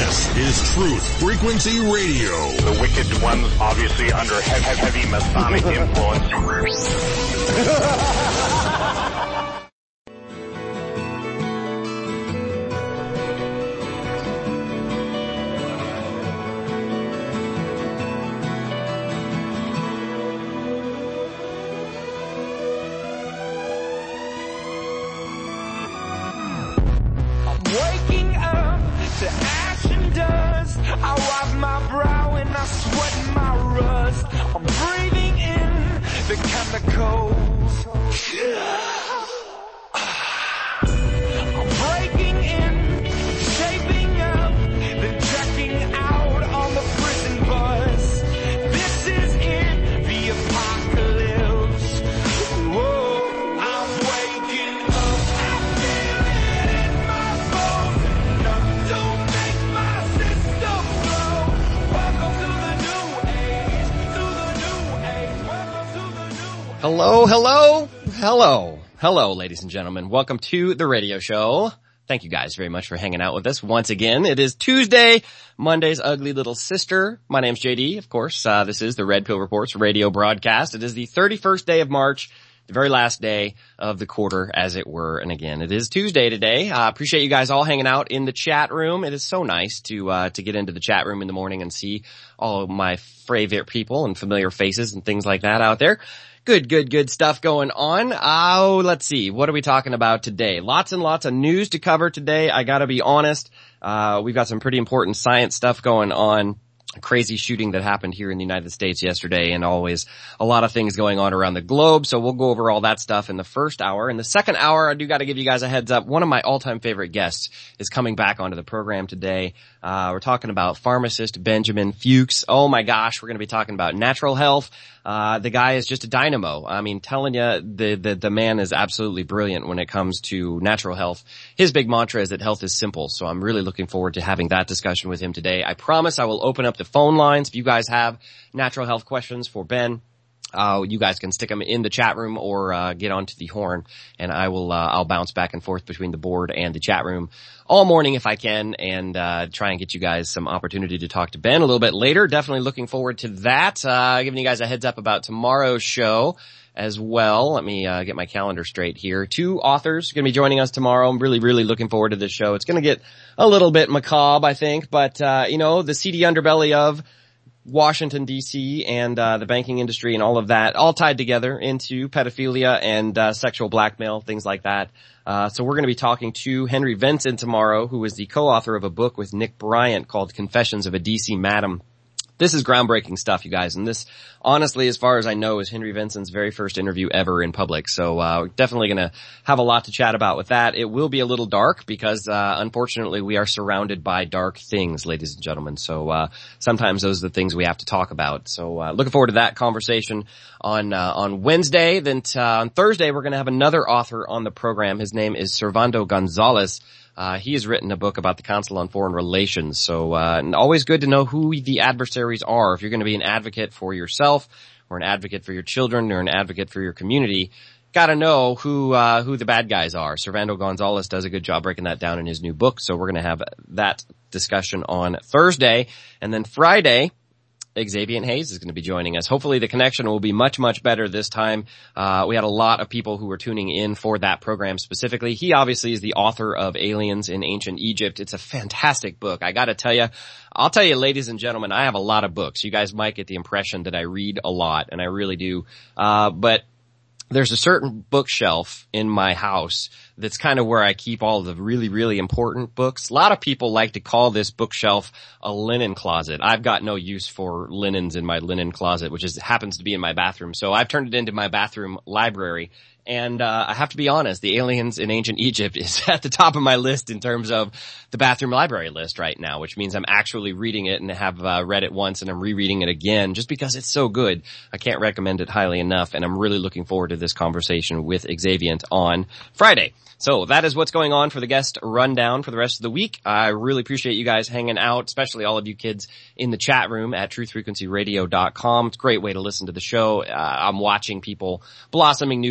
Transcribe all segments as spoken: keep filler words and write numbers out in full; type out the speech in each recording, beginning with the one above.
This is Truth Frequency Radio. The wicked ones obviously under heavy, heavy Masonic influence. Waking up to ash and dust. I wipe my brow and I sweat my rust. I'm breathing in the chemicals. I'm breaking in, shaping up, then checking out on the prison bus. This is it, the apocalypse. Whoa, I'm waking up. I feel it in my bones, enough to make my system blow. Welcome to the new age, to the new age. Welcome to the new age. Hello, hello, hello, hello, ladies and gentlemen. Welcome to the radio show. Thank you guys very much for hanging out with us once again. It is Tuesday, Monday's ugly little sister. My name's J D, of course. Uh, this is the Red Pill Reports radio broadcast. It is the thirty-first day of March, the very last day of the quarter, as it were. And again, it is Tuesday today. I uh, appreciate you guys all hanging out in the chat room. It is so nice to uh to get into the chat room in the morning and see all of my favorite people and familiar faces and things like that out there. Good, good, good stuff going on. Oh, let's see. What are we talking about today? Lots and lots of news to cover today. I gotta be honest. Uh, we've got some pretty important science stuff going on. A crazy shooting that happened here in the United States yesterday, and always a lot of things going on around the globe. So we'll go over all that stuff in the first hour. In the second hour, I do gotta give you guys a heads up. One of my all-time favorite guests is coming back onto the program today. Uh, we're talking about pharmacist Benjamin Fuchs. Oh my gosh, we're gonna be talking about natural health. Uh, the guy is just a dynamo. I mean, telling you, the, the, the man is absolutely brilliant when it comes to natural health. His big mantra is that health is simple. So I'm really looking forward to having that discussion with him today. I promise I will open up the phone lines. If you guys have natural health questions for Ben, Uh, you guys can stick them in the chat room or, uh, get onto the horn, and I will, uh, I'll bounce back and forth between the board and the chat room all morning if I can, and, uh, try and get you guys some opportunity to talk to Ben a little bit later. Definitely looking forward to that. Uh, giving you guys a heads up about tomorrow's show as well. Let me, uh, get my calendar straight here. Two authors gonna be joining us tomorrow. I'm really, really looking forward to this show. It's gonna get a little bit macabre, I think, but, uh, you know, the seedy underbelly of Washington, D C and uh the banking industry and all of that, all tied together into pedophilia and uh sexual blackmail, things like that. Uh so we're going to be talking to Henry Vinson tomorrow, who is the co-author of a book with Nick Bryant called Confessions of a D C Madam. This is groundbreaking stuff, you guys, and this, honestly, as far as I know, is Henry Vinson's very first interview ever in public. So, uh, we're definitely gonna have a lot to chat about with that. It will be a little dark because, uh, unfortunately we are surrounded by dark things, ladies and gentlemen. So, uh, sometimes those are the things we have to talk about. So, uh, looking forward to that conversation on, uh, on Wednesday. Then, t- uh, on Thursday, we're gonna have another author on the program. His name is Servando Gonzalez. Uh, he has written a book about the Council on Foreign Relations. So, uh, and always good to know who the adversaries are. If you're going to be an advocate for yourself or an advocate for your children or an advocate for your community, gotta know who, uh, who the bad guys are. Servando Gonzalez does a good job breaking that down in his new book. So we're going to have that discussion on Thursday. And then Friday, Xavier Hayes is going to be joining us. Hopefully the connection will be much, much better this time. Uh, we had a lot of people who were tuning in for that program specifically. He obviously is the author of Aliens in Ancient Egypt. It's a fantastic book. I gotta tell you, I'll tell you, ladies and gentlemen, I have a lot of books. You guys might get the impression that I read a lot, and I really do. Uh, but there's a certain bookshelf in my house that's kind of where I keep all the really, really important books. A lot of people like to call this bookshelf a linen closet. I've got no use for linens in my linen closet, which is happens to be in my bathroom. So I've turned it into my bathroom library. And uh I have to be honest, the Aliens in Ancient Egypt is at the top of my list in terms of the bathroom library list right now, which means I'm actually reading it and have uh, read it once and I'm rereading it again just because it's so good. I can't recommend it highly enough, and I'm really looking forward to this conversation with Xavier on Friday. So that is what's going on for the guest rundown for the rest of the week. I really appreciate you guys hanging out, especially all of you kids in the chat room at truth frequency radio dot com. It's a great way to listen to the show. Uh, I'm watching people blossoming new friendships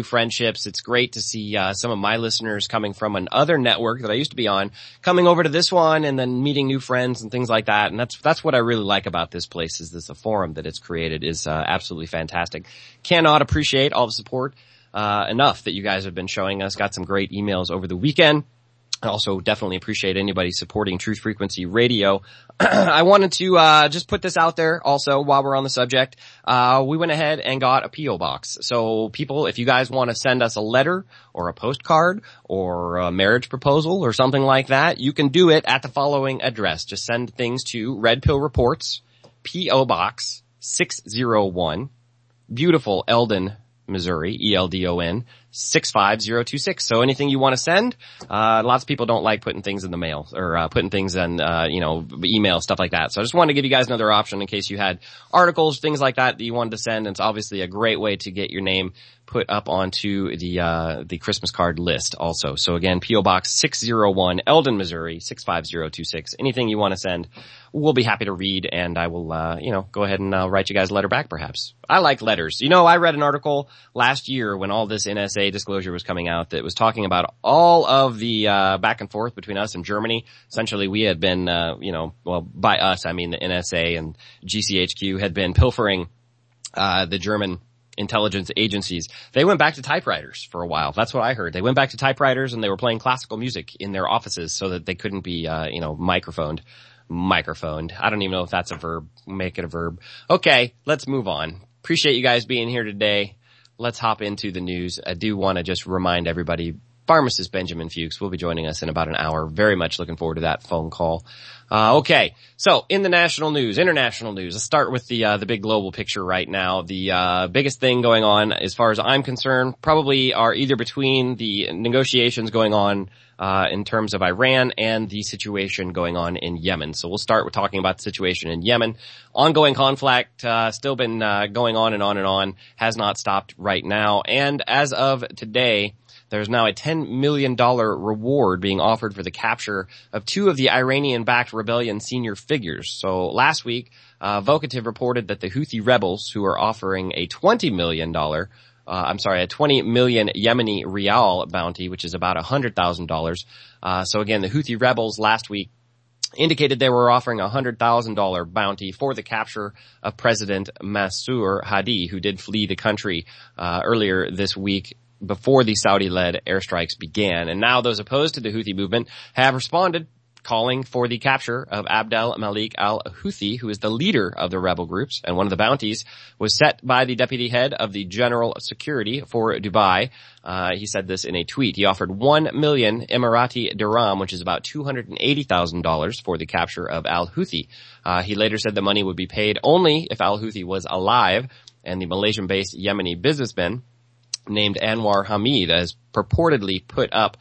partnerships. It's great to see uh, some of my listeners coming from another network that I used to be on, coming over to this one and then meeting new friends and things like that. And that's that's what I really like about this place, is this a forum that it's created is uh, absolutely fantastic. Cannot appreciate all the support uh enough that you guys have been showing us. Got some great emails over the weekend. I also definitely appreciate anybody supporting Truth Frequency Radio. I wanted to uh just put this out there also while we're on the subject. Uh we went ahead and got a P O box. So people, if you guys want to send us a letter or a postcard or a marriage proposal or something like that, you can do it at the following address. Just send things to Red Pill Reports, P O Box six oh one, beautiful Eldon, Missouri, E L D O N, six five zero two six. So anything you want to send, uh, lots of people don't like putting things in the mail or, uh, putting things in, uh, you know, email, stuff like that. So I just wanted to give you guys another option in case you had articles, things like that that you wanted to send. And it's obviously a great way to get your name put up onto the, uh, the Christmas card list also. So again, P O Box six oh one, Eldon, Missouri, six five zero two six. Anything you want to send, we'll be happy to read, and I will, uh, you know, go ahead and uh, write you guys a letter back perhaps. I like letters. You know, I read an article last year when all this N S A disclosure was coming out that was talking about all of the, uh, back and forth between us and Germany. Essentially, we had been, uh, you know, well, by us, I mean the N S A and G C H Q had been pilfering, uh, the German intelligence agencies. They went back to typewriters for a while. That's what I heard. They went back to typewriters and they were playing classical music in their offices so that they couldn't be, uh, you know, microphoned. Microphoned. I don't even know if that's a verb. Make it a verb. Okay, let's move on. Appreciate you guys being here today. Let's hop into the news. I do want to just remind everybody, pharmacist Benjamin Fuchs will be joining us in about an hour. Very much looking forward to that phone call. Uh, okay. So in the national news, international news, let's start with the, uh, the big global picture right now. The, uh, biggest thing going on as far as I'm concerned probably are either between the negotiations going on, uh, in terms of Iran and the situation going on in Yemen. So we'll start with talking about the situation in Yemen. Ongoing conflict, uh, still been, uh, going on and on and on, has not stopped right now. And as of today, there's now a ten million dollars reward being offered for the capture of two of the Iranian-backed rebellion senior figures. So last week, uh, Vocative reported that the Houthi rebels, who are offering a twenty million dollars, uh, I'm sorry, a twenty million Yemeni rial bounty, which is about one hundred thousand dollars. Uh, so again, the Houthi rebels last week indicated they were offering a one hundred thousand dollars bounty for the capture of President Mansour Hadi, who did flee the country, uh, earlier this week, before the Saudi-led airstrikes began. And now those opposed to the Houthi movement have responded, calling for the capture of Abdel Malik al-Houthi, who is the leader of the rebel groups. And one of the bounties was set by the deputy head of the General Security for Dubai. Uh, he said this in a tweet. He offered one million Emirati dirham, which is about two hundred eighty thousand dollars, for the capture of al-Houthi. Uh, he later said the money would be paid only if al-Houthi was alive, and the Malaysian-based Yemeni businessman named Anwar Hamid has purportedly put up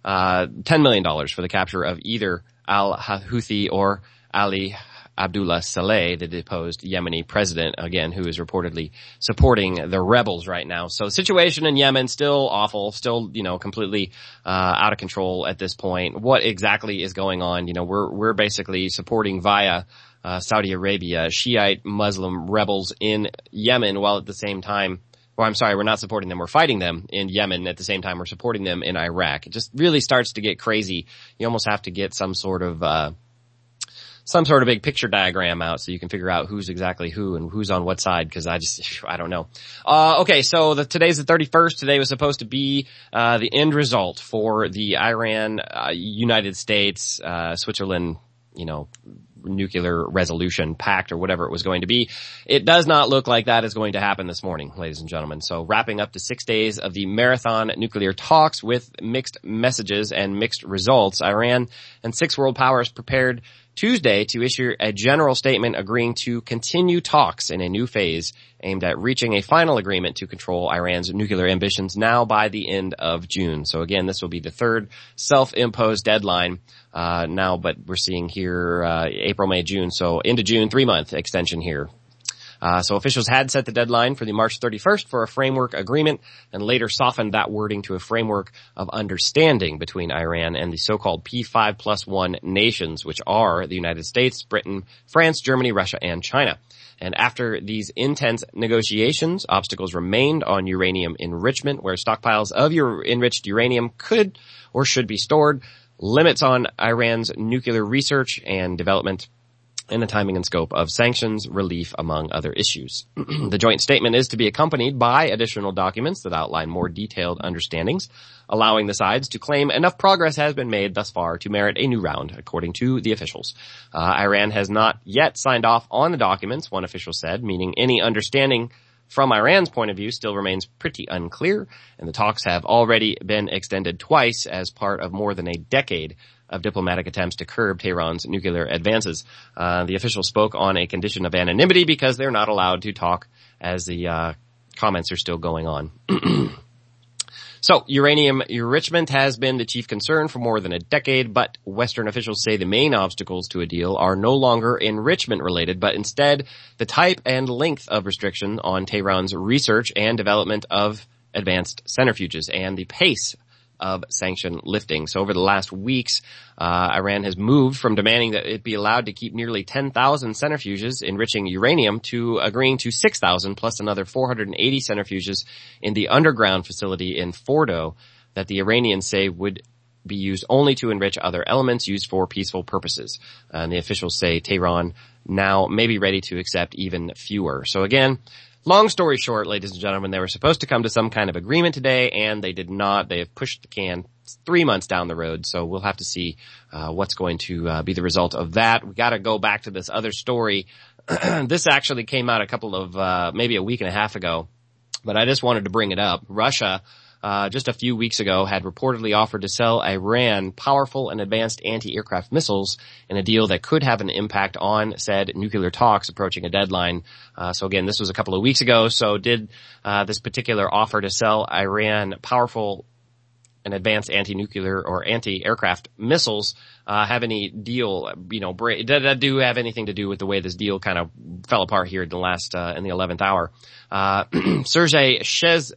uh ten million dollars for the capture of either al-Houthi or Ali Abdullah Saleh, the deposed Yemeni president, again, who is reportedly supporting the rebels right now. So the situation in Yemen still awful, still, you know, completely uh out of control at this point. What exactly is going on? You know, we're we're basically supporting via uh Saudi Arabia Shiite Muslim rebels in Yemen, while at the same time Well, I'm sorry, we're not supporting them. We're fighting them in Yemen. At the same time, we're supporting them in Iraq. It just really starts to get crazy. You almost have to get some sort of, uh, some sort of big picture diagram out so you can figure out who's exactly who and who's on what side, because I just, I don't know. Uh, okay, so the, today's the thirty-first. Today was supposed to be, uh, the end result for the Iran, uh, United States, uh, Switzerland, you know, nuclear resolution pact or whatever it was going to be. It does not look like that is going to happen this morning, ladies and gentlemen. So wrapping up to six days of the marathon nuclear talks with mixed messages and mixed results, Iran and six world powers prepared Tuesday to issue a general statement agreeing to continue talks in a new phase aimed at reaching a final agreement to control Iran's nuclear ambitions now by the end of June. So again, this will be the third self-imposed deadline uh now, but we're seeing here uh April, May, June. So into June, three-month extension here. Uh, so officials had set the deadline for the March thirty-first for a framework agreement and later softened that wording to a framework of understanding between Iran and the so-called P five plus one nations, which are the United States, Britain, France, Germany, Russia, and China. And after these intense negotiations, obstacles remained on uranium enrichment, where stockpiles of your enriched uranium could or should be stored, limits on Iran's nuclear research and development, and the timing and scope of sanctions relief, among other issues. The joint statement is to be accompanied by additional documents that outline more detailed understandings, allowing the sides to claim enough progress has been made thus far to merit a new round, according to the officials. Uh, Iran has not yet signed off on the documents, one official said, meaning any understanding from Iran's point of view still remains pretty unclear, and the talks have already been extended twice as part of more than a decade of diplomatic attempts to curb Tehran's nuclear advances. Uh, the officials spoke on a condition of anonymity because they're not allowed to talk as the uh, comments are still going on. So, uranium enrichment has been the chief concern for more than a decade, but Western officials say the main obstacles to a deal are no longer enrichment related, but instead the type and length of restriction on Tehran's research and development of advanced centrifuges and the pace of sanction lifting. So over the last weeks, uh, Iran has moved from demanding that it be allowed to keep nearly ten thousand centrifuges enriching uranium to agreeing to six thousand plus another four hundred eighty centrifuges in the underground facility in Fordo that the Iranians say would be used only to enrich other elements used for peaceful purposes. Uh, and the officials say Tehran now may be ready to accept even fewer. So again, long story short, ladies and gentlemen, they were supposed to come to some kind of agreement today, and they did not. They have pushed the can three months down the road, so we'll have to see uh, what's going to uh, be the result of that. We got to go back to this other story. This actually came out a couple of, uh, maybe a week and a half ago, but I just wanted to bring it up. Russia, uh, just a few weeks ago, had reportedly offered to sell Iran powerful and advanced anti-aircraft missiles in a deal that could have an impact on said nuclear talks approaching a deadline. Uh, so again, this was a couple of weeks ago. So did uh, this particular offer to sell Iran powerful and advanced anti-nuclear or anti-aircraft missiles uh, have any deal, you know, bra- did that do have anything to do with the way this deal kind of fell apart here in the last, uh, in the eleventh hour? Uh, Sergei Shez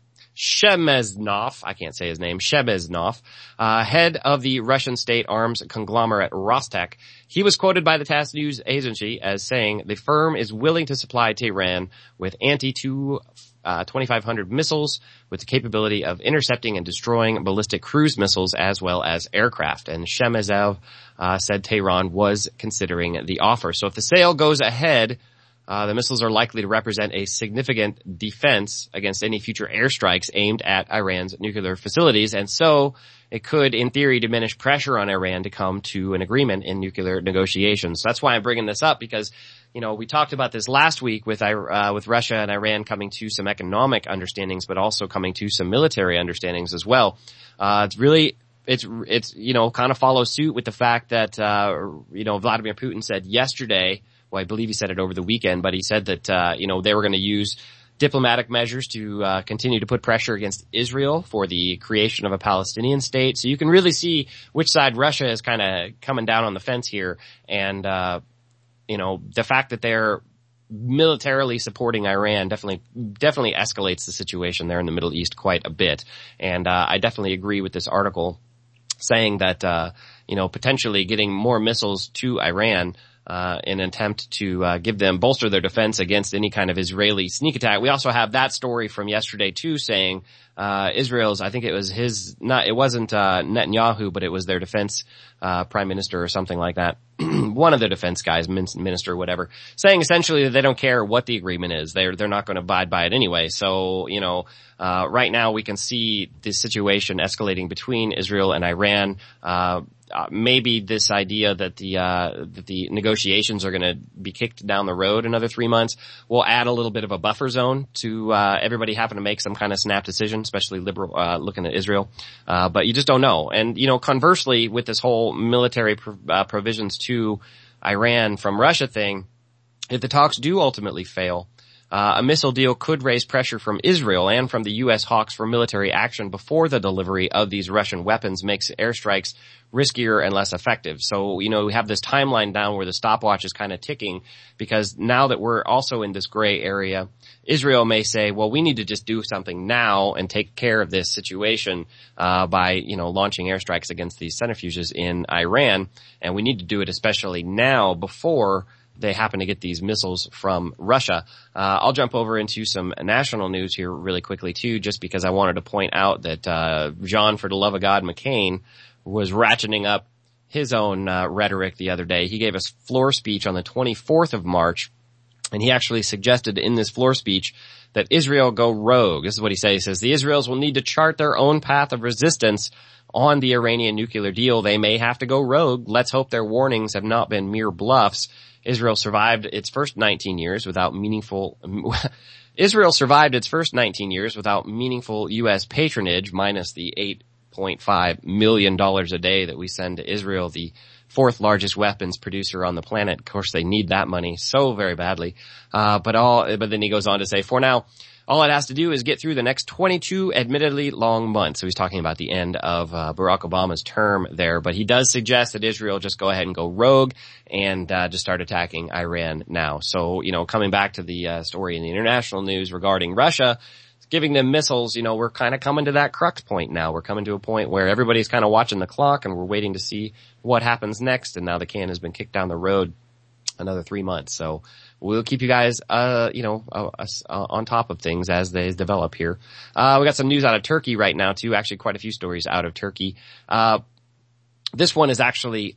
Shemeznov, I can't say his name, Shemeznov, uh, head of the Russian state arms conglomerate Rostec. He was quoted by the TASS news agency as saying the firm is willing to supply Tehran with anti-two uh, twenty-five hundred missiles with the capability of intercepting and destroying ballistic cruise missiles as well as aircraft. And Shemeznov uh, said Tehran was considering the offer. So if the sale goes ahead, Uh, the missiles are likely to represent a significant defense against any future airstrikes aimed at Iran's nuclear facilities, and so it could, in theory, diminish pressure on Iran to come to an agreement in nuclear negotiations. So that's why I'm bringing this up, because, you know, we talked about this last week with uh, with Russia and Iran coming to some economic understandings, but also coming to some military understandings as well. Uh, it's really, it's, it's, you know, kind of follows suit with the fact that, uh, you know, Vladimir Putin said yesterday, well, I believe he said it over the weekend, but he said that, uh, you know, they were going to use diplomatic measures to, uh, continue to put pressure against Israel for the creation of a Palestinian state. So you can really see which side Russia is kind of coming down on the fence here. And, uh, you know, the fact that they're militarily supporting Iran definitely, definitely escalates the situation there in the Middle East quite a bit. And, uh, I definitely agree with this article saying that, uh, you know, potentially getting more missiles to Iran Uh, in an attempt to uh, give them, bolster their defense against any kind of Israeli sneak attack. We also have that story from yesterday too, saying uh Israel's, I think it was his, not, it wasn't uh Netanyahu, but it was their defense uh prime minister or something like that. One of the defense guys, minister, whatever, saying essentially that they don't care what the agreement is. They're, they're not going to abide by it anyway. So, you know, uh right now we can see this situation escalating between Israel and Iran. Uh Uh, maybe this idea that the uh that the negotiations are going to be kicked down the road another three months will add a little bit of a buffer zone to uh everybody having to make some kind of snap decision, especially liberal uh looking at Israel. Uh but you just don't know. And you know, conversely, with this whole military pro- uh, provisions to Iran from Russia thing, if the talks do ultimately fail, Uh, a missile deal could raise pressure from Israel and from the U S hawks for military action before the delivery of these Russian weapons makes airstrikes riskier and less effective. So, you know, we have this timeline down where the stopwatch is kind of ticking, because now that we're also in this gray area, Israel may say, well, we need to just do something now and take care of this situation uh by, you know, launching airstrikes against these centrifuges in Iran, and we need to do it especially now before they happen to get these missiles from Russia. Uh, I'll jump over into some national news here really quickly too, just because I wanted to point out that, uh, John, for the love of God, McCain was ratcheting up his own, uh, rhetoric the other day. He gave a floor speech on the twenty-fourth of March, and he actually suggested in this floor speech that Israel go rogue. This is what he says. He says, the Israelis will need to chart their own path of resistance on the Iranian nuclear deal. They may have to go rogue. Let's hope their warnings have not been mere bluffs. Israel survived its first nineteen years without meaningful, Israel survived its first nineteen years without meaningful U S patronage, minus the eight point five million dollars a day that we send to Israel, the fourth largest weapons producer on the planet. Of course, they need that money so very badly. Uh, but all, but then he goes on to say, for now, all it has to do is get through the next twenty-two admittedly long months. So he's talking about the end of uh, Barack Obama's term there. But he does suggest that Israel just go ahead and go rogue and uh, just start attacking Iran now. So, you know, coming back to the uh, story in the international news regarding Russia, giving them missiles, you know, we're kind of coming to that crux point now. We're coming to a point where everybody's kind of watching the clock and we're waiting to see what happens next. And now the can has been kicked down the road another three months. So we'll keep you guys, uh, you know, uh, uh, on top of things as they develop here. Uh, we got some news out of Turkey right now too. Actually, quite a few stories out of Turkey. Uh, this one is actually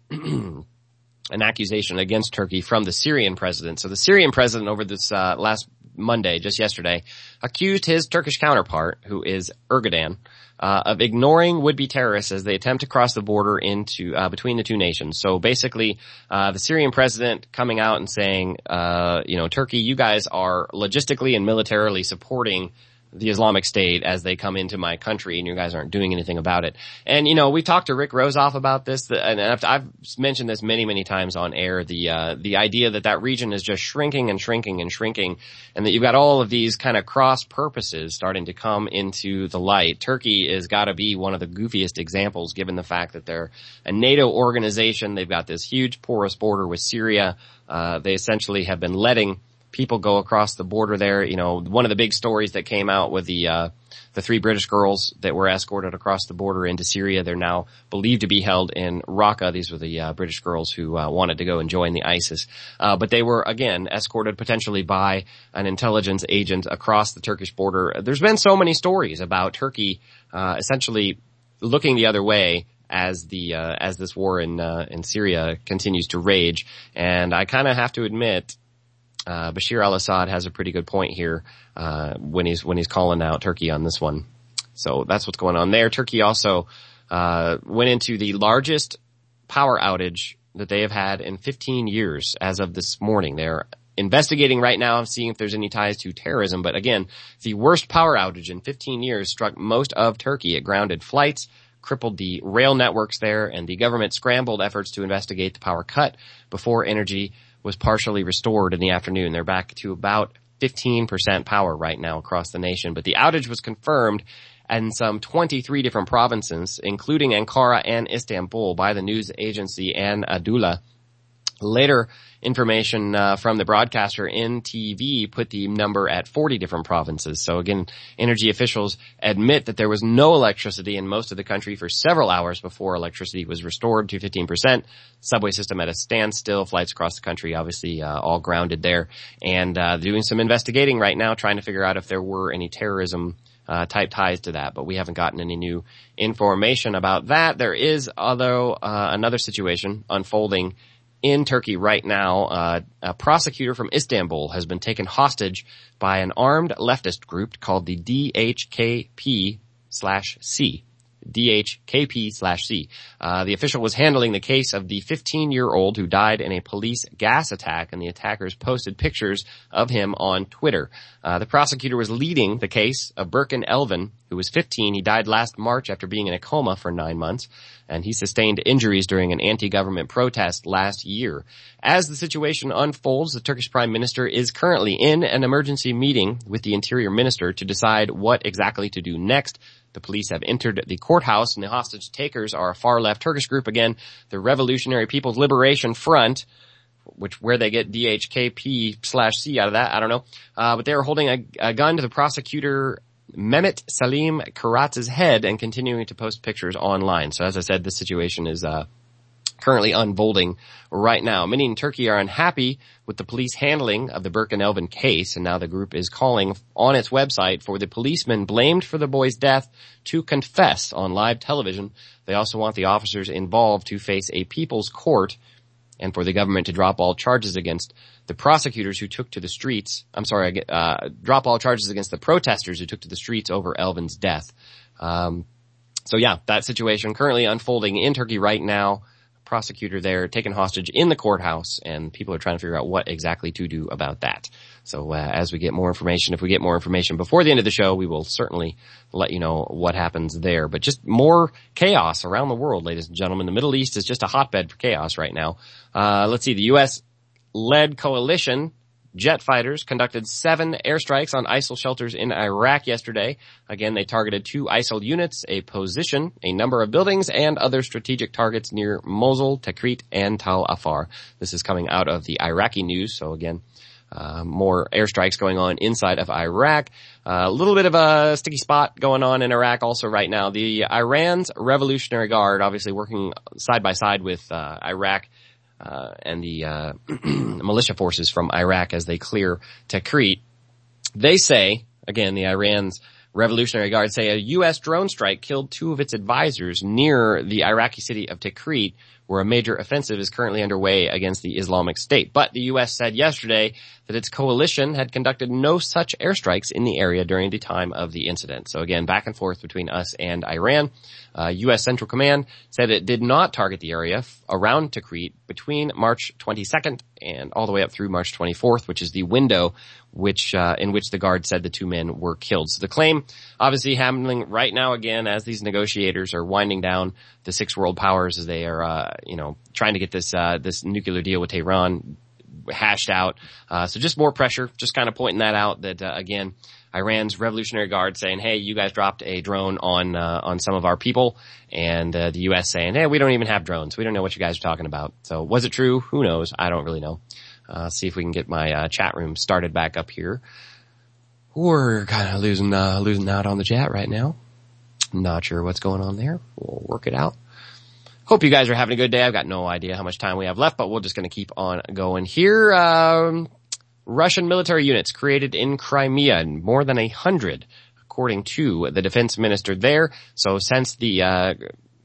an accusation against Turkey from the Syrian president. So the Syrian president over this, uh, last Monday, just yesterday, accused his Turkish counterpart, who is Erdogan, uh, of ignoring would-be terrorists as they attempt to cross the border into, uh, between the two nations. So basically, uh, the Syrian president coming out and saying, uh, you know, Turkey, you guys are logistically and militarily supporting the Islamic State as they come into my country, and you guys aren't doing anything about it. And, you know, we talked to Rick Rosoff about this, and I've, I've mentioned this many, many times on air, the, uh, the idea that that region is just shrinking and shrinking and shrinking, and that you've got all of these kind of cross purposes starting to come into the light. Turkey has got to be one of the goofiest examples, given the fact that they're a NATO organization. They've got this huge porous border with Syria. Uh, they essentially have been letting people go across the border there. You know, one of the big stories that came out with the, uh, the three British girls that were escorted across the border into Syria. They're now believed to be held in Raqqa. These were the, uh, British girls who, uh, wanted to go and join the ISIS. Uh, but they were, again, escorted potentially by an intelligence agent across the Turkish border. There's been so many stories about Turkey, uh, essentially looking the other way as the, uh, as this war in, uh, in Syria continues to rage. And I kind of have to admit, Uh, Bashir al-Assad has a pretty good point here, uh, when he's, when he's calling out Turkey on this one. So that's what's going on there. Turkey also, uh, went into the largest power outage that they have had in fifteen years as of this morning. They're investigating right now, seeing if there's any ties to terrorism. But again, the worst power outage in fifteen years struck most of Turkey. It grounded flights, crippled the rail networks there, and the government scrambled efforts to investigate the power cut before energy was partially restored in the afternoon. They're back to about fifteen percent power right now across the nation. But the outage was confirmed in some twenty-three different provinces, including Ankara and Istanbul, by the news agency Anadolu. Later information uh, from the broadcaster N T V put the number at forty different provinces. So again, energy officials admit that there was no electricity in most of the country for several hours before electricity was restored to fifteen percent. Subway system at a standstill, flights across the country obviously uh, all grounded there. And uh, doing some investigating right now, trying to figure out if there were any terrorism uh type ties to that, but we haven't gotten any new information about that. There is, although, uh, another situation unfolding in Turkey right now. Uh, a prosecutor from Istanbul has been taken hostage by an armed leftist group called the D H K P slash C. D H K P slash C. Uh, the official was handling the case of the fifteen-year-old who died in a police gas attack, and the attackers posted pictures of him on Twitter. Uh, the prosecutor was leading the case of Birkin Elvin, who was fifteen. He died last March after being in a coma for nine months, and he sustained injuries during an anti-government protest last year. As the situation unfolds, the Turkish Prime Minister is currently in an emergency meeting with the Interior Minister to decide what exactly to do next. The police have entered the courthouse, and the hostage takers are a far-left Turkish group again, the Revolutionary People's Liberation Front, which where they get D H K P slash C out of that, I don't know. Uh, but they are holding a, a gun to the prosecutor Mehmet Salim Karatz's head and continuing to post pictures online. So as I said, this situation is uh currently unfolding right now. Many in Turkey are unhappy with the police handling of the Birkin Elvin case, and now the group is calling on its website for the policeman blamed for the boy's death to confess on live television. They also want the officers involved to face a people's court and for the government to drop all charges against the prosecutors who took to the streets. I'm sorry, uh, drop all charges against the protesters who took to the streets over Elvin's death. Um, so yeah, that situation currently unfolding in Turkey right now. Prosecutor there taken hostage in the courthouse, and people are trying to figure out what exactly to do about that. So uh, as we get more information, if we get more information before the end of the show, we will certainly let you know what happens there. But just more chaos around the world, ladies and gentlemen. The Middle East is just a hotbed for chaos right now. Uh, let's see, the U S-led coalition jet fighters conducted seven airstrikes on ISIL shelters in Iraq yesterday. Again, they targeted two ISIL units, a position, a number of buildings, and other strategic targets near Mosul, Tikrit, and Tal Afar. This is coming out of the Iraqi news. So again, uh, more airstrikes going on inside of Iraq. Uh, a little bit of a sticky spot going on in Iraq also right now. The Iran's Revolutionary Guard, obviously working side by side with uh, Iraq, Uh, and the, uh, militia forces from Iraq as they clear Tikrit. They say, again, the Iran's Revolutionary Guard say a U S drone strike killed two of its advisors near the Iraqi city of Tikrit, where a major offensive is currently underway against the Islamic State. But the U S said yesterday that its coalition had conducted no such airstrikes in the area during the time of the incident. So again, back and forth between us and Iran. Uh, U S Central Command said it did not target the area f- around Tikrit between March twenty-second and all the way up through March twenty-fourth, which is the window which uh, in which the Guard said the two men were killed. So the claim obviously happening right now again as these negotiators are winding down the six world powers as they are, uh, you know, trying to get this uh, this nuclear deal with Tehran hashed out. Uh, so just more pressure, just kind of pointing that out that, uh, again, Iran's Revolutionary Guard saying, hey, you guys dropped a drone on, uh, on some of our people. And, uh, the U S saying, hey, we don't even have drones. We don't know what you guys are talking about. So was it true? Who knows? I don't really know. Uh, see if we can get my, uh, chat room started back up here. We're kind of losing, uh, losing out on the chat right now. Not sure what's going on there. We'll work it out. Hope you guys are having a good day. I've got no idea how much time we have left, but we're just going to keep on going here. Um, Russian military units created in Crimea, more than a hundred, according to the defense minister there. So since the uh,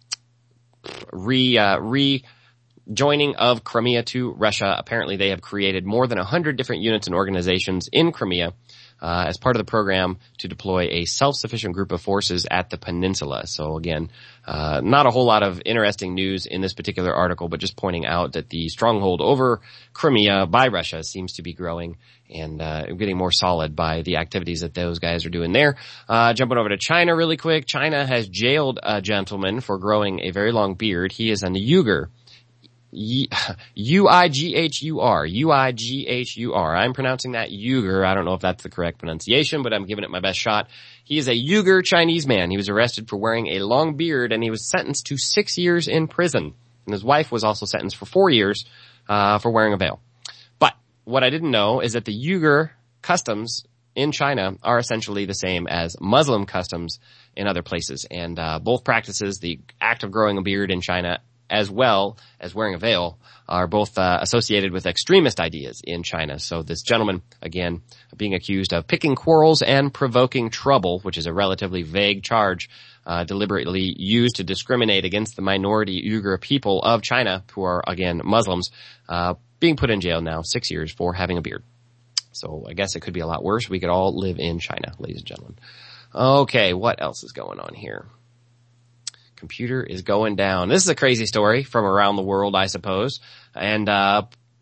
re uh, re joining of Crimea to Russia, apparently they have created more than a hundred different units and organizations in Crimea. Uh, as part of the program to deploy a self-sufficient group of forces at the peninsula. So again, uh, not a whole lot of interesting news in this particular article, but just pointing out that the stronghold over Crimea by Russia seems to be growing and, uh, getting more solid by the activities that those guys are doing there. Uh, jumping over to China really quick. China has jailed a gentleman for growing a very long beard. He is an Uyghur. U I G H U R. U I G H U R. I'm pronouncing that Uyghur. I don't know if that's the correct pronunciation, but I'm giving it my best shot. He is a Uyghur Chinese man. He was arrested for wearing a long beard, and he was sentenced to six years in prison. And his wife was also sentenced for four years uh for wearing a veil. But what I didn't know is that the Uyghur customs in China are essentially the same as Muslim customs in other places. And uh both practices, the act of growing a beard in China as well as wearing a veil, are both uh, associated with extremist ideas in China. So this gentleman, again, being accused of picking quarrels and provoking trouble, which is a relatively vague charge, uh, deliberately used to discriminate against the minority Uyghur people of China, who are, again, Muslims, uh, being put in jail now, six years for having a beard. So I guess it could be a lot worse. We could all live in China, ladies and gentlemen. Okay, what else is going on here? Computer is going down. This is a crazy story from around the world, I suppose, and uh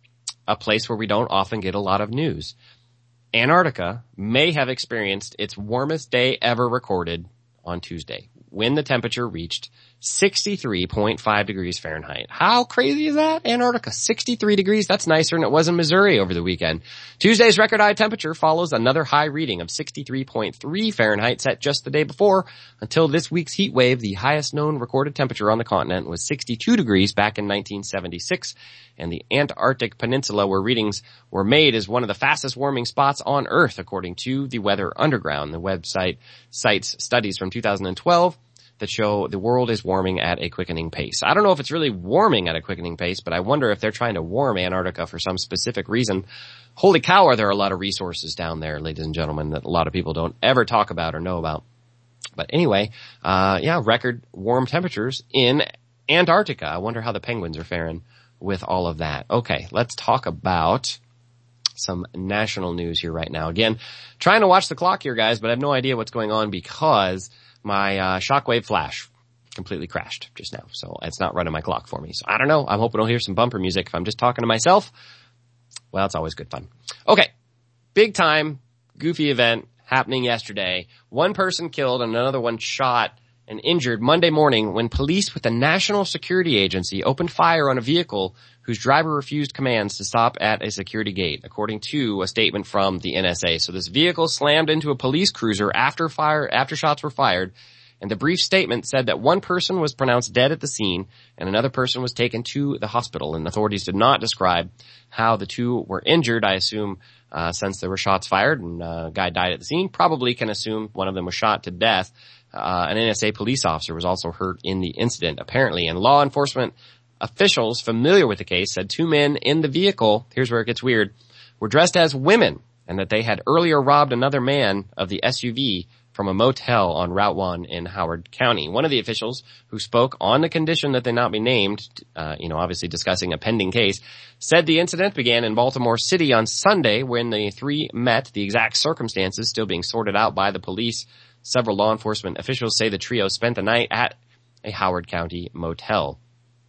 a place where we don't often get a lot of news. Antarctica may have experienced its warmest day ever recorded on Tuesday, when the temperature reached sixty-three point five degrees Fahrenheit. How crazy is that? Antarctica, sixty-three degrees. That's nicer than it was in Missouri over the weekend. Tuesday's record high temperature follows another high reading of sixty-three point three Fahrenheit set just the day before. Until this week's heat wave, the highest known recorded temperature on the continent was sixty-two degrees back in nineteen seventy-six. And the Antarctic Peninsula, where readings were made, is one of the fastest warming spots on Earth, according to the Weather Underground. The website cites studies from two thousand twelve that show the world is warming at a quickening pace. I don't know if it's really warming at a quickening pace, but I wonder if they're trying to warm Antarctica for some specific reason. Holy cow, are there a lot of resources down there, ladies and gentlemen, that a lot of people don't ever talk about or know about. But anyway, uh, yeah, record warm temperatures in Antarctica. I wonder how the penguins are faring with all of that. Okay, let's talk about some national news here right now. Again, trying to watch the clock here, guys, but I have no idea what's going on because my uh Shockwave Flash completely crashed just now. So it's not running my clock for me. So I don't know. I'm hoping I'll hear some bumper music if I'm just talking to myself. Well, it's always good fun. Okay, big time, goofy event happening yesterday. One person killed and another one shot and injured Monday morning when police with the National Security Agency opened fire on a vehicle whose driver refused commands to stop at a security gate, according to a statement from the N S A. So this vehicle slammed into a police cruiser after fire, after shots were fired, and the brief statement said that one person was pronounced dead at the scene and another person was taken to the hospital, and authorities did not describe how the two were injured. I assume, uh, since there were shots fired and uh, a guy died at the scene, probably can assume one of them was shot to death. Uh, an N S A police officer was also hurt in the incident, apparently, and law enforcement officials familiar with the case said two men in the vehicle, here's where it gets weird, were dressed as women and that they had earlier robbed another man of the S U V from a motel on Route one in Howard County. One of the officials who spoke on the condition that they not be named, uh, you know, obviously discussing a pending case, said the incident began in Baltimore City on Sunday when the three met, the exact circumstances still being sorted out by the police. Several law enforcement officials say the trio spent the night at a Howard County motel.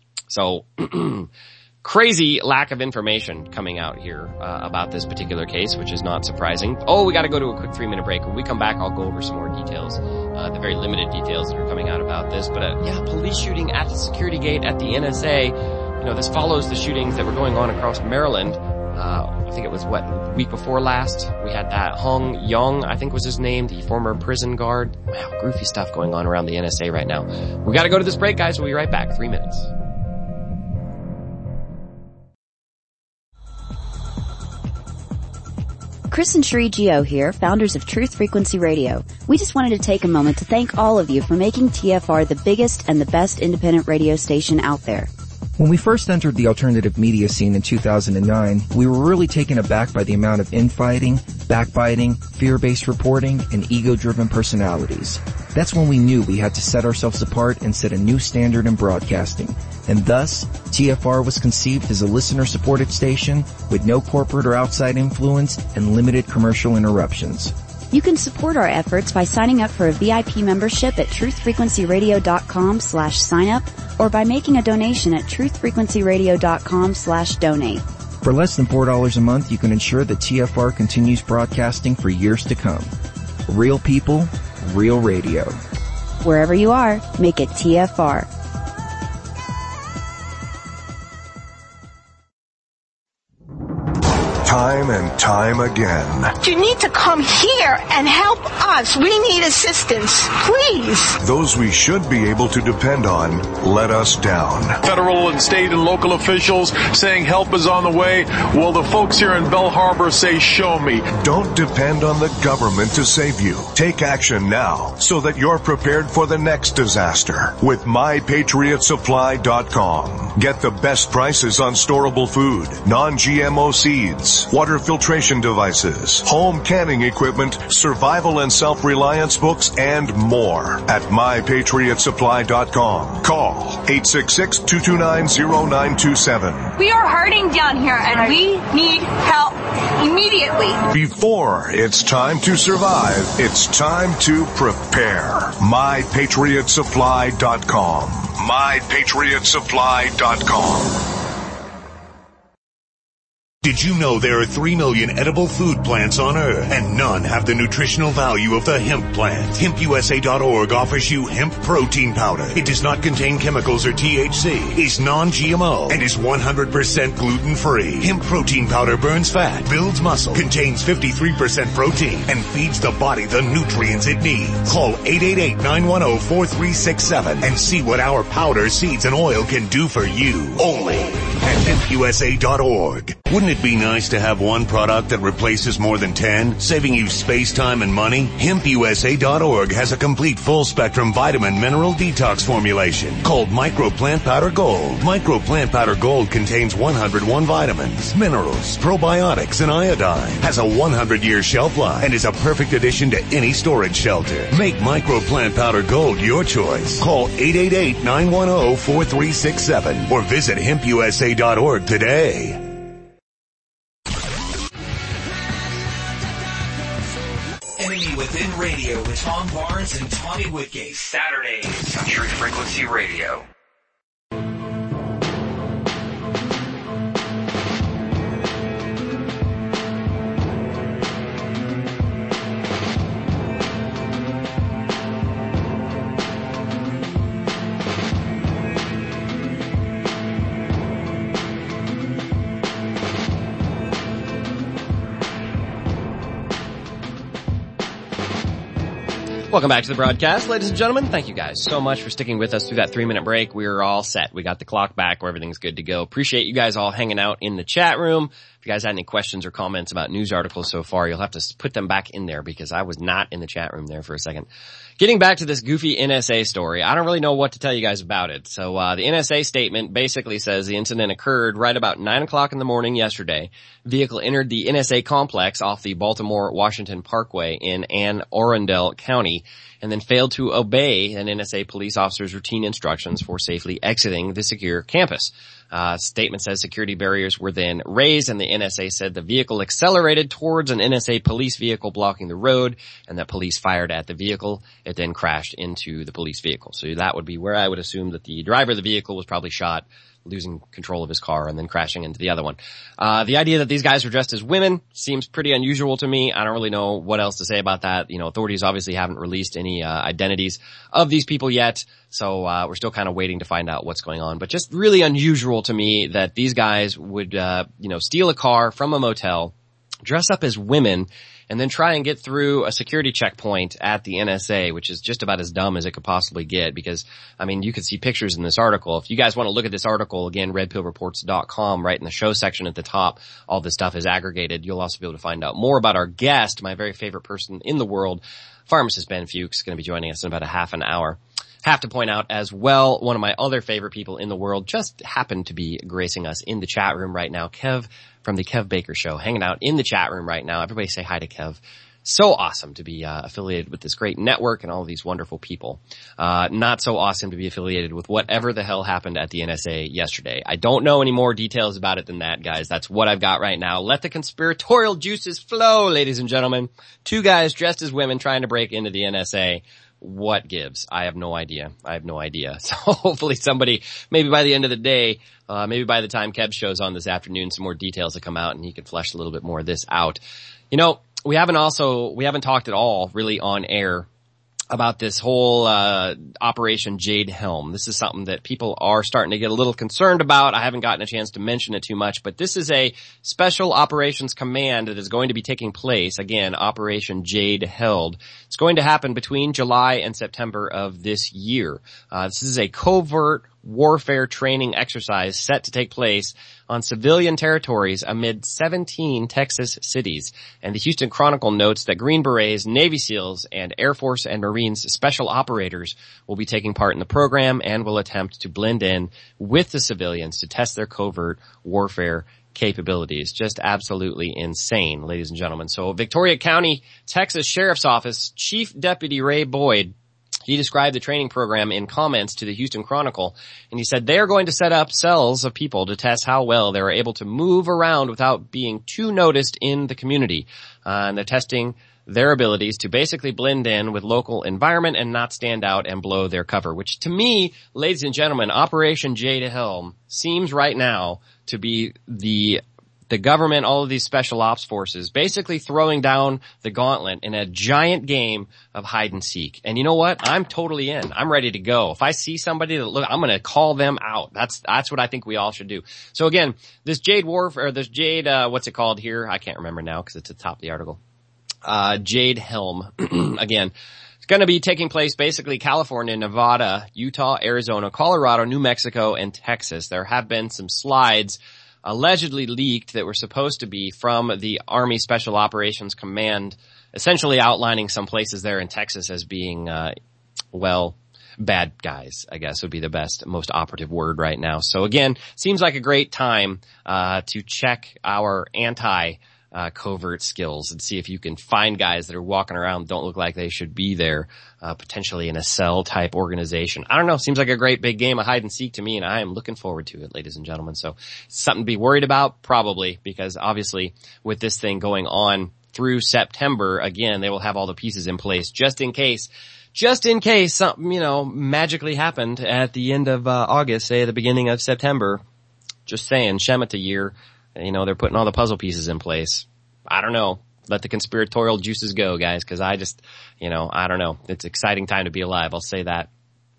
So, crazy lack of information coming out here uh, about this particular case, which is not surprising. Oh, we got to go to a quick three-minute break. When we come back, I'll go over some more details, uh, the very limited details that are coming out about this. But uh, yeah, police shooting at the security gate at the N S A. You know, this follows the shootings that were going on across Maryland. Uh, I think it was, what, the week before last? We had that Hung Young, I think was his name, the former prison guard. Wow, goofy stuff going on around the N S A right now. We got to go to this break, guys. We'll be right back. Three minutes. Chris and Sheree Gio here, founders of Truth Frequency Radio. We just wanted to take a moment to thank all of you for making T F R the biggest and the best independent radio station out there. When we first entered the alternative media scene in two thousand nine, we were really taken aback by the amount of infighting, backbiting, fear-based reporting, and ego-driven personalities. That's when we knew we had to set ourselves apart and set a new standard in broadcasting. And thus, T F R was conceived as a listener-supported station with no corporate or outside influence and limited commercial interruptions. You can support our efforts by signing up for a V I P membership at truthfrequencyradio.com slash sign up or by making a donation at truthfrequencyradio.com slash donate. For less than four dollars a month, you can ensure that T F R continues broadcasting for years to come. Real people, real radio. Wherever you are, make it T F R. Time and time again. You need to come here and help us. We need assistance, please. Those we should be able to depend on let us down. Federal and state and local officials saying help is on the way. Well, the folks here in Bell Harbor say show me. Don't depend on the government to save you. Take action now so that you're prepared for the next disaster with my patriot supply dot com. Get the best prices on storable food, non G M O seeds, kits, water filtration devices, home canning equipment, survival and self-reliance books, and more at my patriot supply dot com. Call eight six six, two two nine, zero nine two seven. We are hurting down here and we need help immediately. Before it's time to survive, it's time to prepare. my patriot supply dot com. my patriot supply dot com. Did you know there are three million edible food plants on Earth, and none have the nutritional value of the hemp plant? hemp U S A dot org offers you hemp protein powder. It does not contain chemicals or T H C, is non-G M O, and is one hundred percent gluten-free. Hemp protein powder burns fat, builds muscle, contains fifty-three percent protein, and feeds the body the nutrients it needs. Call eight eight eight, nine one zero, four three six seven and see what our powder, seeds, and oil can do for you. Only at hemp U S A dot org. Wouldn't it be nice to have one product that replaces more than ten, saving you space, time, and money? hemp U S A dot org has a complete full-spectrum vitamin mineral detox formulation called Micro Plant Powder Gold. Micro Plant Powder Gold contains one hundred one vitamins, minerals, probiotics, and iodine. Has a one hundred year shelf life and is a perfect addition to any storage shelter. Make Micro Plant Powder Gold your choice. Call eight eight eight, nine one zero, four three six seven or visit hemp U S A dot org today. Enemy Within Radio with Tom Barnes and Tommy Whitgate. Saturdays on Truth Frequency Radio. Welcome back to the broadcast, ladies and gentlemen. Thank you guys so much for sticking with us through that three-minute break. We are all set. We got the clock back where everything's good to go. Appreciate you guys all hanging out in the chat room. If you guys had any questions or comments about news articles so far, you'll have to put them back in there because I was not in the chat room there for a second. Getting back to this goofy N S A story, I don't really know what to tell you guys about it. So uh the N S A statement basically says the incident occurred right about nine o'clock in the morning yesterday. Vehicle entered the N S A complex off the Baltimore-Washington Parkway in Anne Arundel County and then failed to obey an N S A police officer's routine instructions for safely exiting the secure campus. Uh, statement says security barriers were then raised and the N S A said the vehicle accelerated towards an N S A police vehicle blocking the road and that police fired at the vehicle. It then crashed into the police vehicle. So that would be where I would assume that the driver of the vehicle was probably shot, losing control of his car and then crashing into the other one. Uh, the idea that these guys were dressed as women seems pretty unusual to me. I don't really know what else to say about that. You know, authorities obviously haven't released any, uh, identities of these people yet. So, uh, we're still kind of waiting to find out what's going on, but just really unusual to me that these guys would, uh, you know, steal a car from a motel, dress up as women, and then try and get through a security checkpoint at the N S A, which is just about as dumb as it could possibly get because, I mean, you could see pictures in this article. If you guys want to look at this article, again, red pill reports dot com, right in the show section at the top, all this stuff is aggregated. You'll also be able to find out more about our guest, my very favorite person in the world, pharmacist Ben Fuchs, going to be joining us in about a half an hour. Have to point out as well, one of my other favorite people in the world just happened to be gracing us in the chat room right now. Kev from the Kev Baker Show, hanging out in the chat room right now. Everybody say hi to Kev. So awesome to be uh, affiliated with this great network and all of these wonderful people. Uh, not so awesome to be affiliated with whatever the hell happened at the N S A yesterday. I don't know any more details about it than that, guys. That's what I've got right now. Let the conspiratorial juices flow, ladies and gentlemen. Two guys dressed as women trying to break into the N S A. What gives? I have no idea. I have no idea. So hopefully somebody, maybe by the end of the day, uh, maybe by the time Kev shows on this afternoon, some more details will come out and he can flesh a little bit more of this out. You know, we haven't also, we haven't talked at all really on air about this whole, uh, Operation Jade Helm. This is something that people are starting to get a little concerned about. I haven't gotten a chance to mention it too much, but this is a special operations command that is going to be taking place. Again, Operation Jade Held. It's going to happen between July and September of this year. Uh, this is a covert warfare training exercise set to take place on civilian territories amid seventeen Texas cities. And the Houston Chronicle notes that Green Berets, Navy SEALs, and Air Force and Marines special operators will be taking part in the program and will attempt to blend in with the civilians to test their covert warfare capabilities. Just absolutely insane, ladies and gentlemen. So Victoria County, Texas Sheriff's Office Chief Deputy Ray Boyd, he described the training program in comments to the Houston Chronicle, and he said they are going to set up cells of people to test how well they are able to move around without being too noticed in the community. Uh, and they're testing their abilities to basically blend in with local environment and not stand out and blow their cover, which to me, ladies and gentlemen, Operation Jade Helm seems right now to be the the government, all of these special ops forces, basically throwing down the gauntlet in a giant game of hide and seek. And you know what? I'm totally in. I'm ready to go. If I see somebody that look, I'm going to call them out. That's, that's what I think we all should do. So again, this Jade Warfare, or this Jade, uh, what's it called here? I can't remember now because it's at the top of the article. Uh, Jade Helm. Again, it's going to be taking place basically California, Nevada, Utah, Arizona, Colorado, New Mexico, and Texas. There have been some slides allegedly leaked that were supposed to be from the Army Special Operations Command, essentially outlining some places there in Texas as being, uh, well, bad guys, I guess would be the best, most operative word right now. So again, seems like a great time, uh, to check our anti, uh, covert skills and see if you can find guys that are walking around, don't look like they should be there, uh, potentially in a cell type organization. I don't know. Seems like a great big game of hide and seek to me, and I am looking forward to it, ladies and gentlemen. So something to be worried about? Probably, because obviously with this thing going on through September, again, they will have all the pieces in place just in case, just in case something, you know, magically happened at the end of uh, August, say at the beginning of September. Just saying, Shemitah year. You know, they're putting all the puzzle pieces in place. I don't know. Let the conspiratorial juices go, guys, because I just, you know, I don't know. It's an exciting time to be alive. I'll say that.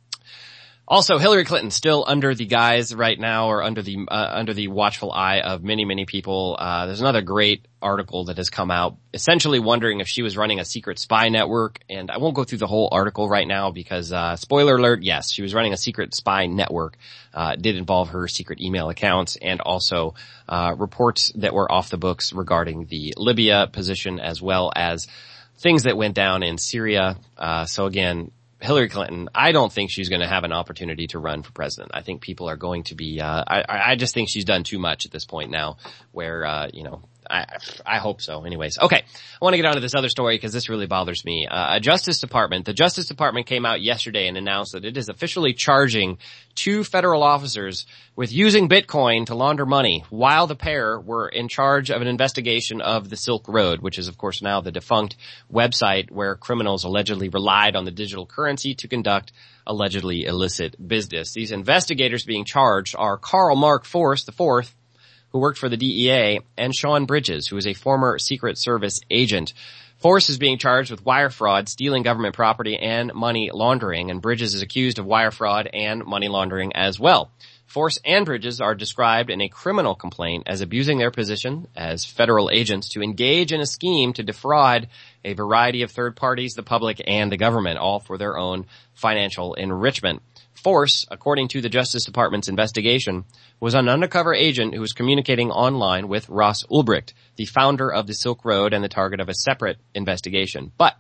Also, Hillary Clinton still under the guise right now, or under the uh, under the watchful eye of many, many people. Uh, there's another great article that has come out, essentially wondering if she was running a secret spy network. And I won't go through the whole article right now because, uh, spoiler alert, yes, she was running a secret spy network. Uh, it did involve her secret email accounts and also uh, reports that were off the books regarding the Libya position, as well as things that went down in Syria. Uh, so again, Hillary Clinton, I don't think she's going to have an opportunity to run for president. I think people are going to be, uh, I, I just think she's done too much at this point now where, uh, you know, I, I hope so. Anyways, okay. I want to get on to this other story because this really bothers me. Uh, a Justice Department, the Justice Department came out yesterday and announced that it is officially charging two federal officers with using Bitcoin to launder money while the pair were in charge of an investigation of the Silk Road, which is of course now the defunct website where criminals allegedly relied on the digital currency to conduct allegedly illicit business. These investigators being charged are Carl Mark Force the fourth, who worked for the D E A, and Sean Bridges, who is a former Secret Service agent. Force is being charged with wire fraud, stealing government property, and money laundering, and Bridges is accused of wire fraud and money laundering as well. Force and Bridges are described in a criminal complaint as abusing their position as federal agents to engage in a scheme to defraud a variety of third parties, the public, and the government, all for their own financial enrichment. Force, according to the Justice Department's investigation, was an undercover agent who was communicating online with Ross Ulbricht, the founder of the Silk Road and the target of a separate investigation. But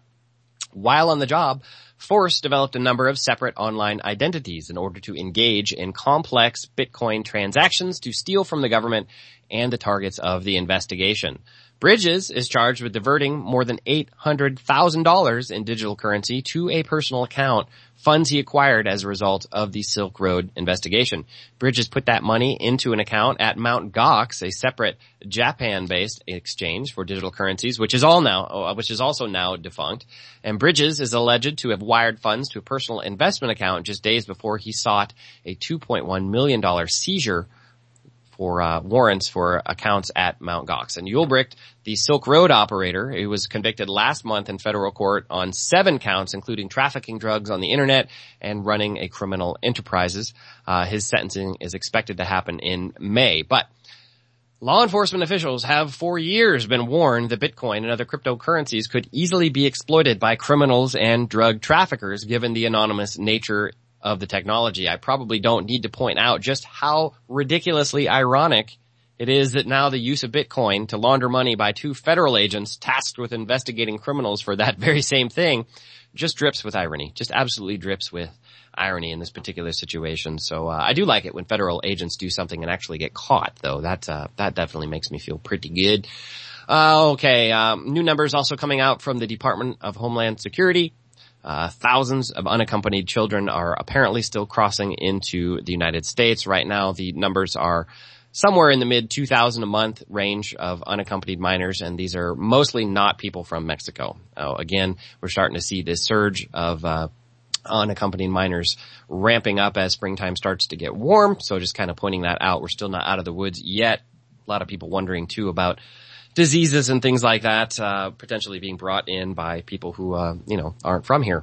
while on the job, Force developed a number of separate online identities in order to engage in complex Bitcoin transactions to steal from the government and the targets of the investigation. Bridges is charged with diverting more than eight hundred thousand dollars in digital currency to a personal account, funds he acquired as a result of the Silk Road investigation. Bridges put that money into an account at Mount Gox, a separate Japan-based exchange for digital currencies, which is all now, which is also now defunct. And Bridges is alleged to have wired funds to a personal investment account just days before he sought a two point one million dollars seizure for uh, warrants for accounts at Mount Gox. And Ulbricht, the Silk Road operator, who was convicted last month in federal court on seven counts, including trafficking drugs on the internet and running a criminal enterprises. Uh, his sentencing is expected to happen in May. But law enforcement officials have for years been warned that Bitcoin and other cryptocurrencies could easily be exploited by criminals and drug traffickers, given the anonymous nature of the technology. I probably don't need to point out just how ridiculously ironic it is that now the use of Bitcoin to launder money by two federal agents tasked with investigating criminals for that very same thing just drips with irony, just absolutely drips with irony in this particular situation. So, uh, I do like it when federal agents do something and actually get caught, though. That, uh, that definitely makes me feel pretty good. Uh, okay, um, new numbers also coming out from the Department of Homeland Security. Uh, thousands of unaccompanied children are apparently still crossing into the United States. Right now, the numbers are somewhere in the mid two thousand a month range of unaccompanied minors, and these are mostly not people from Mexico. Uh, again, we're starting to see this surge of, uh, unaccompanied minors ramping up as springtime starts to get warm. So just kind of pointing that out. We're still not out of the woods yet. A lot of people wondering too about diseases and things like that, uh, potentially being brought in by people who, uh, you know, aren't from here.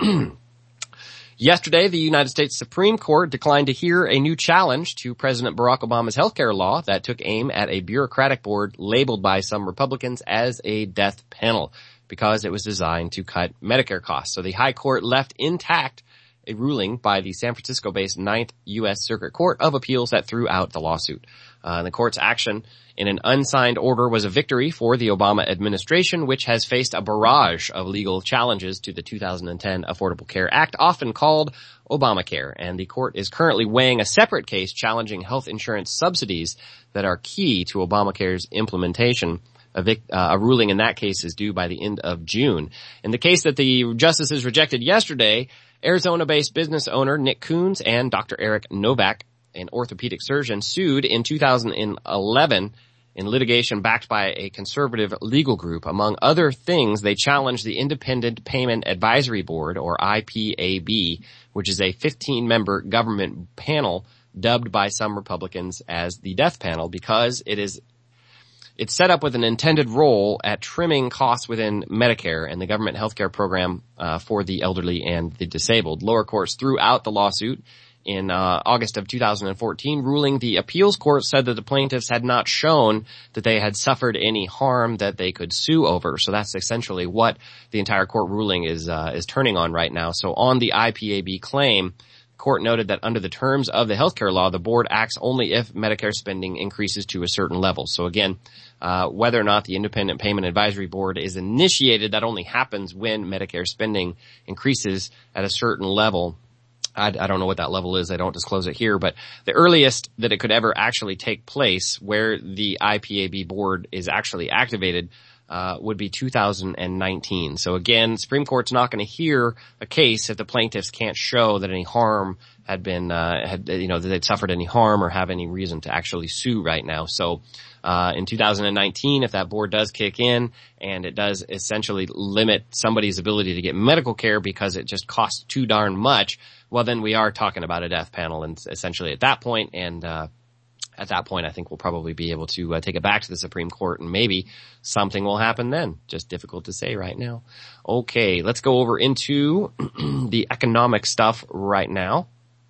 Yesterday, the United States Supreme Court declined to hear a new challenge to President Barack Obama's healthcare law that took aim at a bureaucratic board labeled by some Republicans as a death panel because it was designed to cut Medicare costs. So the High Court left intact a ruling by the San Francisco-based Ninth U S Circuit Court of Appeals that threw out the lawsuit. Uh, the court's action in an unsigned order was a victory for the Obama administration, which has faced a barrage of legal challenges to the two thousand ten Affordable Care Act, often called Obamacare. And the court is currently weighing a separate case challenging health insurance subsidies that are key to Obamacare's implementation. A, vic, uh, a ruling in that case is due by the end of June. In the case that the justices rejected yesterday, Arizona-based business owner Nick Coons and Doctor Eric Novak, an orthopedic surgeon, sued in two thousand eleven in litigation backed by a conservative legal group. Among other things, they challenged the Independent Payment Advisory Board, or I P A B, which is a fifteen member government panel dubbed by some Republicans as the death panel because it is It's set up with an intended role at trimming costs within Medicare and the government healthcare program uh, for the elderly and the disabled. Lower courts threw out the lawsuit in uh, August of two thousand fourteen, ruling the appeals court said that the plaintiffs had not shown that they had suffered any harm that they could sue over. So that's essentially what the entire court ruling is uh, is turning on right now. So on the I P A B claim, court noted that under the terms of the healthcare law, the board acts only if Medicare spending increases to a certain level. So again, uh, whether or not the Independent Payment Advisory Board is initiated, that only happens when Medicare spending increases at a certain level. I, I don't know what that level is. I don't disclose it here, but the earliest that it could ever actually take place where the I P A B board is actually activated Uh, would be two thousand nineteen. So again, Supreme Court's not going to hear a case if the plaintiffs can't show that any harm had been, uh, had, you know, that they'd suffered any harm or have any reason to actually sue right now. So, uh, in two thousand nineteen, if that board does kick in and it does essentially limit somebody's ability to get medical care because it just costs too darn much, well then we are talking about a death panel and essentially at that point, and, uh, at that point, I think we'll probably be able to uh, take it back to the Supreme Court and maybe something will happen then. Just difficult to say right now. Okay, let's go over into the economic stuff right now.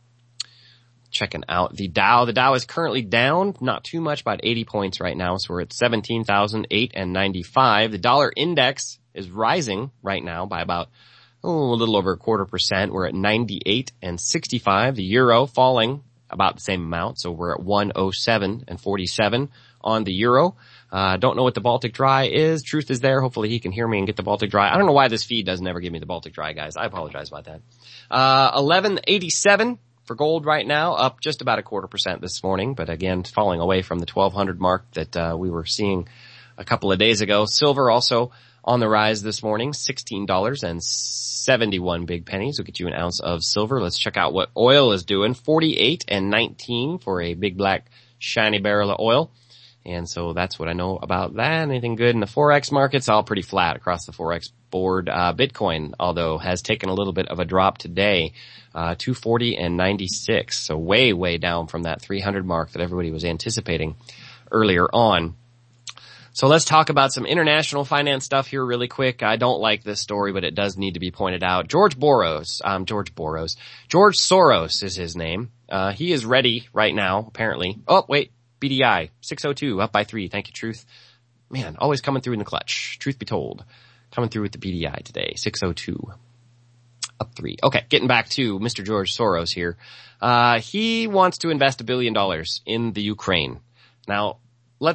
Checking out the Dow. The Dow is currently down, not too much, about eighty points right now. So we're at seventeen thousand eight hundred ninety-five. The dollar index is rising right now by about oh, a little over a quarter percent. We're at ninety-eight and sixty-five. The euro falling about the same amount, so we're at one oh seven and forty-seven on the euro. Uh, don't know what the Baltic Dry is. Truth is there. Hopefully he can hear me and get the Baltic Dry. I don't know why this feed doesn't ever give me the Baltic Dry, guys. I apologize about that. Uh, eleven eighty-seven for gold right now, up just about a quarter percent this morning, but again, falling away from the twelve hundred mark that, uh, we were seeing a couple of days ago. Silver also on the rise this morning, sixteen dollars and seventy-one big pennies will get you an ounce of silver. Let's check out what oil is doing. forty-eight and nineteen for a big black shiny barrel of oil. And so that's what I know about that. Anything good in the Forex markets? All pretty flat across the Forex board. Uh, Bitcoin, although, has taken a little bit of a drop today, uh, two forty and ninety-six. So way, way down from that three hundred mark that everybody was anticipating earlier on. So let's talk about some international finance stuff here really quick. I don't like this story, but it does need to be pointed out. George Boros, um, George Boros, George Soros is his name. Uh, he is ready right now, apparently. Oh, wait, B D I, six oh two, up by three. Thank you, Truth. Man, always coming through in the clutch. Truth be told, coming through with the B D I today, six oh two, up three. Okay, getting back to Mister George Soros here. Uh, he wants to invest a billion dollars in the Ukraine. Now, let's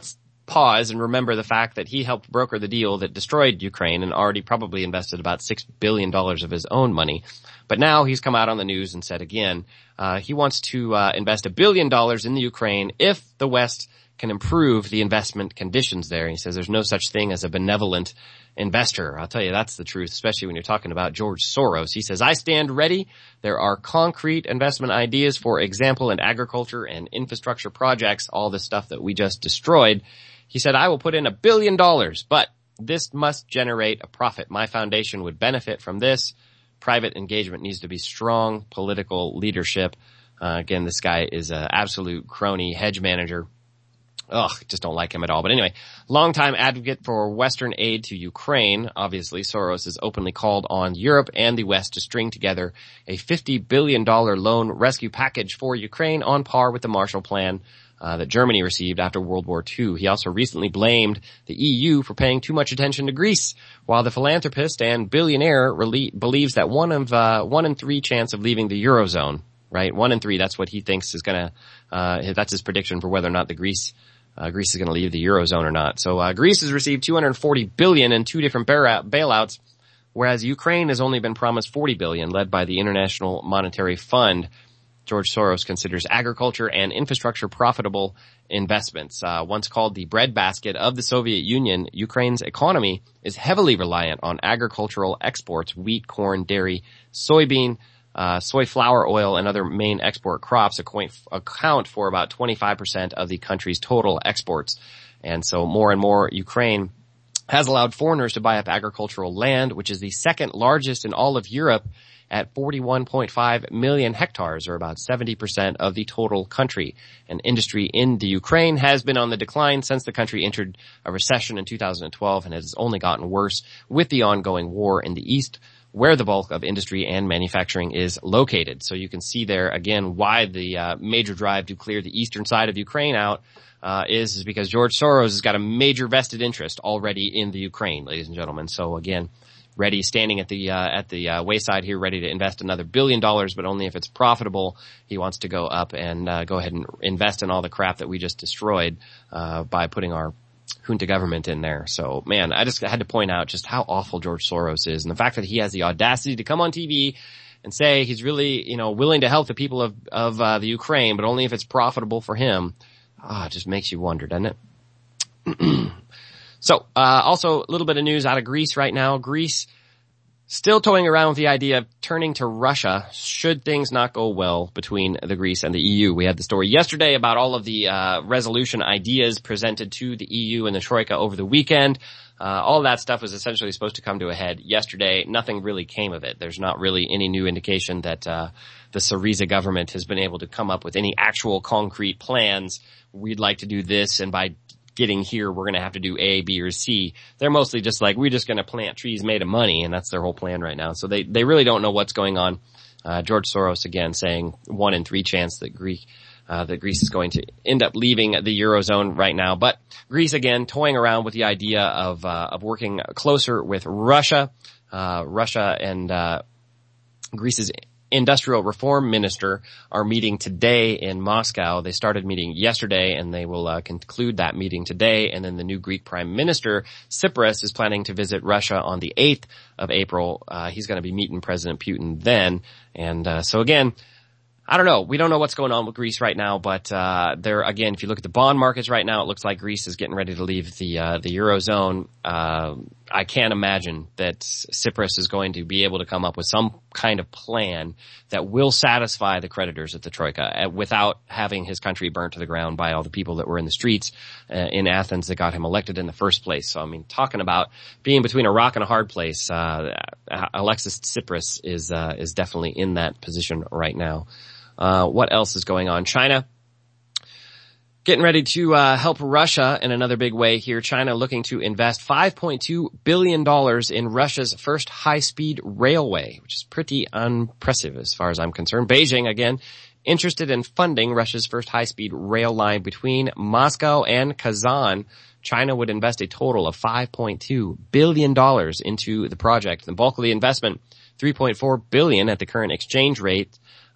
pause and remember the fact that he helped broker the deal that destroyed Ukraine and already probably invested about six billion dollars of his own money. But now he's come out on the news and said again, uh, he wants to uh, invest a billion dollars in the Ukraine if the West can improve the investment conditions there. He says there's no such thing as a benevolent investor. I'll tell you, that's the truth, especially when you're talking about George Soros. He says, I stand ready. There are concrete investment ideas, for example, in agriculture and infrastructure projects, all the stuff that we just destroyed. He said, I will put in a billion dollars, but this must generate a profit. My foundation would benefit from this. Private engagement needs to be strong. Political leadership. Uh, again, this guy is an absolute crony hedge manager. Ugh, just don't like him at all. But anyway, longtime advocate for Western aid to Ukraine. Obviously, Soros has openly called on Europe and the West to string together a fifty billion dollars loan rescue package for Ukraine on par with the Marshall Plan uh, that Germany received after World War Two. He also recently blamed the E U for paying too much attention to Greece, while the philanthropist and billionaire rele- believes that one of uh, one in three chance of leaving the Eurozone, right? One in three, that's what he thinks is going to, uh, that's his prediction for whether or not the Greece Uh, Greece is going to leave the Eurozone or not. So, uh, Greece has received two hundred forty billion dollars in two different bailouts, whereas Ukraine has only been promised forty billion dollars, led by the International Monetary Fund. George Soros considers agriculture and infrastructure profitable investments. Uh, once called the breadbasket of the Soviet Union, Ukraine's economy is heavily reliant on agricultural exports: wheat, corn, dairy, soybean, Uh, soy flour oil and other main export crops account for about twenty-five percent of the country's total exports. And so more and more Ukraine has allowed foreigners to buy up agricultural land, which is the second largest in all of Europe at forty-one point five million hectares, or about seventy percent of the total country. And industry in the Ukraine has been on the decline since the country entered a recession in two thousand twelve, and has only gotten worse with the ongoing war in the east, where the bulk of industry and manufacturing is located. So you can see there again why the uh, major drive to clear the eastern side of Ukraine out uh, is, is because George Soros has got a major vested interest already in the Ukraine, ladies and gentlemen. So again, ready, standing at the uh, at the uh, wayside here, ready to invest another billion dollars, but only if it's profitable. He wants to go up and uh, go ahead and invest in all the crap that we just destroyed uh, by putting our junta government in there. So, man, I just had to point out just how awful George Soros is, and the fact that he has the audacity to come on T V and say he's really, you know, willing to help the people of of uh, the Ukraine, but only if it's profitable for him. Ah, it just makes you wonder, doesn't it? So, uh, also a little bit of news out of Greece right now. Greece still toying around with the idea of turning to Russia should things not go well between the Greece and the E U. We had the story yesterday about all of the uh, resolution ideas presented to the E U and the Troika over the weekend. Uh, all that stuff was essentially supposed to come to a head yesterday. Nothing really came of it. There's not really any new indication that uh the Syriza government has been able to come up with any actual concrete plans. We'd like to do this, and by getting here, we're going to have to do A, B, or C. They're mostly just like, we're just going to plant trees made of money, and that's their whole plan right now. So they, they really don't know what's going on. Uh, George Soros, again, saying one in three chance that Greek, uh, that Greece is going to end up leaving the Eurozone right now. But Greece, again, toying around with the idea of, uh, of working closer with Russia. Uh, Russia and, uh, Greece's Industrial Reform Minister are meeting today in Moscow. They started meeting yesterday, and they will uh, conclude that meeting today. And then the new Greek Prime Minister, Tsipras, is planning to visit Russia on the eighth of April. Uh, he's going to be meeting President Putin then. And uh, so again, I don't know. We don't know what's going on with Greece right now, but uh there again, if you look at the bond markets right now, it looks like Greece is getting ready to leave the uh the Eurozone. Uh I can't imagine that Tsipras is going to be able to come up with some kind of plan that will satisfy the creditors at the Troika uh, without having his country burnt to the ground by all the people that were in the streets uh, in Athens that got him elected in the first place. So, I mean, talking about being between a rock and a hard place, uh Alexis Tsipras is uh is definitely in that position right now. Uh, what else is going on? China getting ready to uh, help Russia in another big way here. China looking to invest five point two billion dollars in Russia's first high-speed railway, which is pretty impressive as far as I'm concerned. Beijing, again, interested in funding Russia's first high-speed rail line between Moscow and Kazan. China would invest a total of five point two billion dollars into the project. The bulk of the investment, three point four billion dollars at the current exchange rate,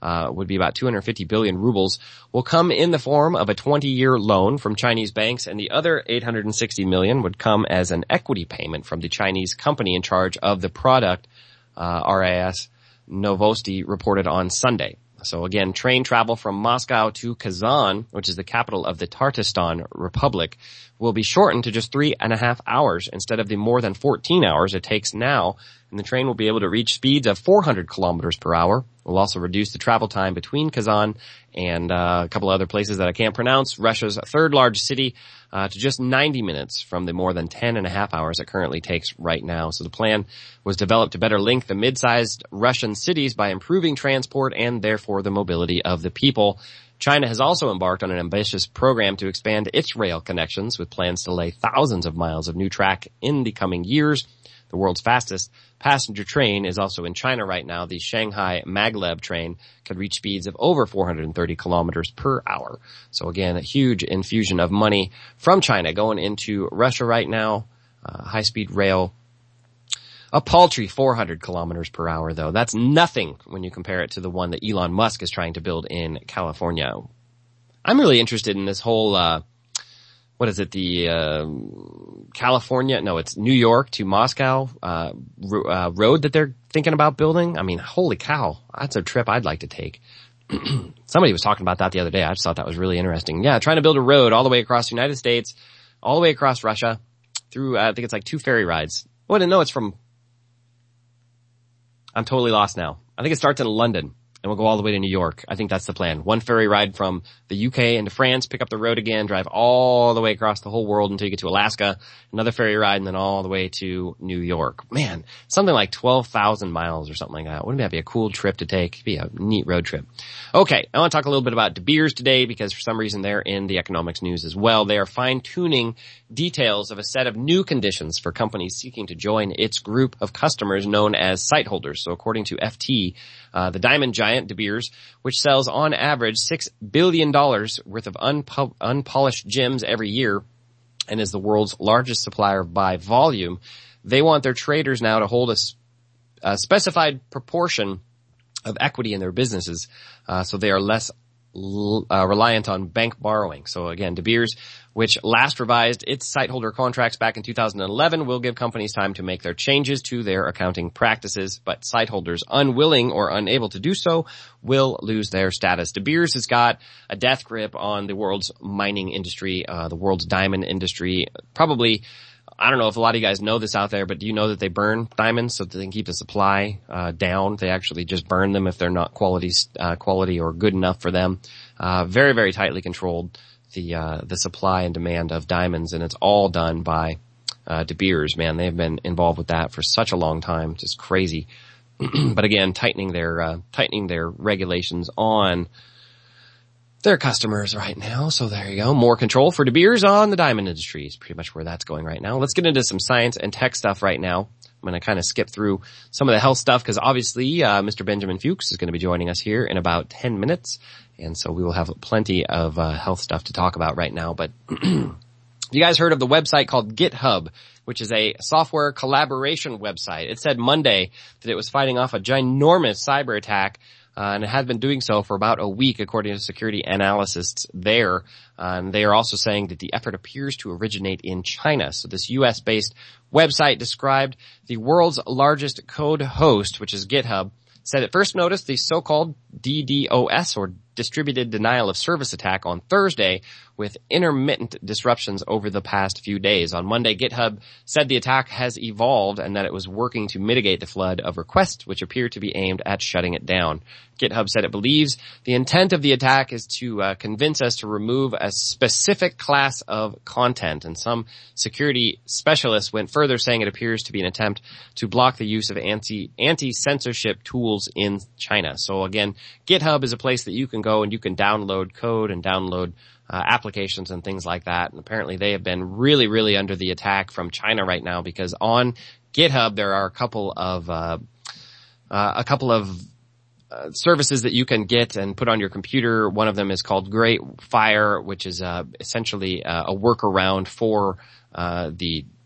uh, would be about two hundred fifty billion rubles, will come in the form of a twenty-year loan from Chinese banks, and the other eight hundred sixty million would come as an equity payment from the Chinese company in charge of the product, uh, R A S Novosti reported on Sunday. So again, train travel from Moscow to Kazan, which is the capital of the Tartarstan Republic, will be shortened to just three and a half hours instead of the more than fourteen hours it takes now. And the train will be able to reach speeds of four hundred kilometers per hour. It will also reduce the travel time between Kazan and uh, a couple other places that I can't pronounce, Russia's third largest city, uh, to just ninety minutes from the more than ten and a half hours it currently takes right now. So the plan was developed to better link the mid-sized Russian cities by improving transport and therefore the mobility of the people. China has also embarked on an ambitious program to expand its rail connections with plans to lay thousands of miles of new track in the coming years. The world's fastest passenger train is also in China right now. The Shanghai Maglev train could reach speeds of over four hundred thirty kilometers per hour. So again, a huge infusion of money from China going into Russia right now. Uh, high-speed rail. A paltry four hundred kilometers per hour, though. That's nothing when you compare it to the one that Elon Musk is trying to build in California. I'm really interested in this whole, uh, what is it, the, uh, California, no, it's New York to Moscow, uh, ro- uh, road that they're thinking about building. I mean, holy cow, that's a trip I'd like to take. Somebody was talking about that the other day. I just thought that was really interesting. Yeah, trying to build a road all the way across the United States, all the way across Russia, through, uh, I think it's like two ferry rides. Oh, I didn't know it's from, I'm totally lost now. I think it starts in London and we'll go all the way to New York. I think that's the plan. One ferry ride from the U K into France, pick up the road again, drive all the way across the whole world until you get to Alaska, another ferry ride, and then all the way to New York. Man, something like twelve thousand miles or something like that. Wouldn't that be a cool trip to take? It'd be a neat road trip. Okay, I want to talk a little bit about De Beers today because for some reason they're in the economics news as well. They are fine-tuning details of a set of new conditions for companies seeking to join its group of customers known as site holders. So according to F T, uh, the diamond giant De Beers, which sells on average six billion dollars worth of unpo- unpolished gems every year and is the world's largest supplier by volume, they want their traders now to hold a, a specified proportion of equity in their businesses, uh, so they are less l- uh, reliant on bank borrowing. So again, De Beers, which last revised its siteholder contracts back in two thousand eleven, will give companies time to make their changes to their accounting practices, but siteholders unwilling or unable to do so will lose their status. De Beers has got a death grip on the world's mining industry, uh, the world's diamond industry. Probably, I don't know if a lot of you guys know this out there, but do you know that they burn diamonds so that they can keep the supply uh down? They actually just burn them if they're not quality, uh, quality or good enough for them. Uh, very, very tightly controlled. The, uh, the supply and demand of diamonds, and it's all done by, uh, De Beers, man. They've been involved with that for such a long time. Just crazy. But again, tightening their, uh, tightening their regulations on their customers right now. So there you go. More control for De Beers on the diamond industry is pretty much where that's going right now. Let's get into some science and tech stuff right now. I'm going to kind of skip through some of the health stuff because obviously, uh, Mister Benjamin Fuchs is going to be joining us here in about ten minutes. And so we will have plenty of uh, health stuff to talk about right now. But you guys heard of the website called GitHub, which is a software collaboration website. It said Monday that it was fighting off a ginormous cyber attack, uh, and it had been doing so for about a week, according to security analysts there. Uh, and they are also saying that the effort appears to originate in China. So this U S-based website described the world's largest code host, which is GitHub, said it first noticed the so-called D DoS, or Distributed Denial of Service attack, on Thursday, with intermittent disruptions over the past few days. On Monday, GitHub said the attack has evolved and that it was working to mitigate the flood of requests which appear to be aimed at shutting it down. GitHub said it believes the intent of the attack is to uh, convince us to remove a specific class of content, and some security specialists went further, saying it appears to be an attempt to block the use of anti anti-censorship tools in China. So again, GitHub is a place that you can go and you can download code and download uh, applications and things like that. And apparently they have been really, really under the attack from China right now, because on GitHub there are a couple of uh, uh a couple of Uh, services that you can get and put on your computer. One of them is called Great Fire, which is uh, essentially uh, a workaround for uh, the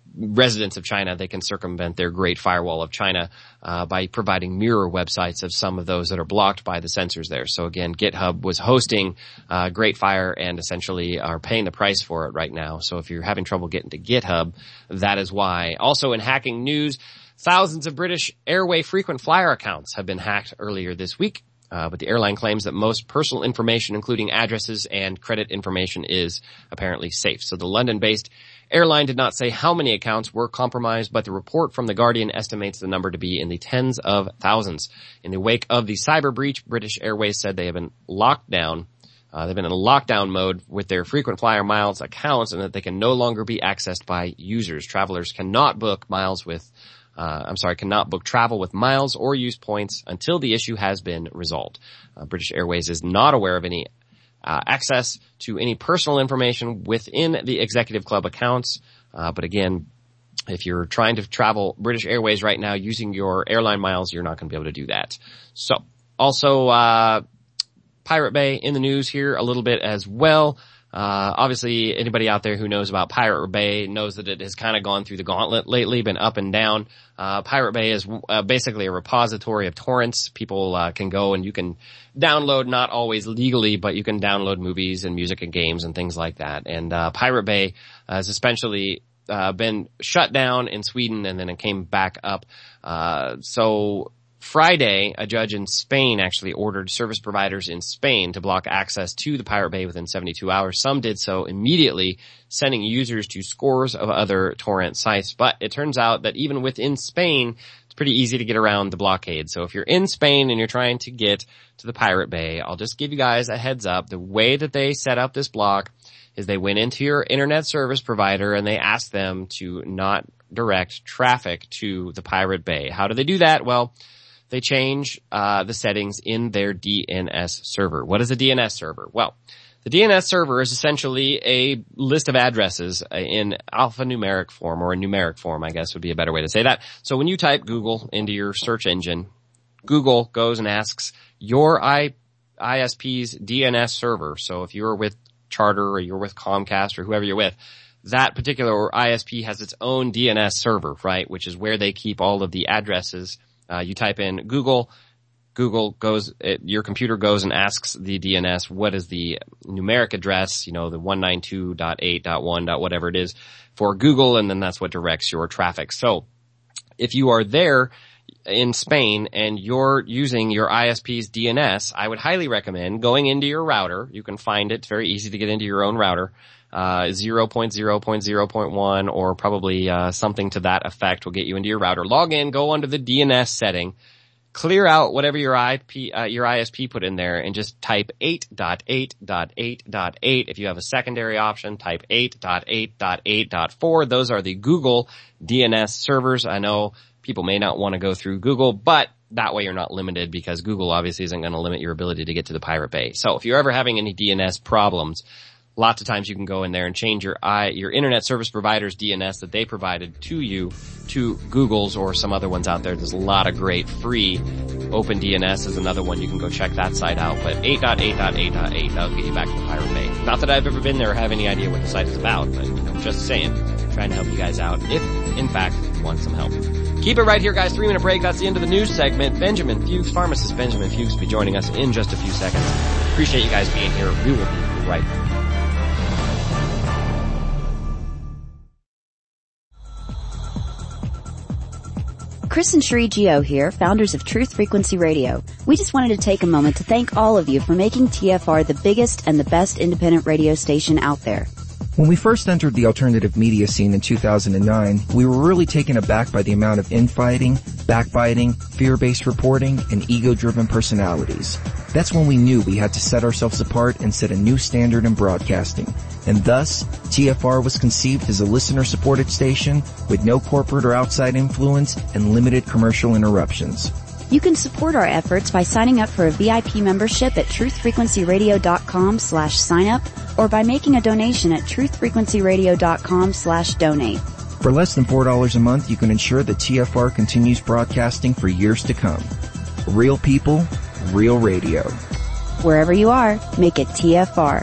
residents of China, they can circumvent their Great Firewall of China uh, by providing mirror websites of some of those that are blocked by the censors there. So again, GitHub was hosting uh, Great Fire and essentially are paying the price for it right now. So if you're having trouble getting to GitHub, that is why. Also in hacking news, thousands of British Airways frequent flyer accounts have been hacked earlier this week. Uh, but the airline claims that most personal information, including addresses and credit information, is apparently safe. So the London-based airline did not say how many accounts were compromised, but the report from The Guardian estimates the number to be in the tens of thousands. In the wake of the cyber breach, British Airways said they have been locked down. Uh, they've been in a lockdown mode with their frequent flyer miles accounts and that they can no longer be accessed by users. Travelers cannot book miles with Uh, I'm sorry, cannot book travel with miles or use points until the issue has been resolved. Uh, British Airways is not aware of any uh, access to any personal information within the Executive Club accounts. Uh, but again, if you're trying to travel British Airways right now using your airline miles, you're not going to be able to do that. So, also, uh, Pirate Bay in the news here a little bit as well. Uh, obviously anybody out there who knows about Pirate Bay knows that it has kind of gone through the gauntlet lately, been up and down. Uh, Pirate Bay is uh, basically a repository of torrents. People, uh, can go and you can download, not always legally, but you can download movies and music and games and things like that. And, uh, Pirate Bay has essentially, uh, been shut down in Sweden and then it came back up. Uh, so, Friday, a judge in Spain actually ordered service providers in Spain to block access to the Pirate Bay within seventy-two hours. Some did so immediately, sending users to scores of other torrent sites. But it turns out that even within Spain, it's pretty easy to get around the blockade. So if you're in Spain and you're trying to get to the Pirate Bay, I'll just give you guys a heads up. The way that they set up this block is they went into your internet service provider and they asked them to not direct traffic to the Pirate Bay. How do they do that? Well, they change uh the settings in their D N S server. What is a D N S server? Well, the D N S server is essentially a list of addresses in alphanumeric form, or a numeric form, I guess would be a better way to say that. So when you type Google into your search engine, Google goes and asks your I, ISP's D N S server. So if you're with Charter or you're with Comcast or whoever you're with, that particular I S P has its own D N S server, right? Which is where they keep all of the addresses. Uh, you type in Google, Google goes, it, your computer goes and asks the D N S what is the numeric address, you know, the one ninety-two dot eight dot one. whatever it is for Google, and then that's what directs your traffic. So if you are there in Spain and you're using your I S P's D N S, I would highly recommend going into your router. You can find it. It's very easy to get into your own router. Uh, zero point zero point zero point one or probably, uh, something to that effect will get you into your router. Log in, go under the D N S setting, clear out whatever your I P, uh, your I S P put in there and just type eight dot eight dot eight dot eight. If you have a secondary option, type eight dot eight dot eight dot four. Those are the Google D N S servers. I know people may not want to go through Google, but that way you're not limited because Google obviously isn't going to limit your ability to get to the Pirate Bay. So if you're ever having any D N S problems, lots of times you can go in there and change your I, your internet service provider's D N S that they provided to you to Google's or some other ones out there. There's a lot of great free OpenDNS is another one. You can go check that site out. But eight dot eight dot eight dot eight, that'll get you back to the Pirate Bay. Not that I've ever been there or have any idea what the site is about, but I'm just saying, trying to help you guys out if, in fact, you want some help. Keep it right here, guys. Three minute break. That's the end of the news segment. Benjamin Fuchs, pharmacist Benjamin Fuchs, will be joining us in just a few seconds. Appreciate you guys being here. We will be right back. Chris and Sheree Gio here, founders of Truth Frequency Radio. We just wanted to take a moment to thank all of you for making T F R the biggest and the best independent radio station out there. When we first entered the alternative media scene in two thousand nine, we were really taken aback by the amount of infighting, backbiting, fear-based reporting, and ego-driven personalities. That's when we knew we had to set ourselves apart and set a new standard in broadcasting. And thus, T F R was conceived as a listener-supported station with no corporate or outside influence and limited commercial interruptions. You can support our efforts by signing up for a V I P membership at truthfrequencyradio.com slash sign up or by making a donation at truthfrequencyradio.com slash donate. For less than four dollars a month, you can ensure that T F R continues broadcasting for years to come. Real people, real radio. Wherever you are, make it T F R.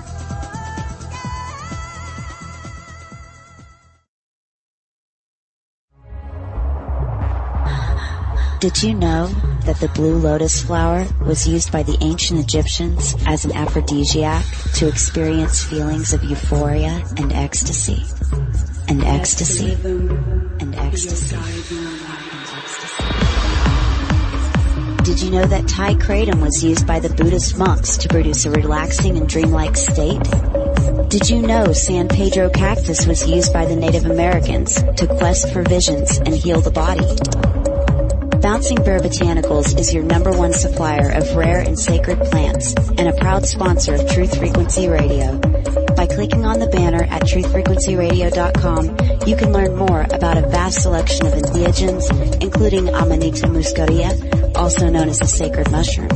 Did you know that the blue lotus flower was used by the ancient Egyptians as an aphrodisiac to experience feelings of euphoria and ecstasy? And ecstasy. And ecstasy. Did you know that Thai kratom was used by the Buddhist monks to produce a relaxing and dreamlike state? Did you know San Pedro cactus was used by the Native Americans to quest for visions and heal the body? Bouncing Bear Botanicals is your number one supplier of rare and sacred plants and a proud sponsor of Truth Frequency Radio. By clicking on the banner at truth frequency radio dot com, you can learn more about a vast selection of entheogens, including Amanita muscaria, also known as the sacred mushroom.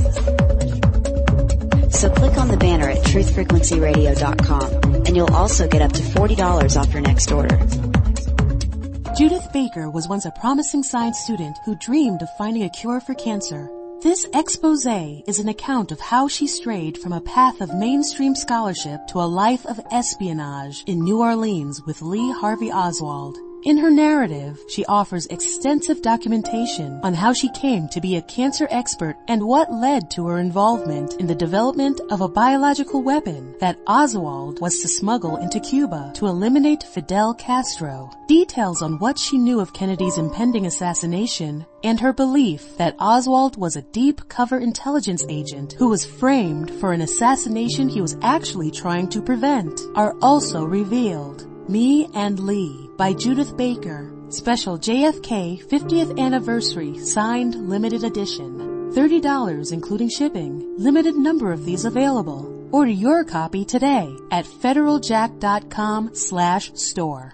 So click on the banner at truth frequency radio dot com, and you'll also get up to forty dollars off your next order. Judith Baker was once a promising science student who dreamed of finding a cure for cancer. This expose is an account of how she strayed from a path of mainstream scholarship to a life of espionage in New Orleans with Lee Harvey Oswald. In her narrative, she offers extensive documentation on how she came to be a cancer expert and what led to her involvement in the development of a biological weapon that Oswald was to smuggle into Cuba to eliminate Fidel Castro. Details on what she knew of Kennedy's impending assassination and her belief that Oswald was a deep cover intelligence agent who was framed for an assassination he was actually trying to prevent are also revealed. Me and Lee by Judith Baker. Special J F K fiftieth Anniversary Signed Limited Edition. thirty dollars including shipping. Limited number of these available. Order your copy today at federaljack.com slash store.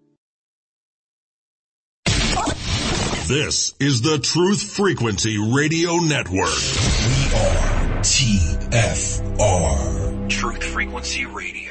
This is the Truth Frequency Radio Network. We are T F R. Truth Frequency Radio.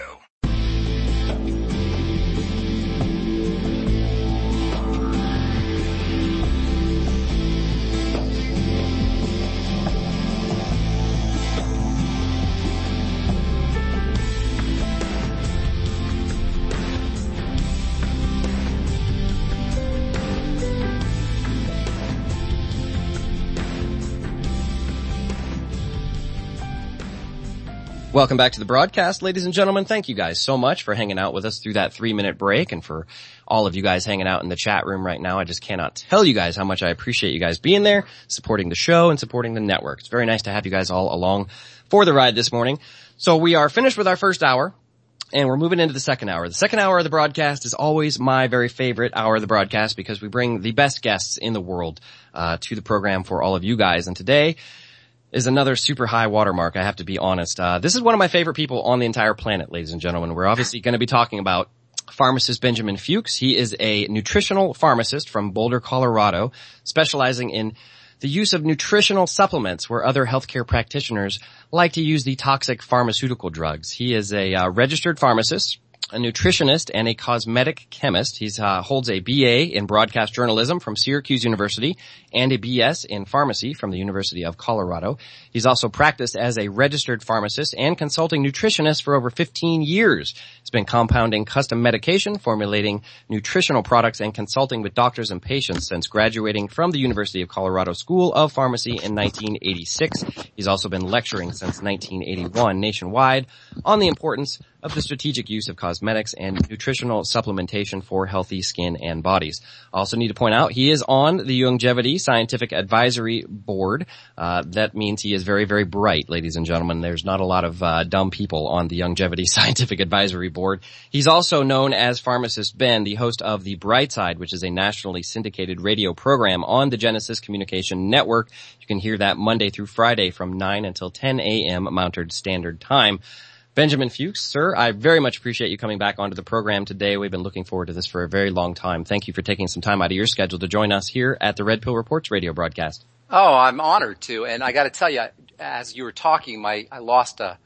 Welcome back to the broadcast, ladies and gentlemen. Thank you guys so much for hanging out with us through that three-minute break, and for all of you guys hanging out in the chat room right now. I just cannot tell you guys how much I appreciate you guys being there, supporting the show, and supporting the network. It's very nice to have you guys all along for the ride this morning. So we are finished with our first hour, and we're moving into the second hour. The second hour of the broadcast is always my very favorite hour of the broadcast because we bring the best guests in the world uh to the program for all of you guys. And today is another super high watermark, I have to be honest. Uh, this is one of my favorite people on the entire planet, ladies and gentlemen. We're obviously going to be talking about pharmacist Benjamin Fuchs. He is a nutritional pharmacist from Boulder, Colorado, specializing in the use of nutritional supplements where other healthcare practitioners like to use the toxic pharmaceutical drugs. He is a uh, registered pharmacist, a nutritionist, and a cosmetic chemist. He uh, holds a B A in broadcast journalism from Syracuse University and a B S in pharmacy from the University of Colorado. He's also practiced as a registered pharmacist and consulting nutritionist for over fifteen years. He's been compounding custom medication, formulating nutritional products, and consulting with doctors and patients since graduating from the University of Colorado School of Pharmacy in nineteen eighty-six. He's also been lecturing since nineteen eighty-one nationwide on the importance of the strategic use of cosmetics and nutritional supplementation for healthy skin and bodies. I also need to point out he is on the Longevity Scientific Advisory Board. Uh, that means he is very, very bright, ladies and gentlemen. There's not a lot of uh, dumb people on the Longevity Scientific Advisory Board. He's also known as Pharmacist Ben, the host of The Bright Side, which is a nationally syndicated radio program on the Genesis Communication Network. You can hear that Monday through Friday from nine until ten a.m. Mountain Standard Time. Benjamin Fuchs, sir, I very much appreciate you coming back onto the program today. We've been looking forward to this for a very long time. Thank you for taking some time out of your schedule to join us here at the Red Pill Reports radio broadcast. Oh, I'm honored to. And I got to tell you, as you were talking, my I lost a,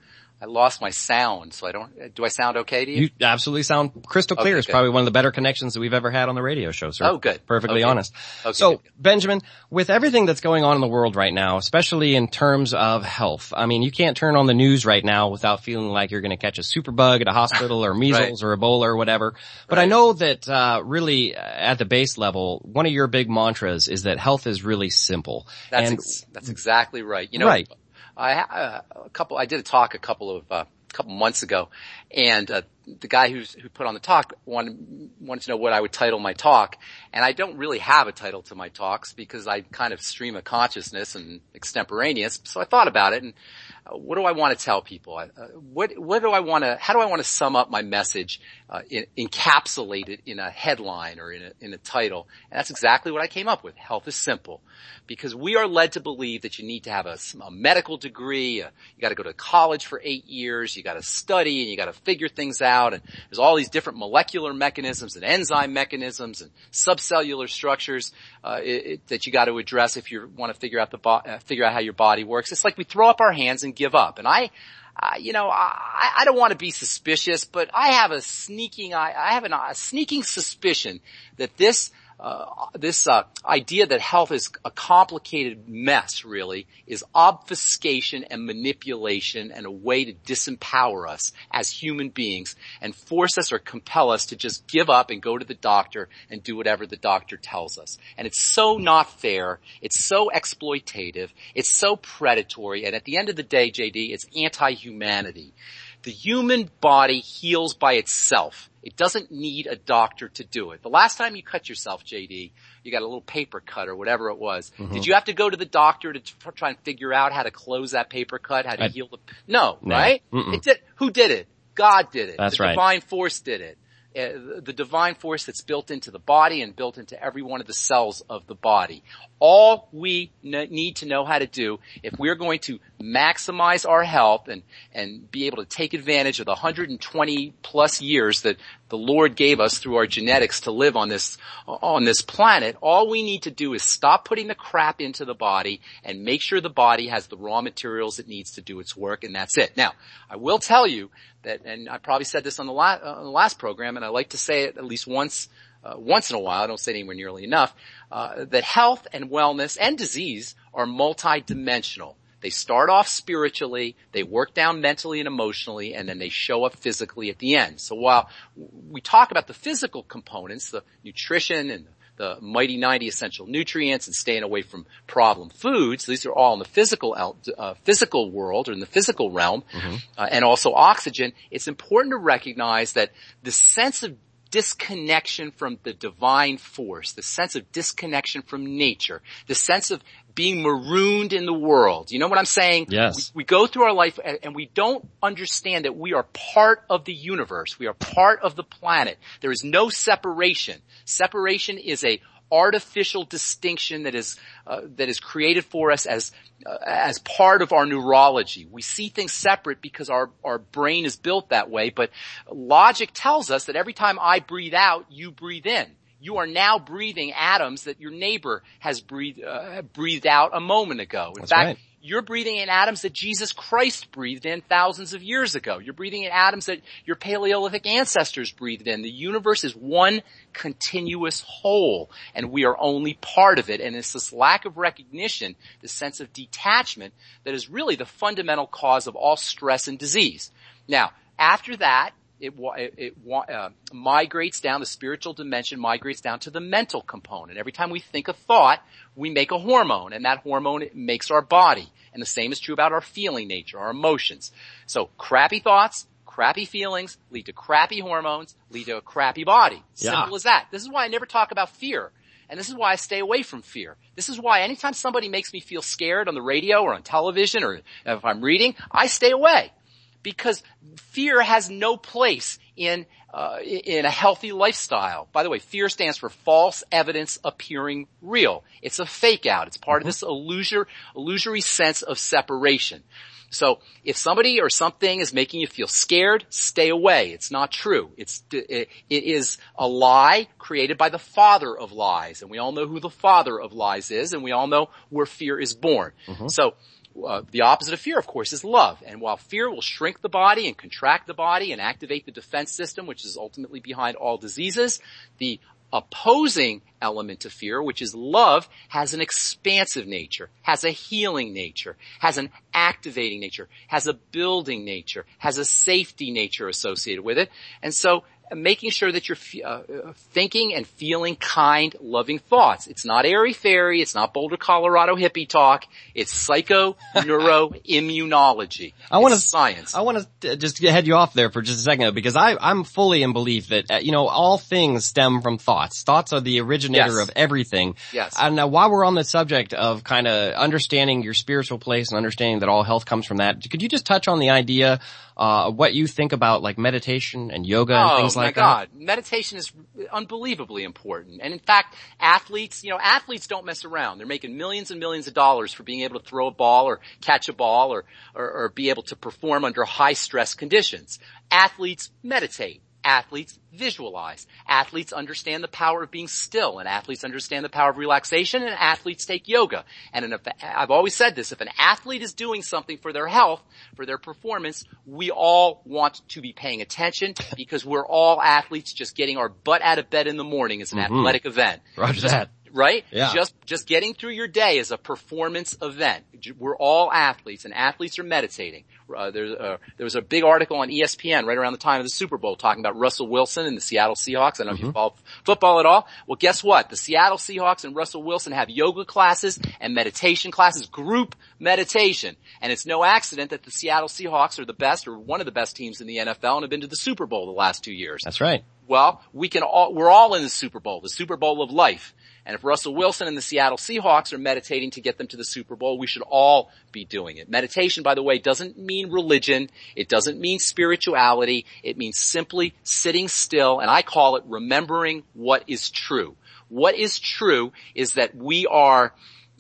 I lost my sound, so I don't, do I sound okay to you? You absolutely sound crystal clear. Okay, It's good. probably one of the better connections that we've ever had on the radio show, sir. Oh, good. Perfectly Okay. honest. Okay, so, good. Benjamin, with everything that's going on in the world right now, especially in terms of health, I mean, you can't turn on the news right now without feeling like you're going to catch a superbug at a hospital or measles Right. or Ebola or whatever. But Right. I know that, uh, really uh, at the base level, one of your big mantras is that health is really simple. That's and ex- that's exactly right. You know, Right. I uh, a couple. I did a talk a couple of uh, couple months ago, and uh, the guy who's who put on the talk wanted wanted to know what I would title my talk, and I don't really have a title to my talks because I kind of stream of consciousness and extemporaneous. So I thought about it, and uh, what do I want to tell people? Uh, what what do I want to? How do I want to sum up my message, uh, in, encapsulate it in a headline or in a in a title? And that's exactly what I came up with. Health is simple. Because we are led to believe that you need to have a, a medical degree, uh, you got to go to college for eight years, you got to study, and you got to figure things out. And there's all these different molecular mechanisms and enzyme mechanisms and subcellular structures uh, it, it, that you got to address if you want to figure out the bo- uh, figure out how your body works. It's like we throw up our hands and give up. And I, uh, you know, I, I don't want to be suspicious, but I have a sneaking, I, I have an, a sneaking suspicion that this. Uh, this uh, idea that health is a complicated mess, really, is obfuscation and manipulation and a way to disempower us as human beings and force us or compel us to just give up and go to the doctor and do whatever the doctor tells us. And it's so not fair. It's so exploitative. It's so predatory. And at the end of the day, J D, it's anti-humanity. The human body heals by itself. It doesn't need a doctor to do it. The last time you cut yourself, J D, you got a little paper cut or whatever it was. Mm-hmm. Did you have to go to the doctor to t- try and figure out how to close that paper cut, how to I, heal the... No, no. right? Mm-mm. It did. Who did it? God did it. That's the right. Divine force did it. Uh, the divine force that's built into the body and built into every one of the cells of the body. All we n- need to know how to do if we're going to maximize our health and, and be able to take advantage of the one hundred twenty plus years that the Lord gave us through our genetics to live on this, on this planet, all we need to do is stop putting the crap into the body and make sure the body has the raw materials it needs to do its work, and that's it. Now, I will tell you that, and I probably said this on the, la- on the last program, and I like to say it at least once, uh, once in a while, I don't say it anywhere nearly enough, uh, that health and wellness and disease are multidimensional. They start off spiritually, they work down mentally and emotionally, and then they show up physically at the end. So while we talk about the physical components, the nutrition and the mighty ninety essential nutrients and staying away from problem foods, these are all in the physical uh, physical world or in the physical realm, mm-hmm. uh, and also oxygen, it's important to recognize that the sense of disconnection from the divine force, the sense of disconnection from nature, the sense of being marooned in the world. You know what I'm saying? Yes. We, we go through our life and, and we don't understand that we are part of the universe. We are part of the planet. There is no separation. Separation is a artificial distinction that is uh, that is created for us as uh, as part of our neurology. We see things separate because our our brain is built that way, but logic tells us that every time I breathe out, you breathe in. You are now breathing atoms that your neighbor has breathed uh, breathed out a moment ago. In That's fact, right. You're breathing in atoms that Jesus Christ breathed in thousands of years ago. You're breathing in atoms that your Paleolithic ancestors breathed in. The universe is one continuous whole, and we are only part of it. And it's this lack of recognition, this sense of detachment, that is really the fundamental cause of all stress and disease. Now, after that, It, it, it uh, migrates down, the spiritual dimension migrates down to the mental component. Every time we think a thought, we make a hormone, and that hormone makes our body. And the same is true about our feeling nature, our emotions. So crappy thoughts, crappy feelings lead to crappy hormones, lead to a crappy body. Simple Yeah. as that. This is why I never talk about fear. And this is why I stay away from fear. This is why anytime somebody makes me feel scared on the radio or on television or if I'm reading, I stay away. Because fear has no place in uh, in a healthy lifestyle. By the way, fear stands for false evidence appearing real. It's a fake out. It's part mm-hmm. of this illusory, illusory sense of separation. So if somebody or something is making you feel scared, stay away. It's not true. It's it, it is a lie created by the father of lies, and we all know who the father of lies is, and we all know where fear is born. Mm-hmm. So Uh, the opposite of fear, of course, is love. And while fear will shrink the body and contract the body and activate the defense system, which is ultimately behind all diseases, the opposing element to fear, which is love, has an expansive nature, has a healing nature, has an activating nature, has a building nature, has a safety nature associated with it. And so making sure that you're uh, thinking and feeling kind, loving thoughts. It's not airy-fairy. It's not Boulder, Colorado hippie talk. It's psycho-neuroimmunology. I want to science. I want to just head you off there for just a second, because I, I'm fully in belief that, uh, you know, all things stem from thoughts. Thoughts are the originator Yes. of everything. Yes. And uh, while we're on the subject of kind of understanding your spiritual place and understanding that all health comes from that, could you just touch on the idea Uh, what you think about like meditation and yoga and oh, things like my God. Meditation is unbelievably important. And in fact, athletes, you know, athletes don't mess around. They're making millions and millions of dollars for being able to throw a ball or catch a ball or, or, or be able to perform under high stress conditions. Athletes meditate. Athletes visualize. Athletes understand the power of being still, and athletes understand the power of relaxation, and athletes take yoga. And if, I've always said this, if an athlete is doing something for their health, for their performance, we all want to be paying attention, because we're all athletes. Just getting our butt out of bed in the morning is an mm-hmm. athletic event. Roger just, that. Right? Yeah. Just, just getting through your day is a performance event. We're all athletes, and athletes are meditating. Uh, there's, uh, there was a big article on E S P N right around the time of the Super Bowl talking about Russell Wilson and the Seattle Seahawks. I don't know mm-hmm. if you follow football at all. Well, guess what? The Seattle Seahawks and Russell Wilson have yoga classes and meditation classes, group meditation. And it's no accident that the Seattle Seahawks are the best, or one of the best teams in the N F L, and have been to the Super Bowl the last two years. That's right. Well, we can all, we're all in the Super Bowl, the Super Bowl of life. And if Russell Wilson and the Seattle Seahawks are meditating to get them to the Super Bowl, we should all be doing it. Meditation, by the way, doesn't mean religion. It doesn't mean spirituality. It means simply sitting still, and I call it remembering what is true. What is true is that we are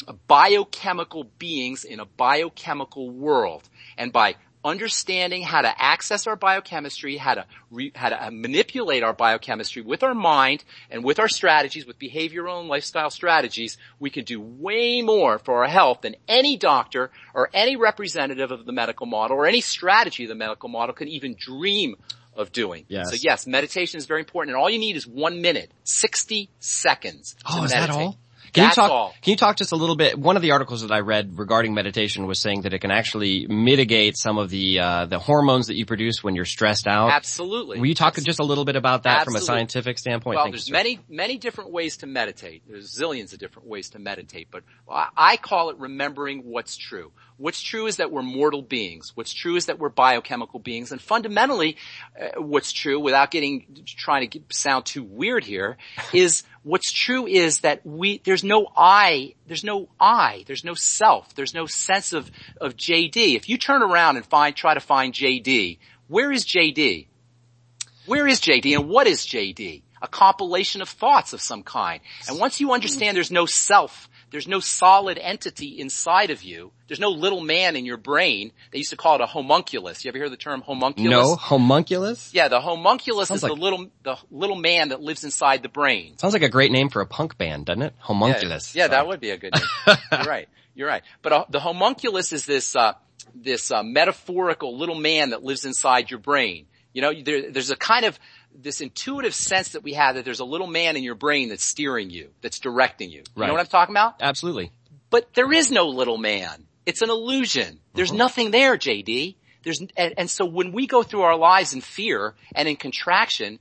biochemical beings in a biochemical world. And by understanding how to access our biochemistry, how to re, how to manipulate our biochemistry with our mind and with our strategies, with behavioral and lifestyle strategies, we can do way more for our health than any doctor or any representative of the medical model or any strategy of the medical model can even dream of doing. Yes. So yes, meditation is very important, and all you need is one minute, sixty seconds to Oh, is meditate. that all? Can That's you talk, all. Can you talk just a little bit? One of the articles that I read regarding meditation was saying that it can actually mitigate some of the uh the hormones that you produce when you're stressed out. Absolutely. Will you talk just a little bit about that Absolutely. from a scientific standpoint? Well, Thank there's you, sir. many, many different ways to meditate. There's zillions of different ways to meditate, but I call it remembering what's true. What's true is that we're mortal beings. What's true is that we're biochemical beings. And fundamentally, uh, what's true, without getting, trying to get, sound too weird here, is what's true is that we, there's no I, there's no I, there's no self, there's no sense of, of J D. If you turn around and find, try to find J D, where is J D? Where is J D and what is J D? A compilation of thoughts of some kind. And once you understand there's no self, there's no solid entity inside of you, there's no little man in your brain. They used to call it a homunculus. You ever hear the term homunculus? No, homunculus? Yeah, the homunculus Sounds is like, the little, the little man that lives inside the brain. Sounds like a great name for a punk band, doesn't it? Homunculus. Yeah, yeah, that would be a good name. You're right. You're right. But uh, the homunculus is this, uh, this, uh, metaphorical little man that lives inside your brain. You know, there, there's a kind of, this intuitive sense that we have that there's a little man in your brain that's steering you, that's directing you. You Right. know what I'm talking about? Absolutely. But there is no little man. It's an illusion. There's Uh-huh. nothing there, J D. There's, and, and so when we go through our lives in fear and in contraction,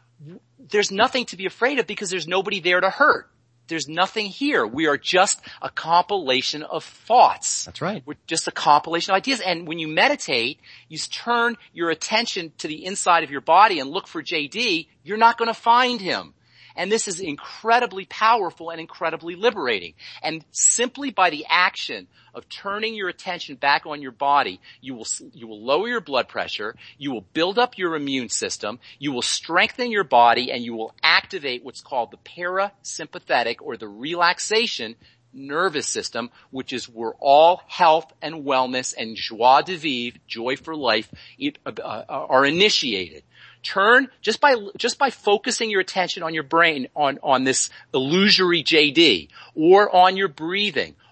there's nothing to be afraid of because there's nobody there to hurt. There's nothing here. We are just a compilation of thoughts. That's right. We're just a compilation of ideas. And when you meditate, you turn your attention to the inside of your body and look for J D, you're not going to find him. And this is incredibly powerful and incredibly liberating. And simply by the action of turning your attention back on your body, you will, you will lower your blood pressure, you will build up your immune system, you will strengthen your body, and you will activate what's called the parasympathetic or the relaxation nervous system, which is where all health and wellness and joie de vivre, joy for life, uh, are initiated. Turn, just by, just by focusing your attention on your brain, on, on this illusory J D, or on your breathing,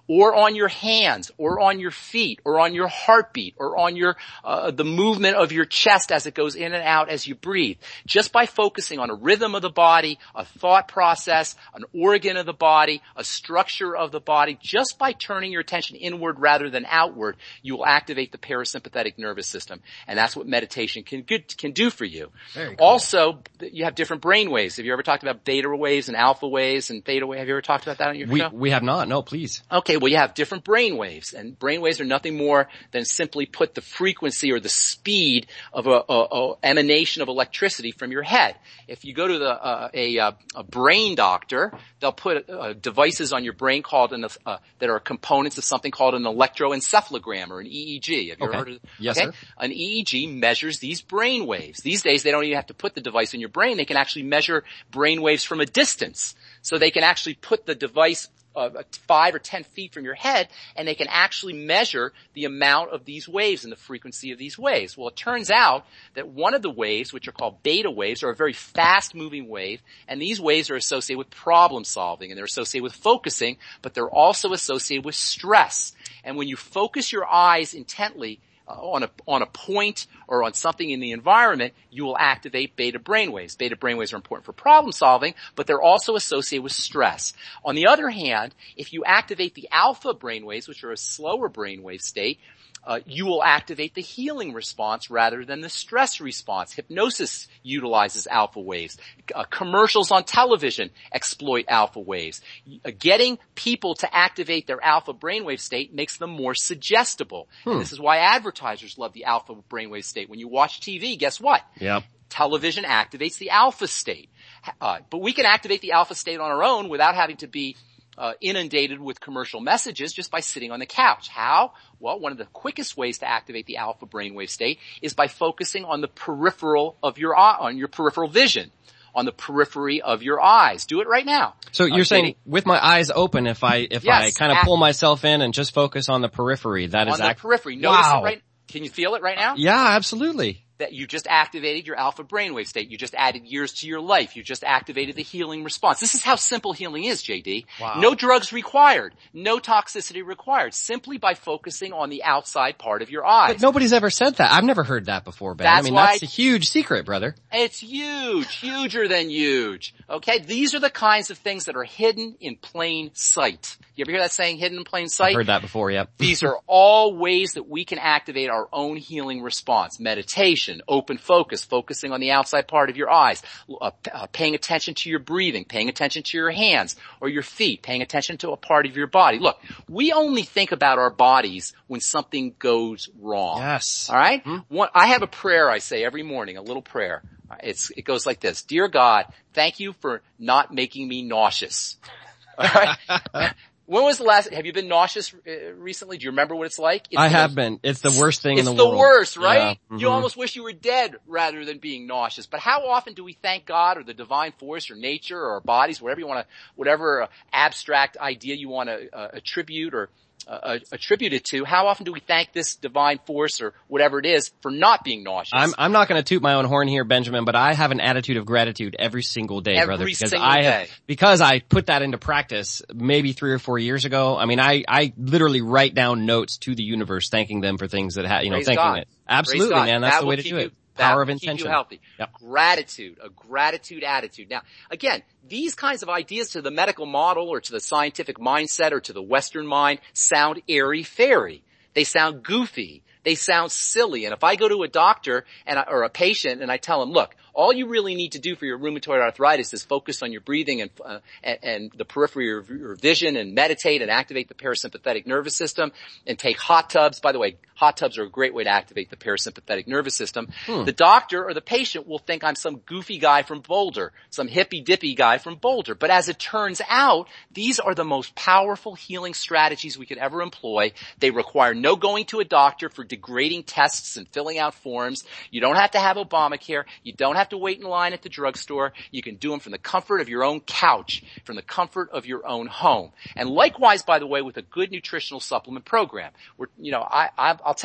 or on your hands, or on your feet, or on your heartbeat, or on your, uh, the movement of your chest as it goes in and out as you breathe. Just by focusing on a rhythm of the body, a thought process, an organ of the body, a structure of the body, just by turning your attention inward rather than outward, you will activate the parasympathetic nervous system. And that's what meditation can, can do for you. Very cool. Also, you have different brain waves. Have you ever talked about beta waves and alpha waves and theta waves? Have you ever talked about that on your we, show? We have not. No, please. Okay, well, you have different brain waves, and brain waves are nothing more than simply put the frequency or the speed of a, a, a emanation of electricity from your head. If you go to the uh, a, a brain doctor, they'll put uh, devices on your brain called an, uh, that are components of something called an electroencephalogram or an E E G. Have you okay. ever heard of it? Yes, okay? sir. An E E G measures these brain waves. These days, they don't even have to put the device in your brain. They can actually measure brain waves from a distance. So they can actually put the device uh, five or ten feet from your head, and they can actually measure the amount of these waves and the frequency of these waves. Well, it turns out that one of the waves, which are called beta waves, are a very fast-moving wave, and these waves are associated with problem solving, and they're associated with focusing, but they're also associated with stress. And when you focus your eyes intently Uh, on a on a point or on something in the environment, you will activate beta brainwaves. Beta brainwaves are important for problem solving, but they're also associated with stress. On the other hand, if you activate the alpha brainwaves, which are a slower brainwave state, uh, you will activate the healing response rather than the stress response. Hypnosis utilizes alpha waves. Uh, commercials on television exploit alpha waves. Uh, getting people to activate their alpha brainwave state makes them more suggestible. Hmm. And this is why advertisers love the alpha brainwave state. When you watch T V, guess what? Yep. Television activates the alpha state. Uh, but we can activate the alpha state on our own without having to be Uh, inundated with commercial messages just by sitting on the couch. How? Well, one of the quickest ways to activate the alpha brainwave state is by focusing on the peripheral of your eye, on your peripheral vision, on the periphery of your eyes. Do it right now. So you're uh, saying Katie? with my eyes open, if I if Yes, I kind of pull myself in and just focus on the periphery, that is on the act- periphery. Notice wow. it right. Can you feel it right now? Yeah, absolutely. That you just activated your alpha brainwave state. You just added years to your life. You just activated the healing response. This is how simple healing is, J D. Wow. No drugs required. No toxicity required. Simply by focusing on the outside part of your eyes. But nobody's ever said that. I've never heard that before, Ben. That's I mean, why that's a huge secret, brother. It's huge. Huger than huge. Okay? These are the kinds of things that are hidden in plain sight. You ever hear that saying, hidden in plain sight? I've heard that before, yep. These are all ways that we can activate our own healing response. Meditation, open focus, focusing on the outside part of your eyes, uh, uh, paying attention to your breathing, paying attention to your hands or your feet, paying attention to a part of your body. Look, we only think about our bodies when something goes wrong. Yes. All right? Mm-hmm. One, I have a prayer I say every morning, a little prayer. It's, it goes like this. Dear God, thank you for not making me nauseous. All right? When was the last, have you been nauseous uh, recently? Do you remember what it's like? It's I the have most, been. It's the worst thing in the, the world. It's the worst, right? Yeah. Mm-hmm. You almost wish you were dead rather than being nauseous. But how often do we thank God or the divine force or nature or our bodies, whatever you want to, whatever uh, abstract idea you want to uh, attribute or Uh, attribute it to, how often do we thank this divine force or whatever it is for not being nauseous? I'm, I'm not going to toot my own horn here, Benjamin, but I have an attitude of gratitude every single day, every brother, because single I have, day. because I put that into practice maybe three or four years ago. I mean, I, I literally write down notes to the universe thanking them for things that ha, you know, Praise thanking God. it. Absolutely, Praise God. man. That's That the will way to keep do you, it. that Power of will intention. Keep you healthy. Yep. Gratitude, a gratitude attitude. Now, again, these kinds of ideas to the medical model or to the scientific mindset or to the Western mind sound airy-fairy. They sound goofy. They sound silly. And if I go to a doctor and I, or a patient and I tell them, look, all you really need to do for your rheumatoid arthritis is focus on your breathing and, uh, and, and the periphery of your vision and meditate and activate the parasympathetic nervous system and take hot tubs. By the way, hot tubs are a great way to activate the parasympathetic nervous system. Hmm. The doctor or the patient will think I'm some goofy guy from Boulder, some hippy-dippy guy from Boulder. But as it turns out, these are the most powerful healing strategies we could ever employ. They require no going to a doctor for degrading tests and filling out forms. You don't have to have Obamacare. You don't have to wait in line at the drugstore. You can do them from the comfort of your own couch, from the comfort of your own home. And likewise, by the way, with a good nutritional supplement program. We're, you know, I, I, I'll tell you,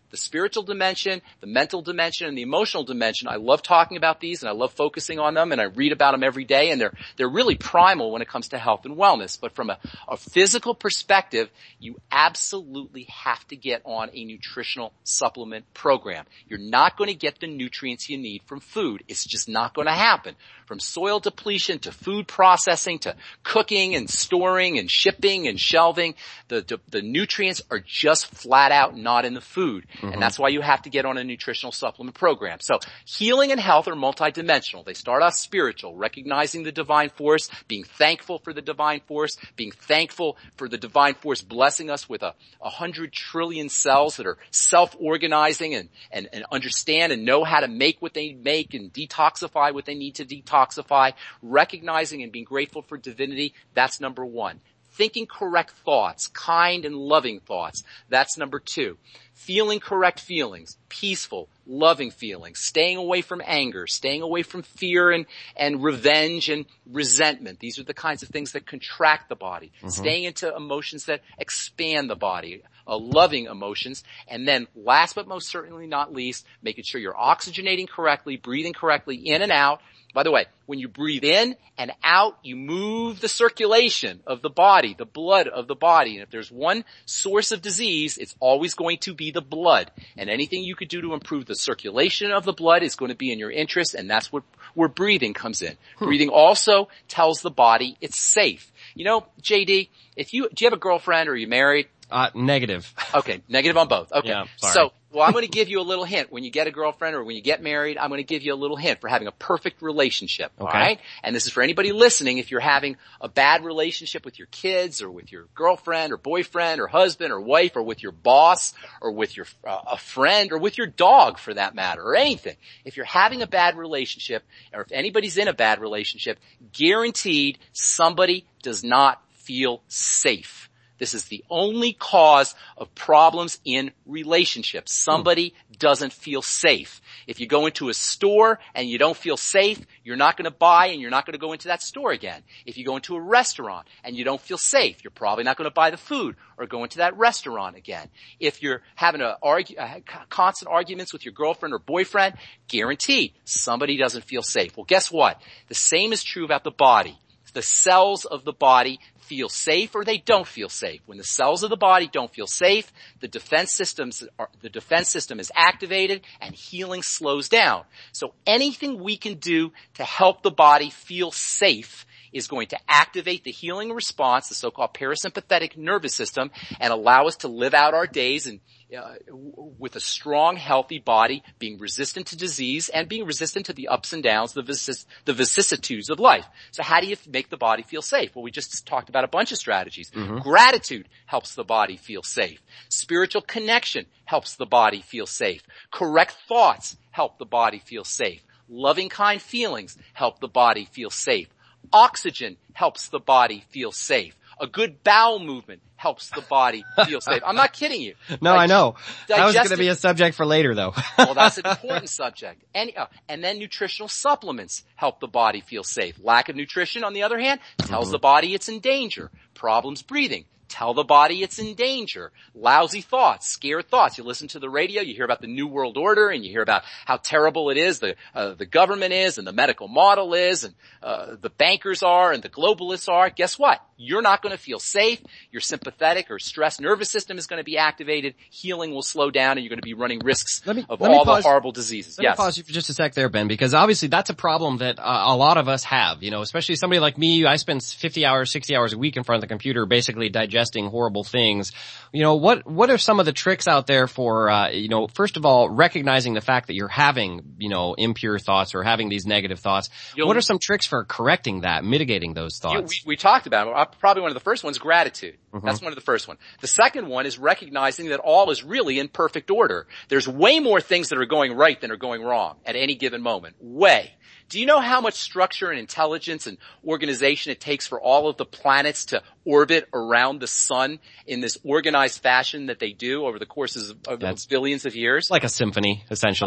the spiritual dimension, the mental dimension, and the emotional dimension. I love talking about these and I love focusing on them and I read about them every day, and they're, they're really primal when it comes to health and wellness. But from a, a physical perspective, you absolutely have to get on a nutritional supplement program. You're not going to get the nutrients you need from food. It's just not going to happen. From soil depletion to food processing to cooking and storing and shipping and shelving, the, the, the nutrients are just flat out not in the food. Mm-hmm. And that's why you have to get on a nutritional supplement program. So healing and health are multidimensional. They start off spiritual, recognizing the divine force, being thankful for the divine force, being thankful for the divine force blessing us with a, a hundred trillion cells that are self-organizing and, and, and understand and know how to make what they make and detoxify what they need to detoxify. Recognizing and being grateful for divinity, that's number one. Thinking correct thoughts, kind and loving thoughts, that's number two. Feeling correct feelings, peaceful, loving feelings, staying away from anger, staying away from fear and, and revenge and resentment. These are the kinds of things that contract the body. Mm-hmm. Staying into emotions that expand the body, uh, loving emotions. And then last but most certainly not least, making sure you're oxygenating correctly, breathing correctly in and out. By the way, when you breathe in and out, you move the circulation of the body, the blood of the body. And if there's one source of disease, it's always going to be the blood. And anything you could do to improve the circulation of the blood is going to be in your interest, and that's what, where breathing comes in. Hmm. Breathing also tells the body it's safe. You know, J D, if you, do you have a girlfriend or are you married? Uh, negative. Okay, negative on both. Okay. Yeah, sorry. So, well, I'm going to give you a little hint. When you get a girlfriend or when you get married, I'm going to give you a little hint for having a perfect relationship. Okay. All right? And this is for anybody listening. If you're having a bad relationship with your kids or with your girlfriend or boyfriend or husband or wife or with your boss or with your uh, a friend or with your dog for that matter or anything. If you're having a bad relationship or if anybody's in a bad relationship, guaranteed somebody does not feel safe. This is the only cause of problems in relationships. Somebody doesn't feel safe. If you go into a store and you don't feel safe, you're not going to buy and you're not going to go into that store again. If you go into a restaurant and you don't feel safe, you're probably not going to buy the food or go into that restaurant again. If you're having a argue, uh, constant arguments with your girlfriend or boyfriend, guaranteed somebody doesn't feel safe. Well, guess what? The same is true about the body. The cells of the body feel safe or they don't feel safe. When the cells of the body don't feel safe, the defense systems are, the defense system is activated and healing slows down. So anything we can do to help the body feel safe is going to activate the healing response, the so-called parasympathetic nervous system, and allow us to live out our days and uh, with a strong, healthy body, being resistant to disease and being resistant to the ups and downs, the, vicis- the vicissitudes of life. So how do you make the body feel safe? Well, we just talked about a bunch of strategies. Mm-hmm. Gratitude helps the body feel safe. Spiritual connection helps the body feel safe. Correct thoughts help the body feel safe. Loving, kind feelings help the body feel safe. Oxygen helps the body feel safe. A good bowel movement helps the body feel safe. I'm not kidding you. No, Dig- I know. That was going to digestive- be a subject for later, though. Well, that's an important subject. And, uh, and then nutritional supplements help the body feel safe. Lack of nutrition, on the other hand, tells mm-hmm. the body it's in danger. Problems breathing. Tell the body it's in danger. Lousy thoughts, scared thoughts. You listen to the radio, you hear about the New World Order, and you hear about how terrible it is, the uh, the government is, and the medical model is, and uh, the bankers are, and the globalists are. Guess what? You're not going to feel safe. Your sympathetic or stress nervous system is going to be activated. Healing will slow down, and you're going to be running risks me, of all pause, the horrible diseases. Let yes. me pause you for just a sec there, Ben, because obviously that's a problem that uh, a lot of us have. You know, especially somebody like me. I spend fifty hours, sixty hours a week in front of the computer, basically digesting horrible things. Things. You know, what, what are some of the tricks out there for, uh, you know, first of all, recognizing the fact that you're having, you know, impure thoughts or having these negative thoughts? You'll, what are some tricks for correcting that, mitigating those thoughts? You, we, we talked about it. Probably one of the first ones, gratitude. Mm-hmm. That's one of the first one. The second one is recognizing that all is really in perfect order. There's way more things that are going right than are going wrong at any given moment. Way. Do you know how much structure and intelligence and organization it takes for all of the planets to orbit around the sun in this organized fashion that they do over the courses of, of those billions of years? Like a symphony, essentially.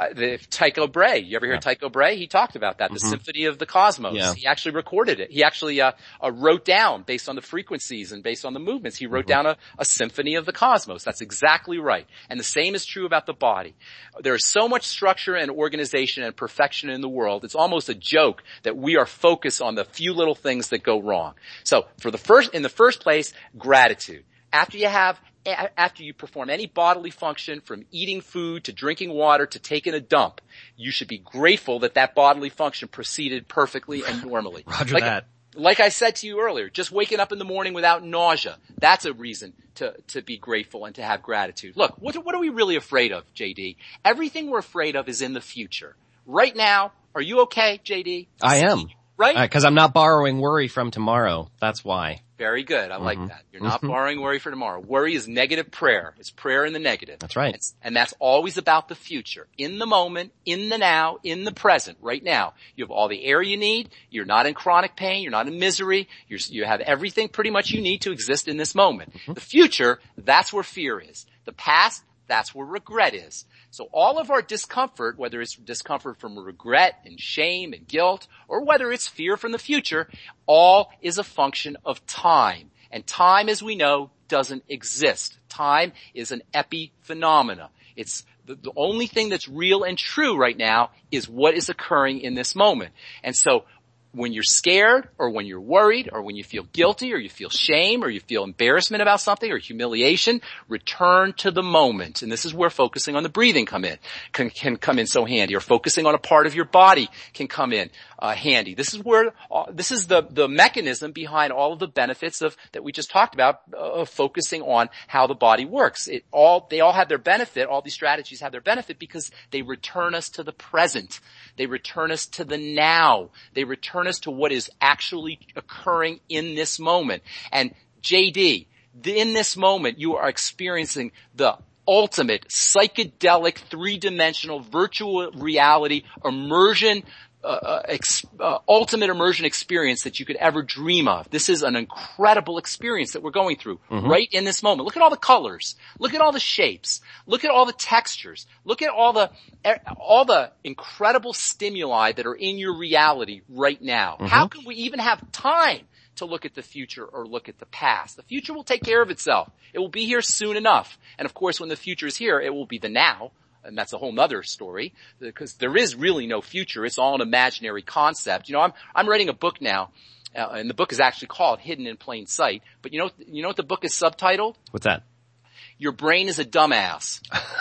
Uh, the Tycho Brahe. You ever hear yeah. Tycho Brahe? He talked about that. The mm-hmm. Symphony of the Cosmos. Yeah. He actually recorded it. He actually uh, uh wrote down, based on the frequencies and based on the movements, he wrote mm-hmm. down a, a symphony of the cosmos. That's exactly right. And the same is true about the body. There is so much structure and organization and perfection in the world. It's almost a joke that we are focused on the few little things that go wrong. So for the first, in the first place, gratitude. After you have After you perform any bodily function, from eating food to drinking water to taking a dump, you should be grateful that that bodily function proceeded perfectly and normally. Roger like, that. Like I said to you earlier, just waking up in the morning without nausea, that's a reason to, to be grateful and to have gratitude. Look, what, what are we really afraid of, J D? Everything we're afraid of is in the future. Right now, are you okay, J D? I am. Right? Because uh, I'm not borrowing worry from tomorrow. That's why. Very good. I like mm-hmm. that. You're not mm-hmm. borrowing worry for tomorrow. Worry is negative prayer. It's prayer in the negative. That's right. It's, and that's always about the future. In the moment, in the now, in the present, right now. You have all the air you need. You're not in chronic pain. You're not in misery. You're, you have everything pretty much you need to exist in this moment. Mm-hmm. The future, that's where fear is. The past, that's where regret is. So all of our discomfort, whether it's discomfort from regret and shame and guilt, or whether it's fear from the future, all is a function of time. And time, as we know, doesn't exist. Time is an epiphenomena. It's the, the only thing that's real and true right now is what is occurring in this moment. And so when you're scared or when you're worried or when you feel guilty or you feel shame or you feel embarrassment about something or humiliation, return to the moment. And this is where focusing on the breathing come in, can, can come in so handy, or focusing on a part of your body can come in uh, handy. This is where, uh, this is the, the mechanism behind all of the benefits of, that we just talked about, uh, of focusing on how the body works. It all, they all have their benefit, all these strategies have their benefit because they return us to the present. They return us to the now. They return us to what is actually occurring in this moment. And J D, in this moment, you are experiencing the ultimate psychedelic three-dimensional virtual reality immersion, uh, ex, uh, ultimate immersion experience that you could ever dream of. This is an incredible experience that we're going through mm-hmm. right in this moment. Look at all the colors. Look at all the shapes. Look at all the textures. Look at all the, all the incredible stimuli that are in your reality right now. Mm-hmm. How can we even have time to look at the future or look at the past? The future will take care of itself. It will be here soon enough. And of course, when the future is here, it will be the now. And that's a whole nother story, because there is really no future. It's all an imaginary concept. You know, I'm, I'm writing a book now, uh, and the book is actually called Hidden in Plain Sight. But you know, you know what the book is subtitled? What's that? Your Brain is a Dumbass.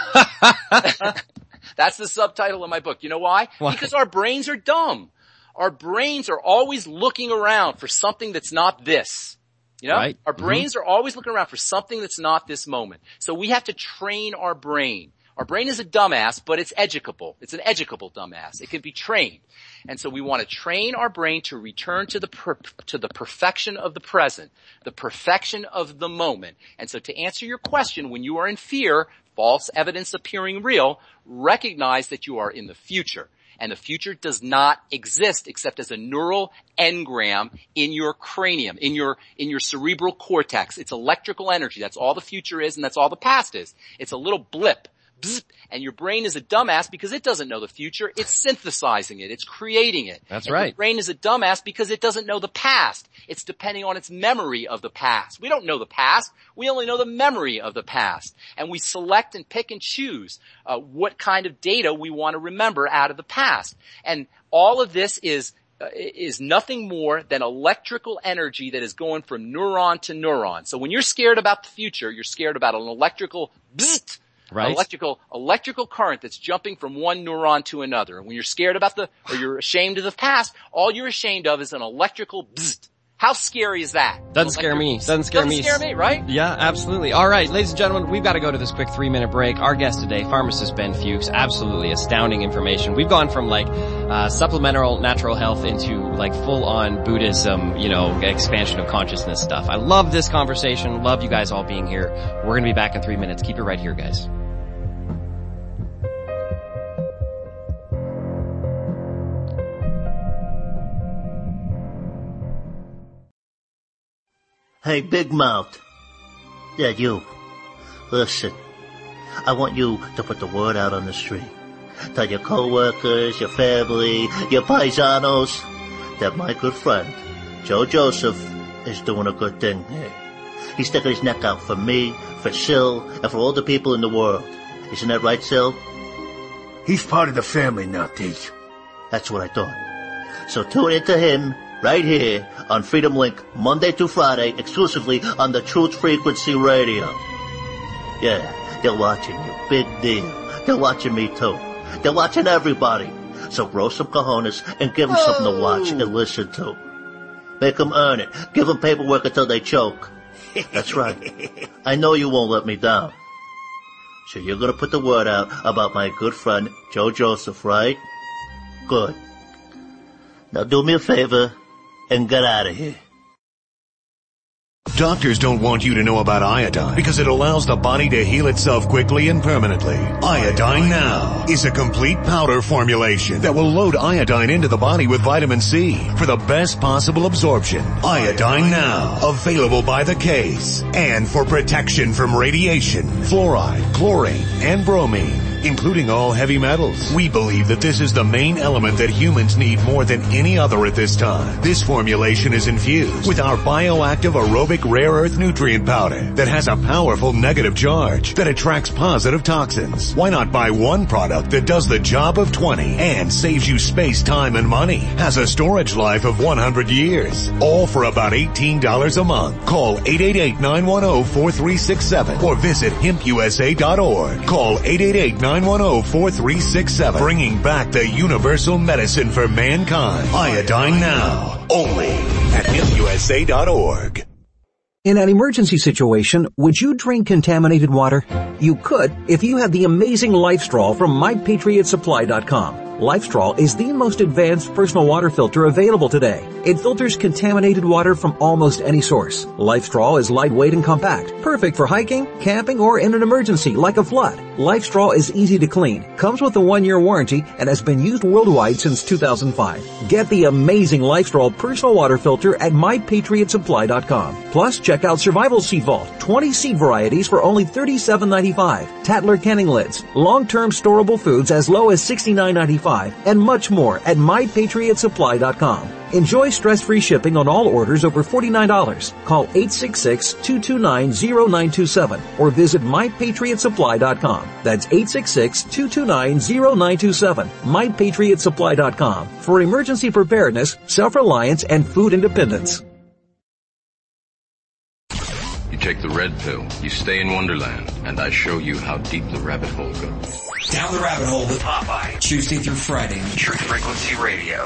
That's the subtitle of my book. You know why? why? Because our brains are dumb. Our brains are always looking around for something that's not this. You know, right. Our brains mm-hmm. are always looking around for something that's not this moment. So we have to train our brain. Our brain is a dumbass, but it's educable. It's an educable dumbass. It can be trained. And so we want to train our brain to return to the per, to the perfection of the present, the perfection of the moment. And so to answer your question, when you are in fear, false evidence appearing real, recognize that you are in the future. And the future does not exist except as a neural engram in your cranium, in your, in your cerebral cortex. It's electrical energy. That's all the future is, and that's all the past is. It's a little blip. And your brain is a dumbass because it doesn't know the future. It's synthesizing it. It's creating it. That's and right. Your brain is a dumbass because it doesn't know the past. It's depending on its memory of the past. We don't know the past. We only know the memory of the past. And we select and pick and choose uh, what kind of data we want to remember out of the past. And all of this is uh, is nothing more than electrical energy that is going from neuron to neuron. So when you're scared about the future, you're scared about an electrical bzzzt, Right. Electrical, electrical current that's jumping from one neuron to another. And when you're scared about the, or you're ashamed of the past, all you're ashamed of is an electrical bzzzt. How scary is that? Doesn't scare me. Doesn't scare me. Doesn't scare me, right? Yeah, absolutely. All right, ladies and gentlemen, we've got to go to this quick three-minute break. Our guest today, pharmacist Ben Fuchs, absolutely astounding information. We've gone from like uh supplemental natural health into like full-on Buddhism, you know, expansion of consciousness stuff. I love this conversation. Love you guys all being here. We're going to be back in three minutes. Keep it right here, guys. Hey, Big Mouth. Yeah, you. Listen, I want you to put the word out on the street. Tell your coworkers, your family, your paisanos that my good friend, Joe Joseph, is doing a good thing here. He's sticking his neck out for me, for Sil, and for all the people in the world. Isn't that right, Sil? He's part of the family now, Teach. That's what I thought. So tune into him right here on Freedom Link, Monday to Friday, exclusively on the Truth Frequency Radio. Yeah, they're watching you. Big deal. They're watching me too. They're watching everybody. So grow some cojones and give them oh. something to watch and listen to. Make them earn it. Give them paperwork until they choke. That's right. I know you won't let me down. So you're gonna put the word out about my good friend, Joe Joseph, right? Good. Now do me a favor and get out of here. Doctors don't want you to know about iodine because it allows the body to heal itself quickly and permanently. Iodine Now is a complete powder formulation that will load iodine into the body with vitamin C for the best possible absorption. Iodine Now, available by the case and for protection from radiation, fluoride, chlorine, and bromine, including all heavy metals. We believe that this is the main element that humans need more than any other at this time. This formulation is infused with our bioactive aerobic rare earth nutrient powder that has a powerful negative charge that attracts positive toxins. Why not buy one product that does the job of twenty and saves you space, time, and money? Has a storage life of one hundred years. All for about eighteen dollars a month. Call eight eight eight, nine one zero, four three six seven or visit hemp u s a dot org. Call eight eight eight, nine one zero, four three six seven. Bringing back the universal medicine for mankind. Iodine Now. Only at hemp u s a dot org. In an emergency situation, would you drink contaminated water? You could if you had the amazing LifeStraw from my patriot supply dot com. LifeStraw is the most advanced personal water filter available today. It filters contaminated water from almost any source. LifeStraw is lightweight and compact, perfect for hiking, camping, or in an emergency like a flood. LifeStraw is easy to clean, comes with a one-year warranty, and has been used worldwide since two thousand five. Get the amazing LifeStraw personal water filter at my patriot supply dot com. Plus, check out Survival Seed Vault, twenty seed varieties for only thirty-seven ninety-five, Tatler Canning Lids, long-term storable foods as low as sixty-nine ninety-five, and much more at my patriot supply dot com. Enjoy stress-free shipping on all orders over forty-nine dollars. Call eight six six, two two nine, zero nine two seven or visit my patriot supply dot com. That's eight six six, two two nine, zero nine two seven. my patriot supply dot com for emergency preparedness, self-reliance, and food independence. You take the red pill, you stay in Wonderland, and I show you how deep the rabbit hole goes. Down the Rabbit Hole with Popeye, Tuesday through Friday on Truth Frequency Radio.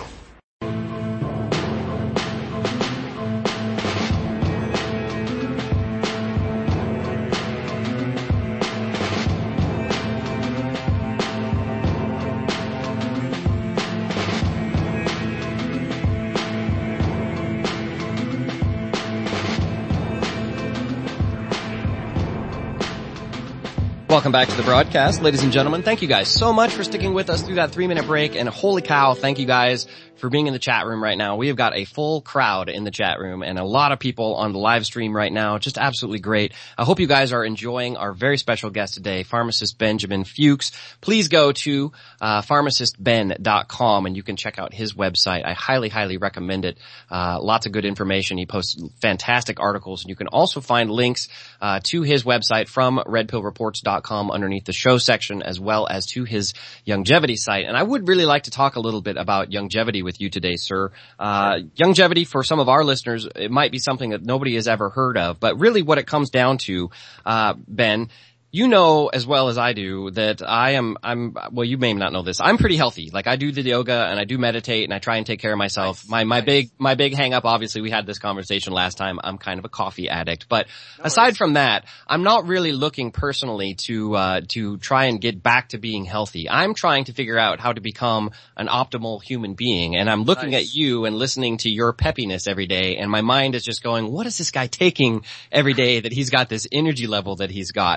Welcome back to the broadcast, ladies and gentlemen. Thank you guys so much for sticking with us through that three-minute break. And holy cow, thank you guys for being in the chat room right now. We have got a full crowd in the chat room and a lot of people on the live stream right now. Just absolutely great. I hope you guys are enjoying our very special guest today, pharmacist Benjamin Fuchs. Please go to uh pharmacist ben dot com and you can check out his website. I highly, highly recommend it. Uh lots of good information. He posts fantastic articles. And you can also find links uh to his website from red pill reports dot com underneath the show section, as well as to his Youngevity site. And I would really like to talk a little bit about Youngevity with you today, sir. Uh, Youngevity, for some of our listeners, it might be something that nobody has ever heard of, but really what it comes down to, uh, Ben, you know as well as I do that I am, I'm, well, you may not know this. I'm pretty healthy. Like I do the yoga and I do meditate and I try and take care of myself. Nice. My, my nice. big, my big hang up, obviously we had this conversation last time. I'm kind of a coffee addict, but no aside worries. from that, I'm not really looking personally to, uh, to try and get back to being healthy. I'm trying to figure out how to become an optimal human being. And I'm looking nice. at you and listening to your peppiness every day. And my mind is just going, what is this guy taking every day that he's got this energy level that he's got? So I'm wondering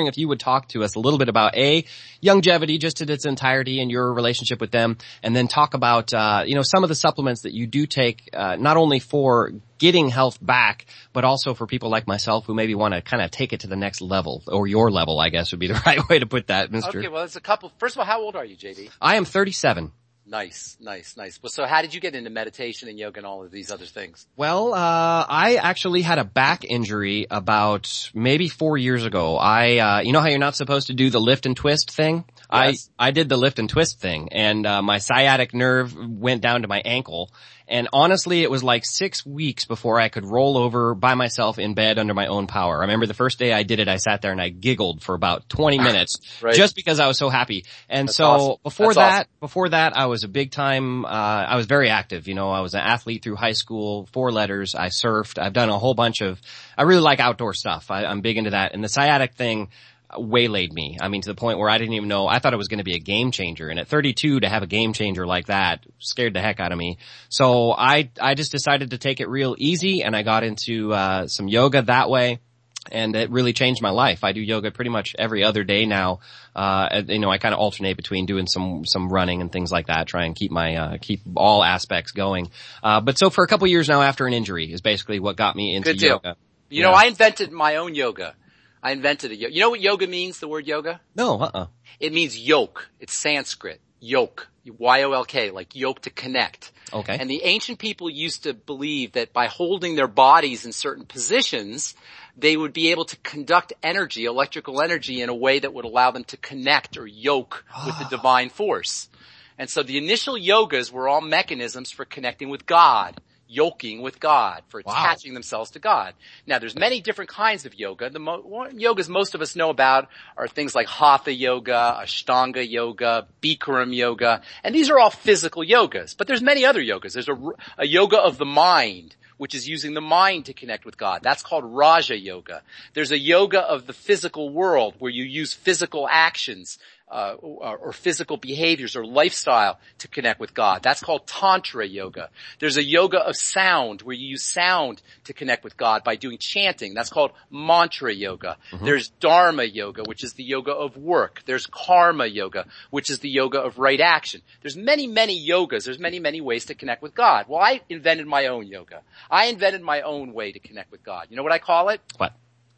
wondering if you would talk to us a little bit about A, Youngevity just in its entirety and your relationship with them, and then talk about, uh, you know, some of the supplements that you do take, uh, not only for getting health back, but also for people like myself who maybe want to kind of take it to the next level, or your level, I guess would be the right way to put that, Mister Okay, well, there's a couple. First of all, how old are you, J D? I am thirty-seven. Nice, nice, nice. Well, so how did you get into meditation and yoga and all of these other things? Well, uh, I actually had a back injury about maybe four years ago. I, uh, you know how you're not supposed to do the lift and twist thing? Yes. I, I did the lift and twist thing, and, uh, my sciatic nerve went down to my ankle. And honestly, it was like six weeks before I could roll over by myself in bed under my own power. I remember the first day I did it, I sat there and I giggled for about twenty minutes Right. just because I was so happy. And That's so awesome. before That's that, awesome. before that, I was a big time, uh, I was very active. You know, I was an athlete through high school, four letters. I surfed. I've done a whole bunch of, I really like outdoor stuff. I, I'm big into that. And the sciatic thing waylaid me. I mean, to the point where I didn't even know, I thought it was going to be a game changer. And at thirty-two, to have a game changer like that scared the heck out of me. So I, I just decided to take it real easy, and I got into, uh, some yoga that way. And it really changed my life. I do yoga pretty much every other day now. Uh, you know, I kind of alternate between doing some, some running and things like that, try and keep my, uh, keep all aspects going. Uh, but so for a couple years now after an injury is basically what got me into Good deal. yoga. You know, I invented my own yoga. I invented a yoga. You know what yoga means, the word yoga? No, uh-uh. It means yoke. It's Sanskrit. Yoke. Y O L K, like yoke to connect. Okay. And the ancient people used to believe that by holding their bodies in certain positions, they would be able to conduct energy, electrical energy, in a way that would allow them to connect or yoke with the divine force. And so the initial yogas were all mechanisms for connecting with God, yoking with God, for attaching themselves to God. Now, there's many different kinds of yoga. The mo- one yogas most of us know about are things like Hatha yoga, Ashtanga yoga, Bikram yoga, and these are all physical yogas. But there's many other yogas. There's a, a yoga of the mind, which is using the mind to connect with God. That's called Raja Yoga. There's a yoga of the physical world where you use physical actions uh, or, or physical behaviors or lifestyle to connect with God. That's called Tantra Yoga. There's a yoga of sound where you use sound to connect with God by doing chanting. That's called Mantra Yoga. Mm-hmm. There's Dharma Yoga, which is the yoga of work. There's Karma Yoga, which is the yoga of right action. There's many, many yogas. There's many, many ways to connect with God. Well, I invented my own yoga. I invented my own way to connect with God. You know what I call it? What?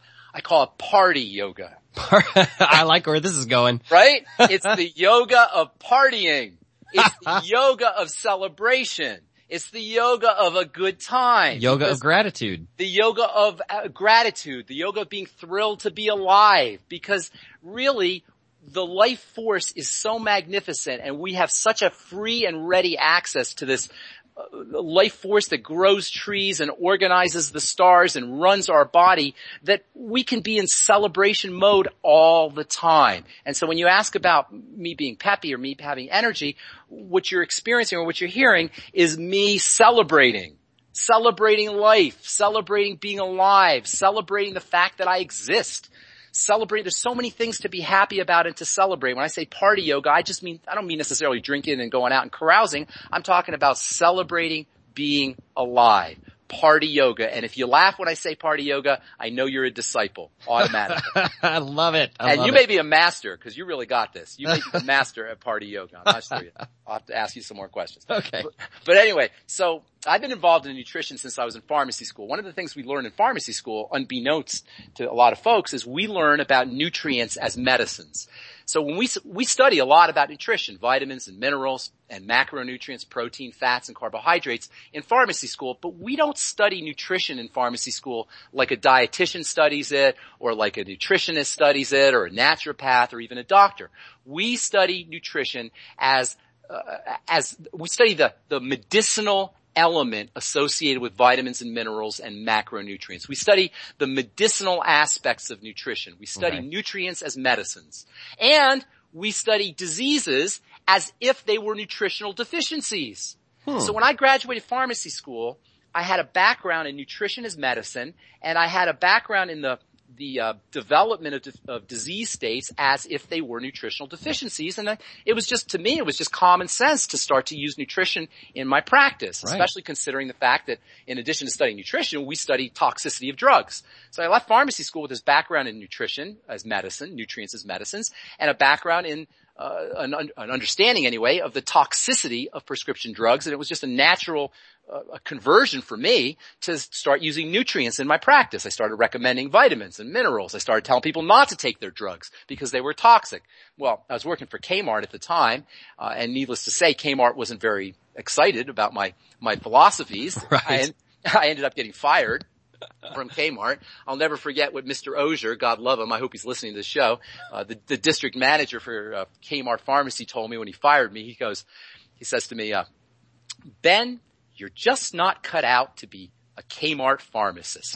I call it party yoga. I like where this is going. Right? It's the yoga of partying. It's the yoga of celebration. It's the yoga of a good time. Yoga of gratitude. The yoga of uh, gratitude. The yoga of being thrilled to be alive. Because really, the life force is so magnificent, and we have such a free and ready access to this life force that grows trees and organizes the stars and runs our body, that we can be in celebration mode all the time. And so when you ask about me being peppy or me having energy, what you're experiencing or what you're hearing is me celebrating. Celebrating life, celebrating being alive, celebrating the fact that I exist. Celebrate. There's so many things to be happy about and to celebrate. When I say party yoga, I just mean, I don't mean necessarily drinking and going out and carousing. I'm talking about celebrating being alive. Party yoga. And if you laugh when I say party yoga, I know you're a disciple automatically. I love it. I and love you it. may be a master because you really got this. You may be a master at party yoga. I'm not sure yet. I'll have to ask you some more questions. Okay. But, but anyway, so I've been involved in nutrition since I was in pharmacy school. One of the things we learn in pharmacy school, unbeknownst to a lot of folks, is we learn about nutrients as medicines. So when we, we study a lot about nutrition, vitamins and minerals and macronutrients, protein, fats, and carbohydrates in pharmacy school, but we don't study nutrition in pharmacy school like a dietitian studies it, or like a nutritionist studies it, or a naturopath, or even a doctor. We study nutrition as, uh, as, we study the, the medicinal element associated with vitamins and minerals and macronutrients. We study the medicinal aspects of nutrition. We study okay. nutrients as medicines. And we study diseases as if they were nutritional deficiencies. Hmm. So when I graduated pharmacy school, I had a background in nutrition as medicine, and I had a background in the the uh, development of, de- of disease states as if they were nutritional deficiencies. And uh, it was just, to me, it was just common sense to start to use nutrition in my practice, right. Especially considering the fact that in addition to studying nutrition, we study toxicity of drugs. So I left pharmacy school with this background in nutrition as medicine, nutrients as medicines, and a background in Uh, an, an understanding anyway of the toxicity of prescription drugs, and it was just a natural uh, a conversion for me to start using nutrients in my practice. I started recommending vitamins and minerals. I started telling people not to take their drugs because they were toxic. Well, I was working for Kmart at the time, uh, and needless to say, Kmart wasn't very excited about my my philosophies. Right. I, I ended up getting fired from Kmart. I'll never forget what Mister Ozier, God love him, I hope he's listening to the show, uh, the, the district manager for uh, Kmart Pharmacy told me when he fired me. He goes, he says to me, uh, Ben, you're just not cut out to be a Kmart pharmacist.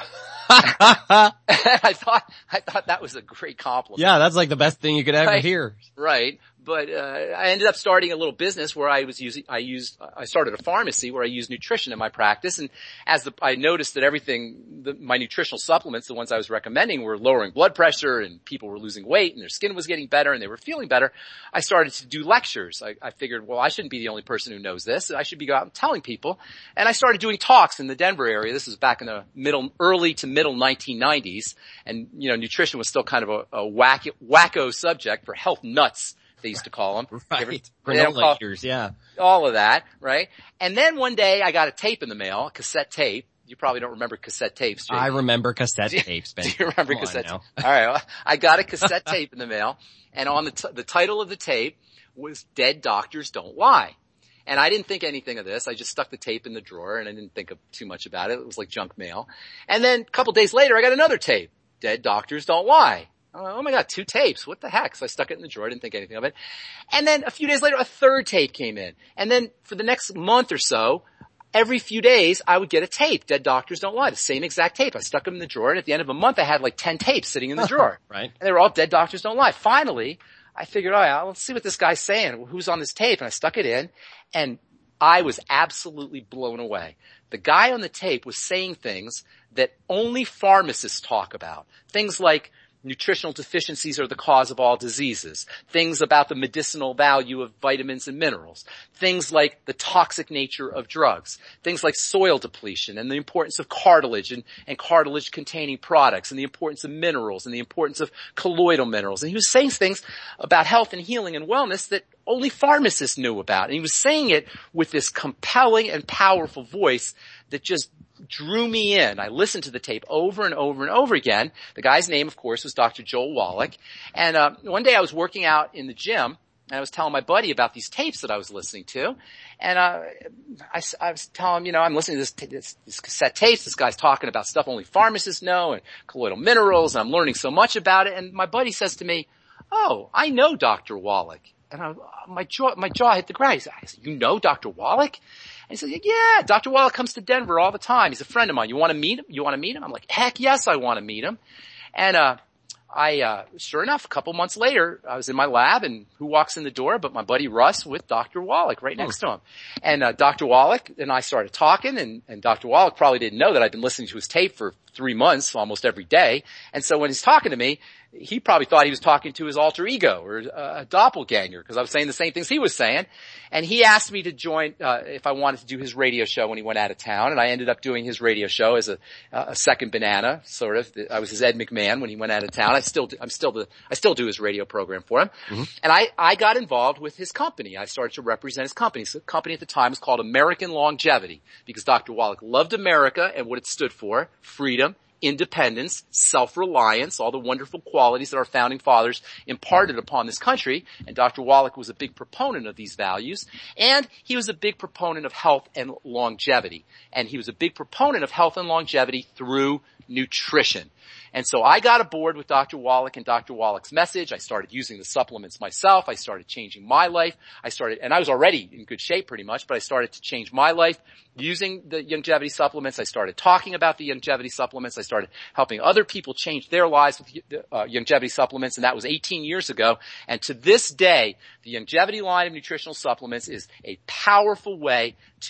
I thought, I thought that was a great compliment. Yeah, that's like the best thing you could ever right. hear. Right. But, uh, I ended up starting a little business where I was using, I used, I started a pharmacy where I used nutrition in my practice. And as the, I noticed that everything, the, my nutritional supplements, the ones I was recommending, were lowering blood pressure and people were losing weight and their skin was getting better and they were feeling better. I started to do lectures. I, I figured, well, I shouldn't be the only person who knows this. I should be out and telling people. And I started doing talks in the Denver area. This was back in the middle, early to middle nineteen nineties. And, you know, nutrition was still kind of a, a whack, wacko subject for health nuts, they used to call them. Right. Granola lectures, yeah. All of that, right? And then one day I got a tape in the mail, a cassette tape. You probably don't remember cassette tapes, Jay. I remember cassette do, tapes, Ben. Do you remember Come cassette tapes? tapes? All right. Well, I got a cassette tape in the mail, and on the t- the title of the tape was Dead Doctors Don't Lie. And I didn't think anything of this. I just stuck the tape in the drawer, and I didn't think of too much about it. It was like junk mail. And then a couple days later, I got another tape. Dead Doctors Don't Lie. Oh my God, two tapes. What the heck? So I stuck it in the drawer. I didn't think anything of it. And then a few days later, a third tape came in. And then for the next month or so, every few days, I would get a tape. Dead Doctors Don't Lie. The same exact tape. I stuck them in the drawer. And at the end of a month, I had like ten tapes sitting in the drawer. Right. And they were all Dead Doctors Don't Lie. Finally, I figured, all right, let's see what this guy's saying. Who's on this tape? And I stuck it in. And I was absolutely blown away. The guy on the tape was saying things that only pharmacists talk about. Things like, nutritional deficiencies are the cause of all diseases. Things about the medicinal value of vitamins and minerals. Things like the toxic nature of drugs. Things like soil depletion and the importance of cartilage and, and cartilage-containing products and the importance of minerals and the importance of colloidal minerals. And he was saying things about health and healing and wellness that only pharmacists knew about. And he was saying it with this compelling and powerful voice that just drew me in. I listened to the tape over and over and over again. The guy's name, of course, was Doctor Joel Wallach. And uh, one day I was working out in the gym, and I was telling my buddy about these tapes that I was listening to. And uh, I, I was telling him, you know, I'm listening to this, this, this cassette tapes. This guy's talking about stuff only pharmacists know and colloidal minerals, and I'm learning so much about it. And my buddy says to me, oh, I know Doctor Wallach. And I, my jaw, my jaw hit the ground. He said, you know Doctor Wallach? And he said, yeah, Doctor Wallach comes to Denver all the time. He's a friend of mine. You want to meet him? You want to meet him? I'm like, heck yes, I want to meet him. And, uh, I, uh, sure enough, a couple months later, I was in my lab and who walks in the door but my buddy Russ with Doctor Wallach right next to him. And, uh, Doctor Wallach and I started talking and, and Doctor Wallach probably didn't know that I'd been listening to his tape for three months, almost every day. And so when he's talking to me, he probably thought he was talking to his alter ego or a doppelganger because I was saying the same things he was saying. And he asked me to join, uh, if I wanted to do his radio show when he went out of town. And I ended up doing his radio show as a, a second banana, sort of. I was his Ed McMahon when he went out of town. I still, do, I'm still the, I still do his radio program for him. Mm-hmm. And I, I got involved with his company. I started to represent his company. So the company at the time was called American Longevity because Doctor Wallach loved America and what it stood for, freedom, independence, self-reliance, all the wonderful qualities that our founding fathers imparted upon this country. And Doctor Wallach was a big proponent of these values. And he was a big proponent of health and longevity. And he was a big proponent of health and longevity through nutrition. And so I got aboard with Doctor Wallach and Doctor Wallach's message. I started using the supplements myself. I started changing my life. I started, and I was already in good shape pretty much, but I started to change my life using the longevity supplements. I started talking about the longevity supplements. I started helping other people change their lives with the uh, longevity supplements, and that was eighteen years ago. And to this day, the longevity line of nutritional supplements is a powerful way to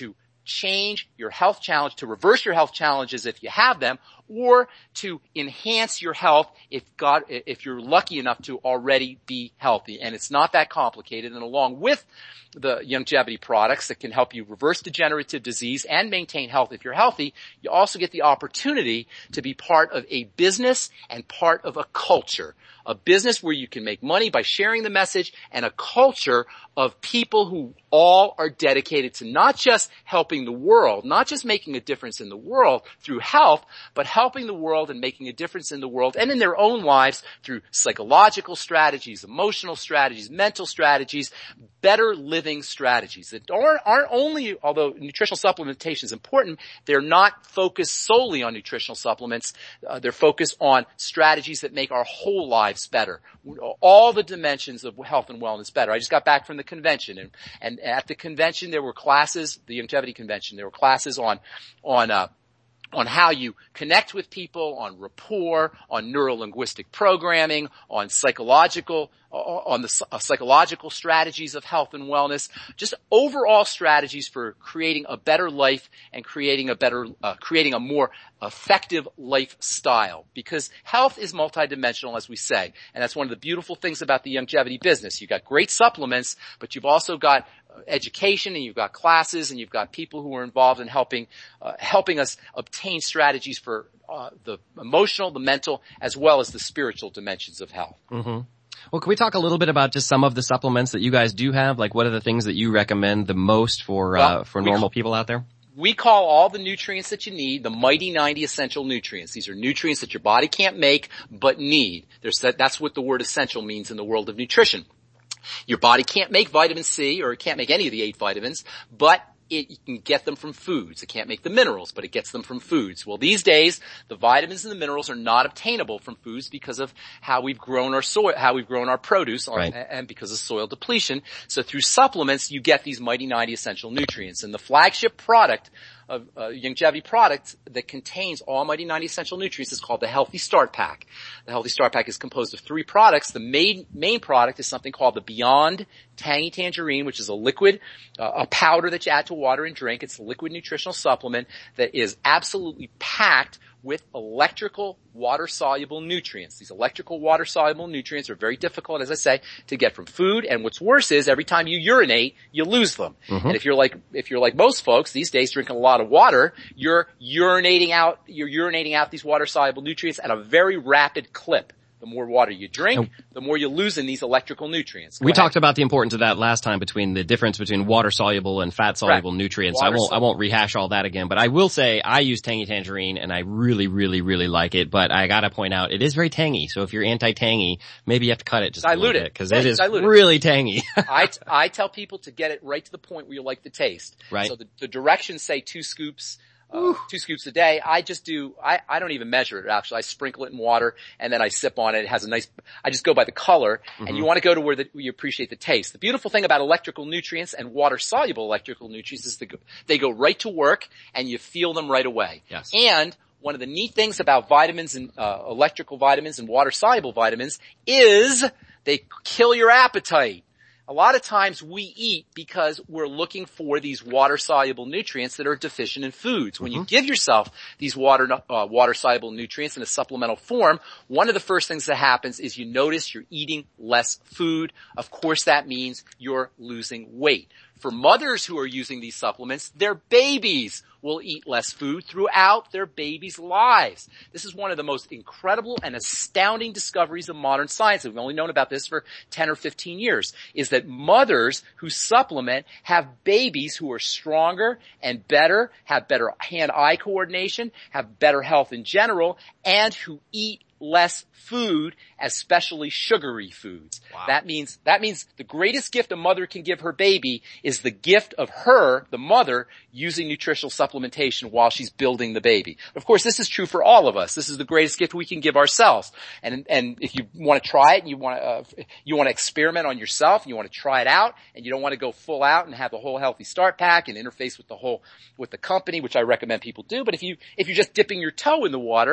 change your health challenge, to reverse your health challenges if you have them, or to enhance your health if God, if you're lucky enough to already be healthy. And it's not that complicated. And along with the longevity products that can help you reverse degenerative disease and maintain health if you're healthy, you also get the opportunity to be part of a business and part of a culture. A business where you can make money by sharing the message, and a culture of people who all are dedicated to not just helping the world, not just making a difference in the world through health, but helping the world and making a difference in the world and in their own lives through psychological strategies, emotional strategies, mental strategies, better living strategies that aren't, aren't only, although nutritional supplementation is important, they're not focused solely on nutritional supplements. Uh, they're focused on strategies that make our whole lives better. All the dimensions of health and wellness better. I just got back from the convention, and, and at the convention there were classes, the longevity convention, there were classes on, on, uh, on how you connect with people, on rapport, on neuro-linguistic programming, on psychological, on the uh, psychological strategies of health and wellness, just overall strategies for creating a better life and creating a better, uh, creating a more effective lifestyle. Because health is multidimensional, as we say, and that's one of the beautiful things about the longevity business. You've got great supplements, but you've also got education, and you've got classes, and you've got people who are involved in helping, uh, helping us obtain strategies for uh, the emotional, the mental, as well as the spiritual dimensions of health. Mm-hmm. Well, can we talk a little bit about just some of the supplements that you guys do have? Like, what are the things that you recommend the most for well, uh, for normal people out there? We call all the nutrients that you need the Mighty ninety essential nutrients. These are nutrients that your body can't make but need. There's that, that's what the word essential means in the world of nutrition. Your body can't make vitamin C, or it can't make any of the eight vitamins, but it, you can get them from foods. It can't make the minerals, but it gets them from foods. Well, these days, the vitamins and the minerals are not obtainable from foods because of how we've grown our soil, how we've grown our produce, right. and because of soil depletion. So through supplements, you get these Mighty ninety essential nutrients. And the flagship product of uh, longevity product that contains all Mighty ninety essential nutrients is called the Healthy Start Pack. The Healthy Start Pack is composed of three products. The main main product is something called the Beyond Tangy Tangerine, which is a liquid, uh, a powder that you add to water and drink. It's a liquid nutritional supplement that is absolutely packed with electrical water-soluble nutrients. These electrical water-soluble nutrients are very difficult, as I say, to get from food. And what's worse is every time you urinate, you lose them. Mm-hmm. And if you're like, if you're like most folks these days drinking a lot of water, you're urinating out, you're urinating out these water-soluble nutrients at a very rapid clip. The more water you drink, the more you lose in these electrical nutrients. Go we ahead. talked about the importance of that last time, between the difference between water-soluble and fat-soluble Right. nutrients. Water I won't, sol- I won't rehash all that again, but I will say I use Tangy Tangerine, and I really, really, really like it. But I gotta point out, it is very tangy. So if you're anti-tangy, maybe you have to cut it just Dilute a little it. bit, because Yeah, it is dilute it. really tangy. I, t- I tell people to get it right to the point where you like the taste. Right. So the, the directions say two scoops, uh, two scoops a day. I just do, I, I don't even measure it actually. I sprinkle it in water and then I sip on it. It has a nice, I just go by the color, mm-hmm. and you want to go to where, the, where you appreciate the taste. The beautiful thing about electrical nutrients and water soluble electrical nutrients is they go, they go right to work and you feel them right away. Yes. And one of the neat things about vitamins and, uh, electrical vitamins and water soluble vitamins is they kill your appetite. A lot of times we eat because we're looking for these water-soluble nutrients that are deficient in foods. When mm-hmm. you give yourself these water, uh, water-soluble nutrients in a supplemental form, one of the first things that happens is you notice you're eating less food. Of course, that means you're losing weight. For mothers who are using these supplements, their babies will eat less food throughout their babies' lives. This is one of the most incredible and astounding discoveries of modern science. We've only known about this for ten or fifteen years, is that mothers who supplement have babies who are stronger and better, have better hand-eye coordination, have better health in general, and who eat less food, especially sugary foods. Wow. That means, that means the greatest gift a mother can give her baby is the gift of her, the mother, using nutritional supplementation while she's building the baby. Of course, this is true for all of us. This is the greatest gift we can give ourselves. And, and if you want to try it, and you want to, uh, you want to experiment on yourself, and you want to try it out, and you don't want to go full out and have the whole Healthy Start Pack and interface with the whole, with the company, which I recommend people do. But if you, if you're just dipping your toe in the water,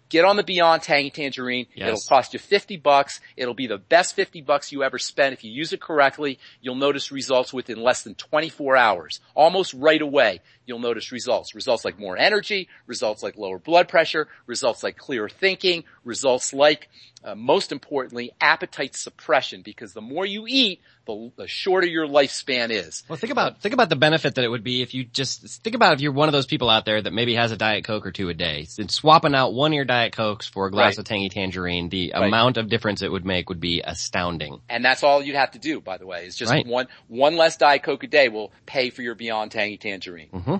get on the Beyond Tangy Tangerine. Yes. It'll cost you fifty bucks. It'll be the best fifty bucks you ever spent. If you use it correctly, you'll notice results within less than twenty-four hours. Almost right away, you'll notice results. Results like more energy, results like lower blood pressure, results like clearer thinking, results like, uh, most importantly, appetite suppression, because the more you eat, the, the shorter your lifespan is. Well, think about, think about the benefit that it would be if you just, think about if you're one of those people out there that maybe has a Diet Coke or two a day. And swapping out one of your Diet Cokes for a glass Right. of Tangy Tangerine, the Right. amount of difference it would make would be astounding. And that's all you'd have to do, by the way, is just Right. one, one less Diet Coke a day will pay for your Beyond Tangy Tangerine. Mm-hmm.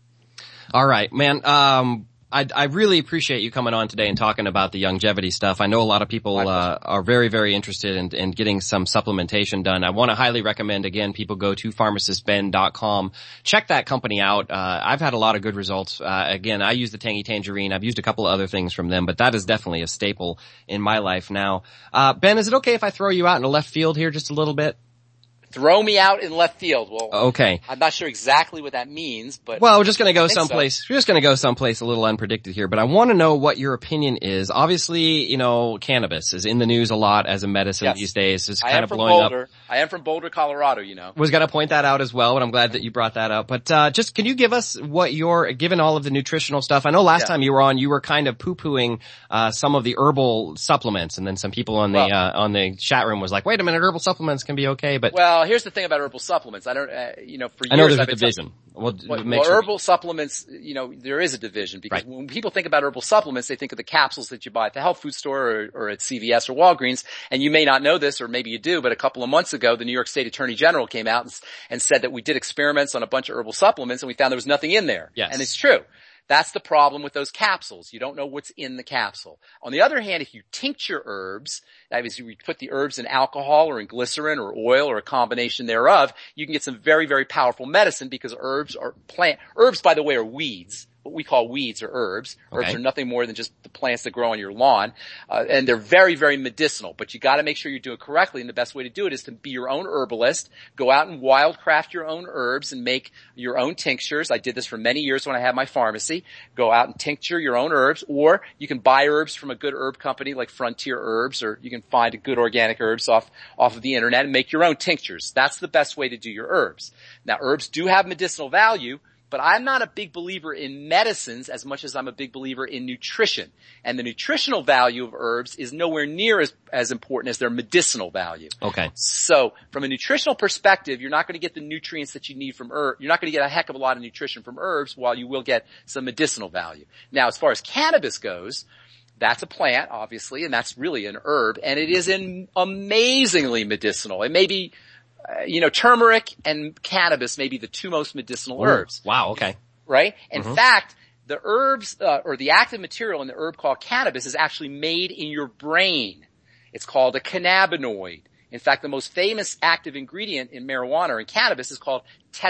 All right, man. Um, I, I really appreciate you coming on today and talking about the longevity stuff. I know a lot of people uh, are very, very interested in, in getting some supplementation done. I want to highly recommend, again, people go to pharmacist ben dot com. Check that company out. Uh, I've had a lot of good results. Uh, again, I use the Tangy Tangerine. I've used a couple of other things from them, but that is definitely a staple in my life now. Uh, Ben, is it okay if I throw you out into left field here just a little bit? Throw me out in left field. Well, Okay. I'm not sure exactly what that means, but Well, we're just going to go I think so. someplace. We're just going to go someplace a little unpredicted here, but I want to know what your opinion is. Obviously, you know, cannabis is in the news a lot as a medicine Yes. these days. It's I kind am of from blowing Boulder. up. I am from Boulder, Colorado, you know. Was going to point that out as well, but I'm glad that you brought that up. But uh just can you give us what your, given all of the nutritional stuff? I know last Yeah. time you were on, you were kind of poo-pooing uh some of the herbal supplements, and then some people on the Well- uh on the chat room was like, "Wait a minute, herbal supplements can be okay." But Well, here's the thing about herbal supplements. I don't, uh, you know, for years I know there's I've a been division. We'll, Well, make well, sure. herbal supplements, you know, there is a division because Right. when people think about herbal supplements, they think of the capsules that you buy at the health food store or, or at C V S or Walgreens. And you may not know this, or maybe you do, but a couple of months ago, the New York State Attorney General came out and, s- and said that we did experiments on a bunch of herbal supplements and we found there was nothing in there. Yes. And it's true. That's the problem with those capsules. You don't know what's in the capsule. On the other hand, if you tincture herbs, that is, you put the herbs in alcohol or in glycerin or oil or a combination thereof, you can get some very, very powerful medicine because herbs are plant, herbs, by the way, are weeds. What we call weeds are herbs. Herbs Okay. are nothing more than just the plants that grow on your lawn. Uh, and they're very, very medicinal, but you gotta make sure you do it correctly. And the best way to do it is to be your own herbalist. Go out and wildcraft your own herbs and make your own tinctures. I did this for many years when I had my pharmacy. Go out and tincture your own herbs, or you can buy herbs from a good herb company like Frontier Herbs, or you can find good organic herbs off, off of the internet and make your own tinctures. That's the best way to do your herbs. Now, herbs do have medicinal value, but I'm not a big believer in medicines as much as I'm a big believer in nutrition. And the nutritional value of herbs is nowhere near as, as important as their medicinal value. Okay. So from a nutritional perspective, you're not going to get the nutrients that you need from herbs. You're not going to get a heck of a lot of nutrition from herbs, while you will get some medicinal value. Now, as far as cannabis goes, that's a plant, obviously, and that's really an herb, and it is in amazingly medicinal. It may be, uh, you know, turmeric and cannabis may be the two most medicinal Ooh, herbs. Wow. Okay. Right? In Mhm. fact, the herbs, uh, or the active material in the herb called cannabis is actually made in your brain. It's called a cannabinoid. In fact, the most famous active ingredient in marijuana or in cannabis is called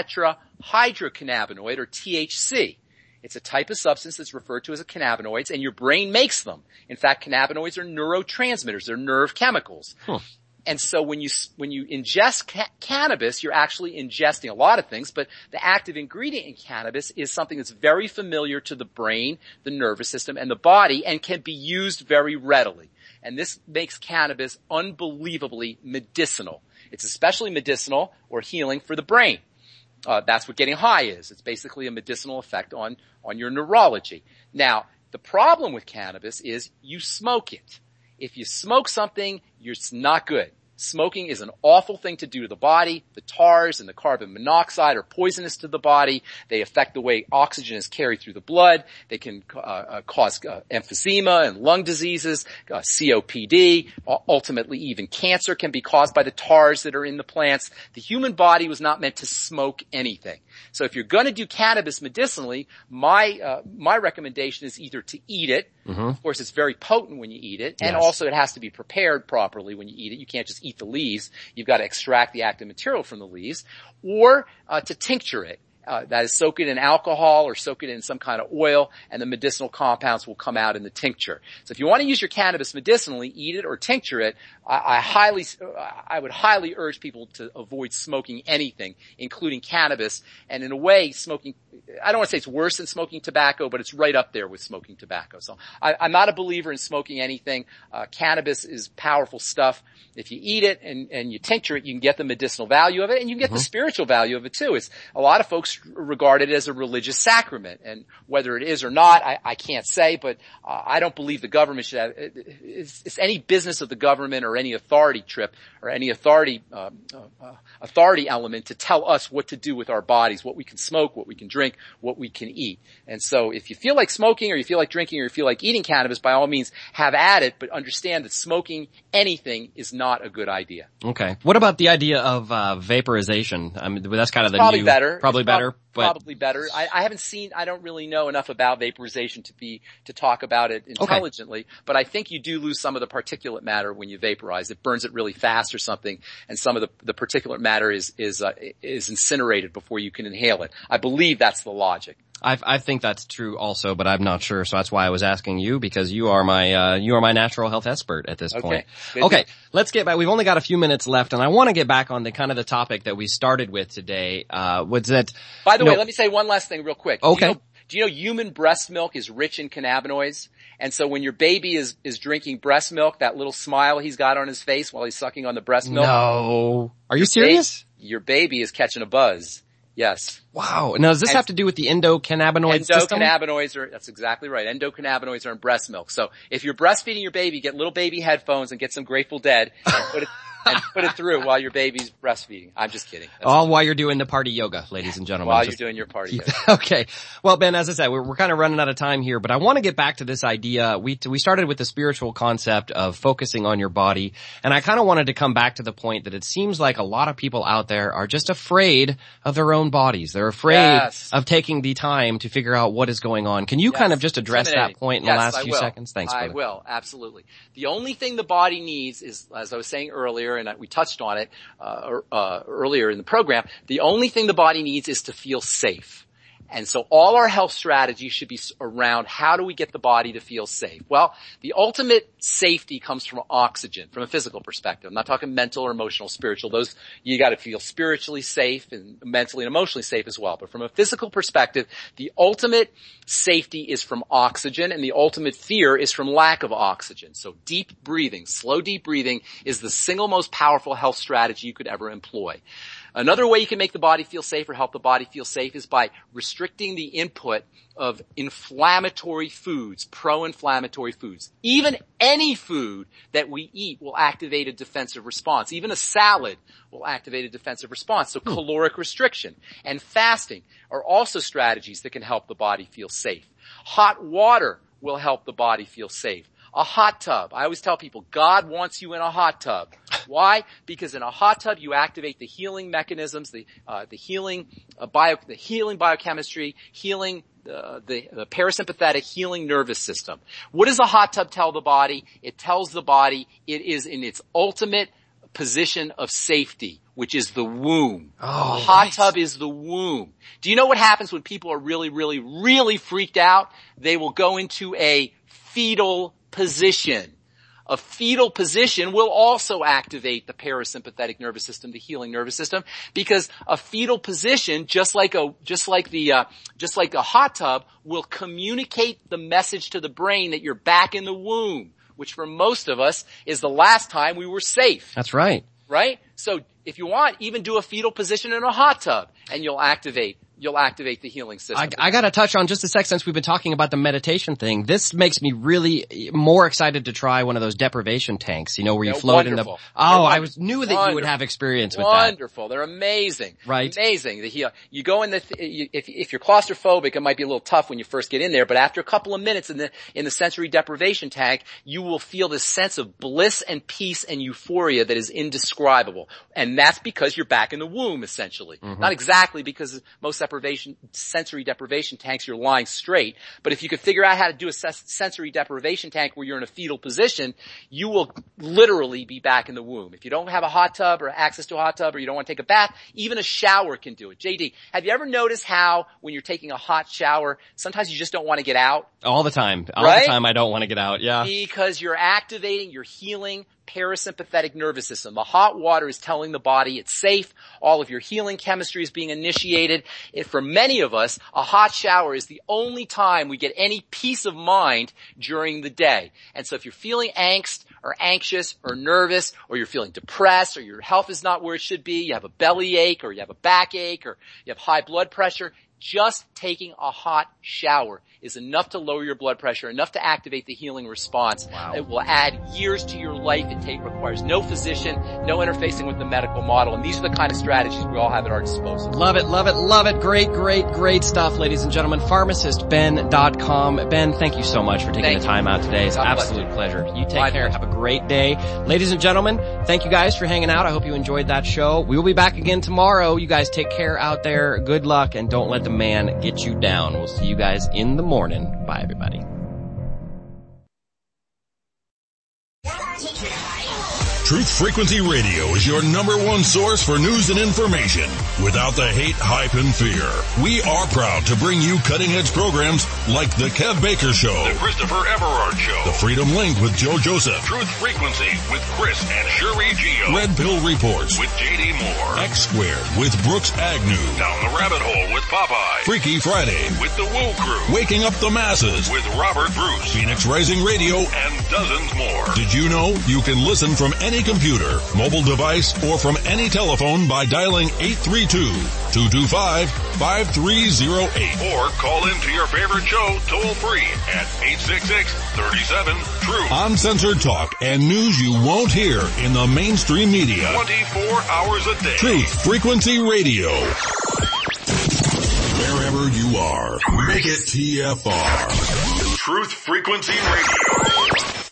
tetrahydrocannabinoid, or T H C. It's a type of substance that's referred to as a cannabinoids, and your brain makes them. In fact, cannabinoids are neurotransmitters. They're nerve chemicals. Huh. And so when you, when you ingest ca- cannabis, you're actually ingesting a lot of things, but the active ingredient in cannabis is something that's very familiar to the brain, the nervous system, and the body, and can be used very readily. And this makes cannabis unbelievably medicinal. It's especially medicinal or healing for the brain. Uh, that's what getting high is. It's basically a medicinal effect on, on your neurology. Now, the problem with cannabis is you smoke it. If you smoke something, it's not good. Smoking is an awful thing to do to the body. The tars and the carbon monoxide are poisonous to the body. They affect the way oxygen is carried through the blood. They can uh, uh, cause uh, emphysema and lung diseases, uh, C O P D. Uh, ultimately, even cancer can be caused by the tars that are in the plants. The human body was not meant to smoke anything. So if you're going to do cannabis medicinally, my uh, my recommendation is either to eat it. Mm-hmm. Of course, it's very potent when you eat it, and Yes. also it has to be prepared properly when you eat it. You can't just eat the leaves. You've got to extract the active material from the leaves, or uh, to tincture it. Uh, that is, soak it in alcohol or soak it in some kind of oil, and the medicinal compounds will come out in the tincture. So if you want to use your cannabis medicinally, eat it or tincture it. I, I highly, I would highly urge people to avoid smoking anything, including cannabis. And in a way, smoking I don't want to say it's worse than smoking tobacco, but it's right up there with smoking tobacco. So I, I'm not a believer in smoking anything. Uh, cannabis is powerful stuff. If you eat it and, and you tincture it, you can get the medicinal value of it, and you can get mm-hmm. the spiritual value of it too. It's, a lot of folks regard it as a religious sacrament, and whether it is or not, I, I can't say, but uh, I don't believe the government should have, it, it's, it's any business of the government or any authority trip or any authority, uh, uh, authority element to tell us what to do with our bodies, what we can smoke, what we can drink, what we can eat. And so if you feel like smoking or you feel like drinking or you feel like eating cannabis, by all means have at it, but understand that smoking anything is not a good idea. Okay. What about the idea of uh vaporization? I mean, that's kind of the probably new, better. Probably it's better. Prob- but Probably better. I, I haven't seen, I don't really know enough about vaporization to be, to talk about it intelligently, okay. But I think you do lose some of the particulate matter when you vaporize. It burns it really fast or something, and some of the, the particulate matter is, is, uh, is incinerated before you can inhale it. I believe that's the logic. I, I think that's true also, but I'm not sure, so that's why I was asking you, because you are my, uh, you are my natural health expert at this okay. point. Good. Okay, let's get back. We've only got a few minutes left, and I want to get back on the kind of the topic that we started with today, uh, was that... By the way, know, let me say one last thing real quick. Okay. Do you know, do you know human breast milk is rich in cannabinoids? And so when your baby is, is drinking breast milk, that little smile he's got on his face while he's sucking on the breast milk. No. Are you serious? Ba- your baby is catching a buzz. Yes. Wow. Now, does this and have to do with the endocannabinoid system? Endocannabinoids are, that's exactly right. Endocannabinoids are in breast milk. So if you're breastfeeding your baby, get little baby headphones and get some Grateful Dead and put it, and put it through while your baby's breastfeeding. I'm just kidding. That's All while you're doing the party yoga, ladies and gentlemen. While just, you're doing your party yoga. Okay. Well, Ben, as I said, we're, we're kind of running out of time here, but I want to get back to this idea. We, we started with the spiritual concept of focusing on your body, and I kind of wanted to come back to the point that it seems like a lot of people out there are just afraid of their own bodies. They're afraid yes. of taking the time to figure out what is going on. Can you yes. kind of just address that point in yes, the last I few will. seconds? Thanks, I brother. will, absolutely. The only thing the body needs is, as I was saying earlier, and we touched on it uh, uh earlier in the program, the only thing the body needs is to feel safe. And so all our health strategies should be around how do we get the body to feel safe? Well, the ultimate safety comes from oxygen, from a physical perspective. I'm not talking mental or emotional, spiritual. Those, you gotta feel spiritually safe and mentally and emotionally safe as well. But from a physical perspective, the ultimate safety is from oxygen, and the ultimate fear is from lack of oxygen. So deep breathing, slow deep breathing is the single most powerful health strategy you could ever employ. Another way you can make the body feel safe or help the body feel safe is by restricting the input of inflammatory foods, pro-inflammatory foods. Even any food that we eat will activate a defensive response. Even a salad will activate a defensive response. So caloric restriction and fasting are also strategies that can help the body feel safe. Hot water will help the body feel safe. A hot tub. I always tell people, God wants you in a hot tub. Why? Because in a hot tub, you activate the healing mechanisms, the, uh, the healing, uh, bio, the healing biochemistry, healing, uh, the, the parasympathetic healing nervous system. What does a hot tub tell the body? It tells the body it is in its ultimate position of safety, which is the womb. Oh, a hot nice. tub is the womb. Do you know what happens when people are really, really, really freaked out? They will go into a fetal position. A fetal position will also activate the parasympathetic nervous system, the healing nervous system, because a fetal position, just like a, just like the, uh, just like a hot tub, will communicate the message to the brain that you're back in the womb, which for most of us is the last time we were safe. That's right. Right? So if you want, even do a fetal position in a hot tub and you'll activate You'll activate the healing system. I, I gotta touch on just a sec since we've been talking about the meditation thing. This makes me really more excited to try one of those deprivation tanks, you know, where you They're float wonderful. in the, oh, They're I was, knew that wonderful. you would have experience with wonderful. that. Wonderful. They're amazing. Right. Amazing. The, you go in the, you, if, if you're claustrophobic, it might be a little tough when you first get in there, but after a couple of minutes in the, in the sensory deprivation tank, you will feel this sense of bliss and peace and euphoria that is indescribable. And that's because you're back in the womb, essentially. Mm-hmm. Not exactly, because most deprivation, sensory deprivation tanks, you're lying straight. But if you could figure out how to do a ses- sensory deprivation tank where you're in a fetal position, you will literally be back in the womb. If you don't have a hot tub or access to a hot tub, or you don't want to take a bath, even a shower can do it. J D, have you ever noticed how when you're taking a hot shower, sometimes you just don't want to get out? All the time. All Right? the time I don't want to get out, yeah. Because you're activating, you're healing parasympathetic nervous system. The hot water is telling the body it's safe. All of your healing chemistry is being initiated. It, for many of us, a hot shower is the only time we get any peace of mind during the day. And so if you're feeling angst or anxious or nervous, or you're feeling depressed, or your health is not where it should be, you have a belly ache, or you have a backache, or you have high blood pressure, just taking a hot shower is enough to lower your blood pressure, enough to activate the healing response. Wow. It will add years to your life. It take, requires no physician, no interfacing with the medical model, and these are the kind of strategies we all have at our disposal. Love it, love it, love it. Great, great, great stuff, ladies and gentlemen. pharmacist ben dot com. Ben, thank you so much for taking Thank the time you. out today. It's an God absolute pleasure. You take My care. pleasure. Have a great day. Ladies and gentlemen, thank you guys for hanging out. I hope you enjoyed that show. We will be back again tomorrow. You guys take care out there. Good luck, and don't let the man get you down. We'll see you guys in the morning. Bye, everybody. Truth Frequency Radio is your number one source for news and information without the hate, hype, and fear. We are proud to bring you cutting-edge programs like The Kev Baker Show, The Christopher Everard Show, The Freedom Link with Joe Joseph, Truth Frequency with Chris and Sherry Geo, Red Pill Reports with J D Moore, X Squared with Brooks Agnew, Down the Rabbit Hole with Popeye, Freaky Friday with The Woo Crew, Waking Up the Masses with Robert Bruce, Phoenix Rising Radio, and dozens more. Did you know you can listen from any computer, mobile device, or from any telephone by dialing eight three two, two two five, five three zero eight. Or call into your favorite show toll free at eight six six, three seven, truth. Uncensored talk and news you won't hear in the mainstream media. twenty-four hours a day. Truth Frequency Radio. Wherever you are, make it T F R. Truth Frequency Radio.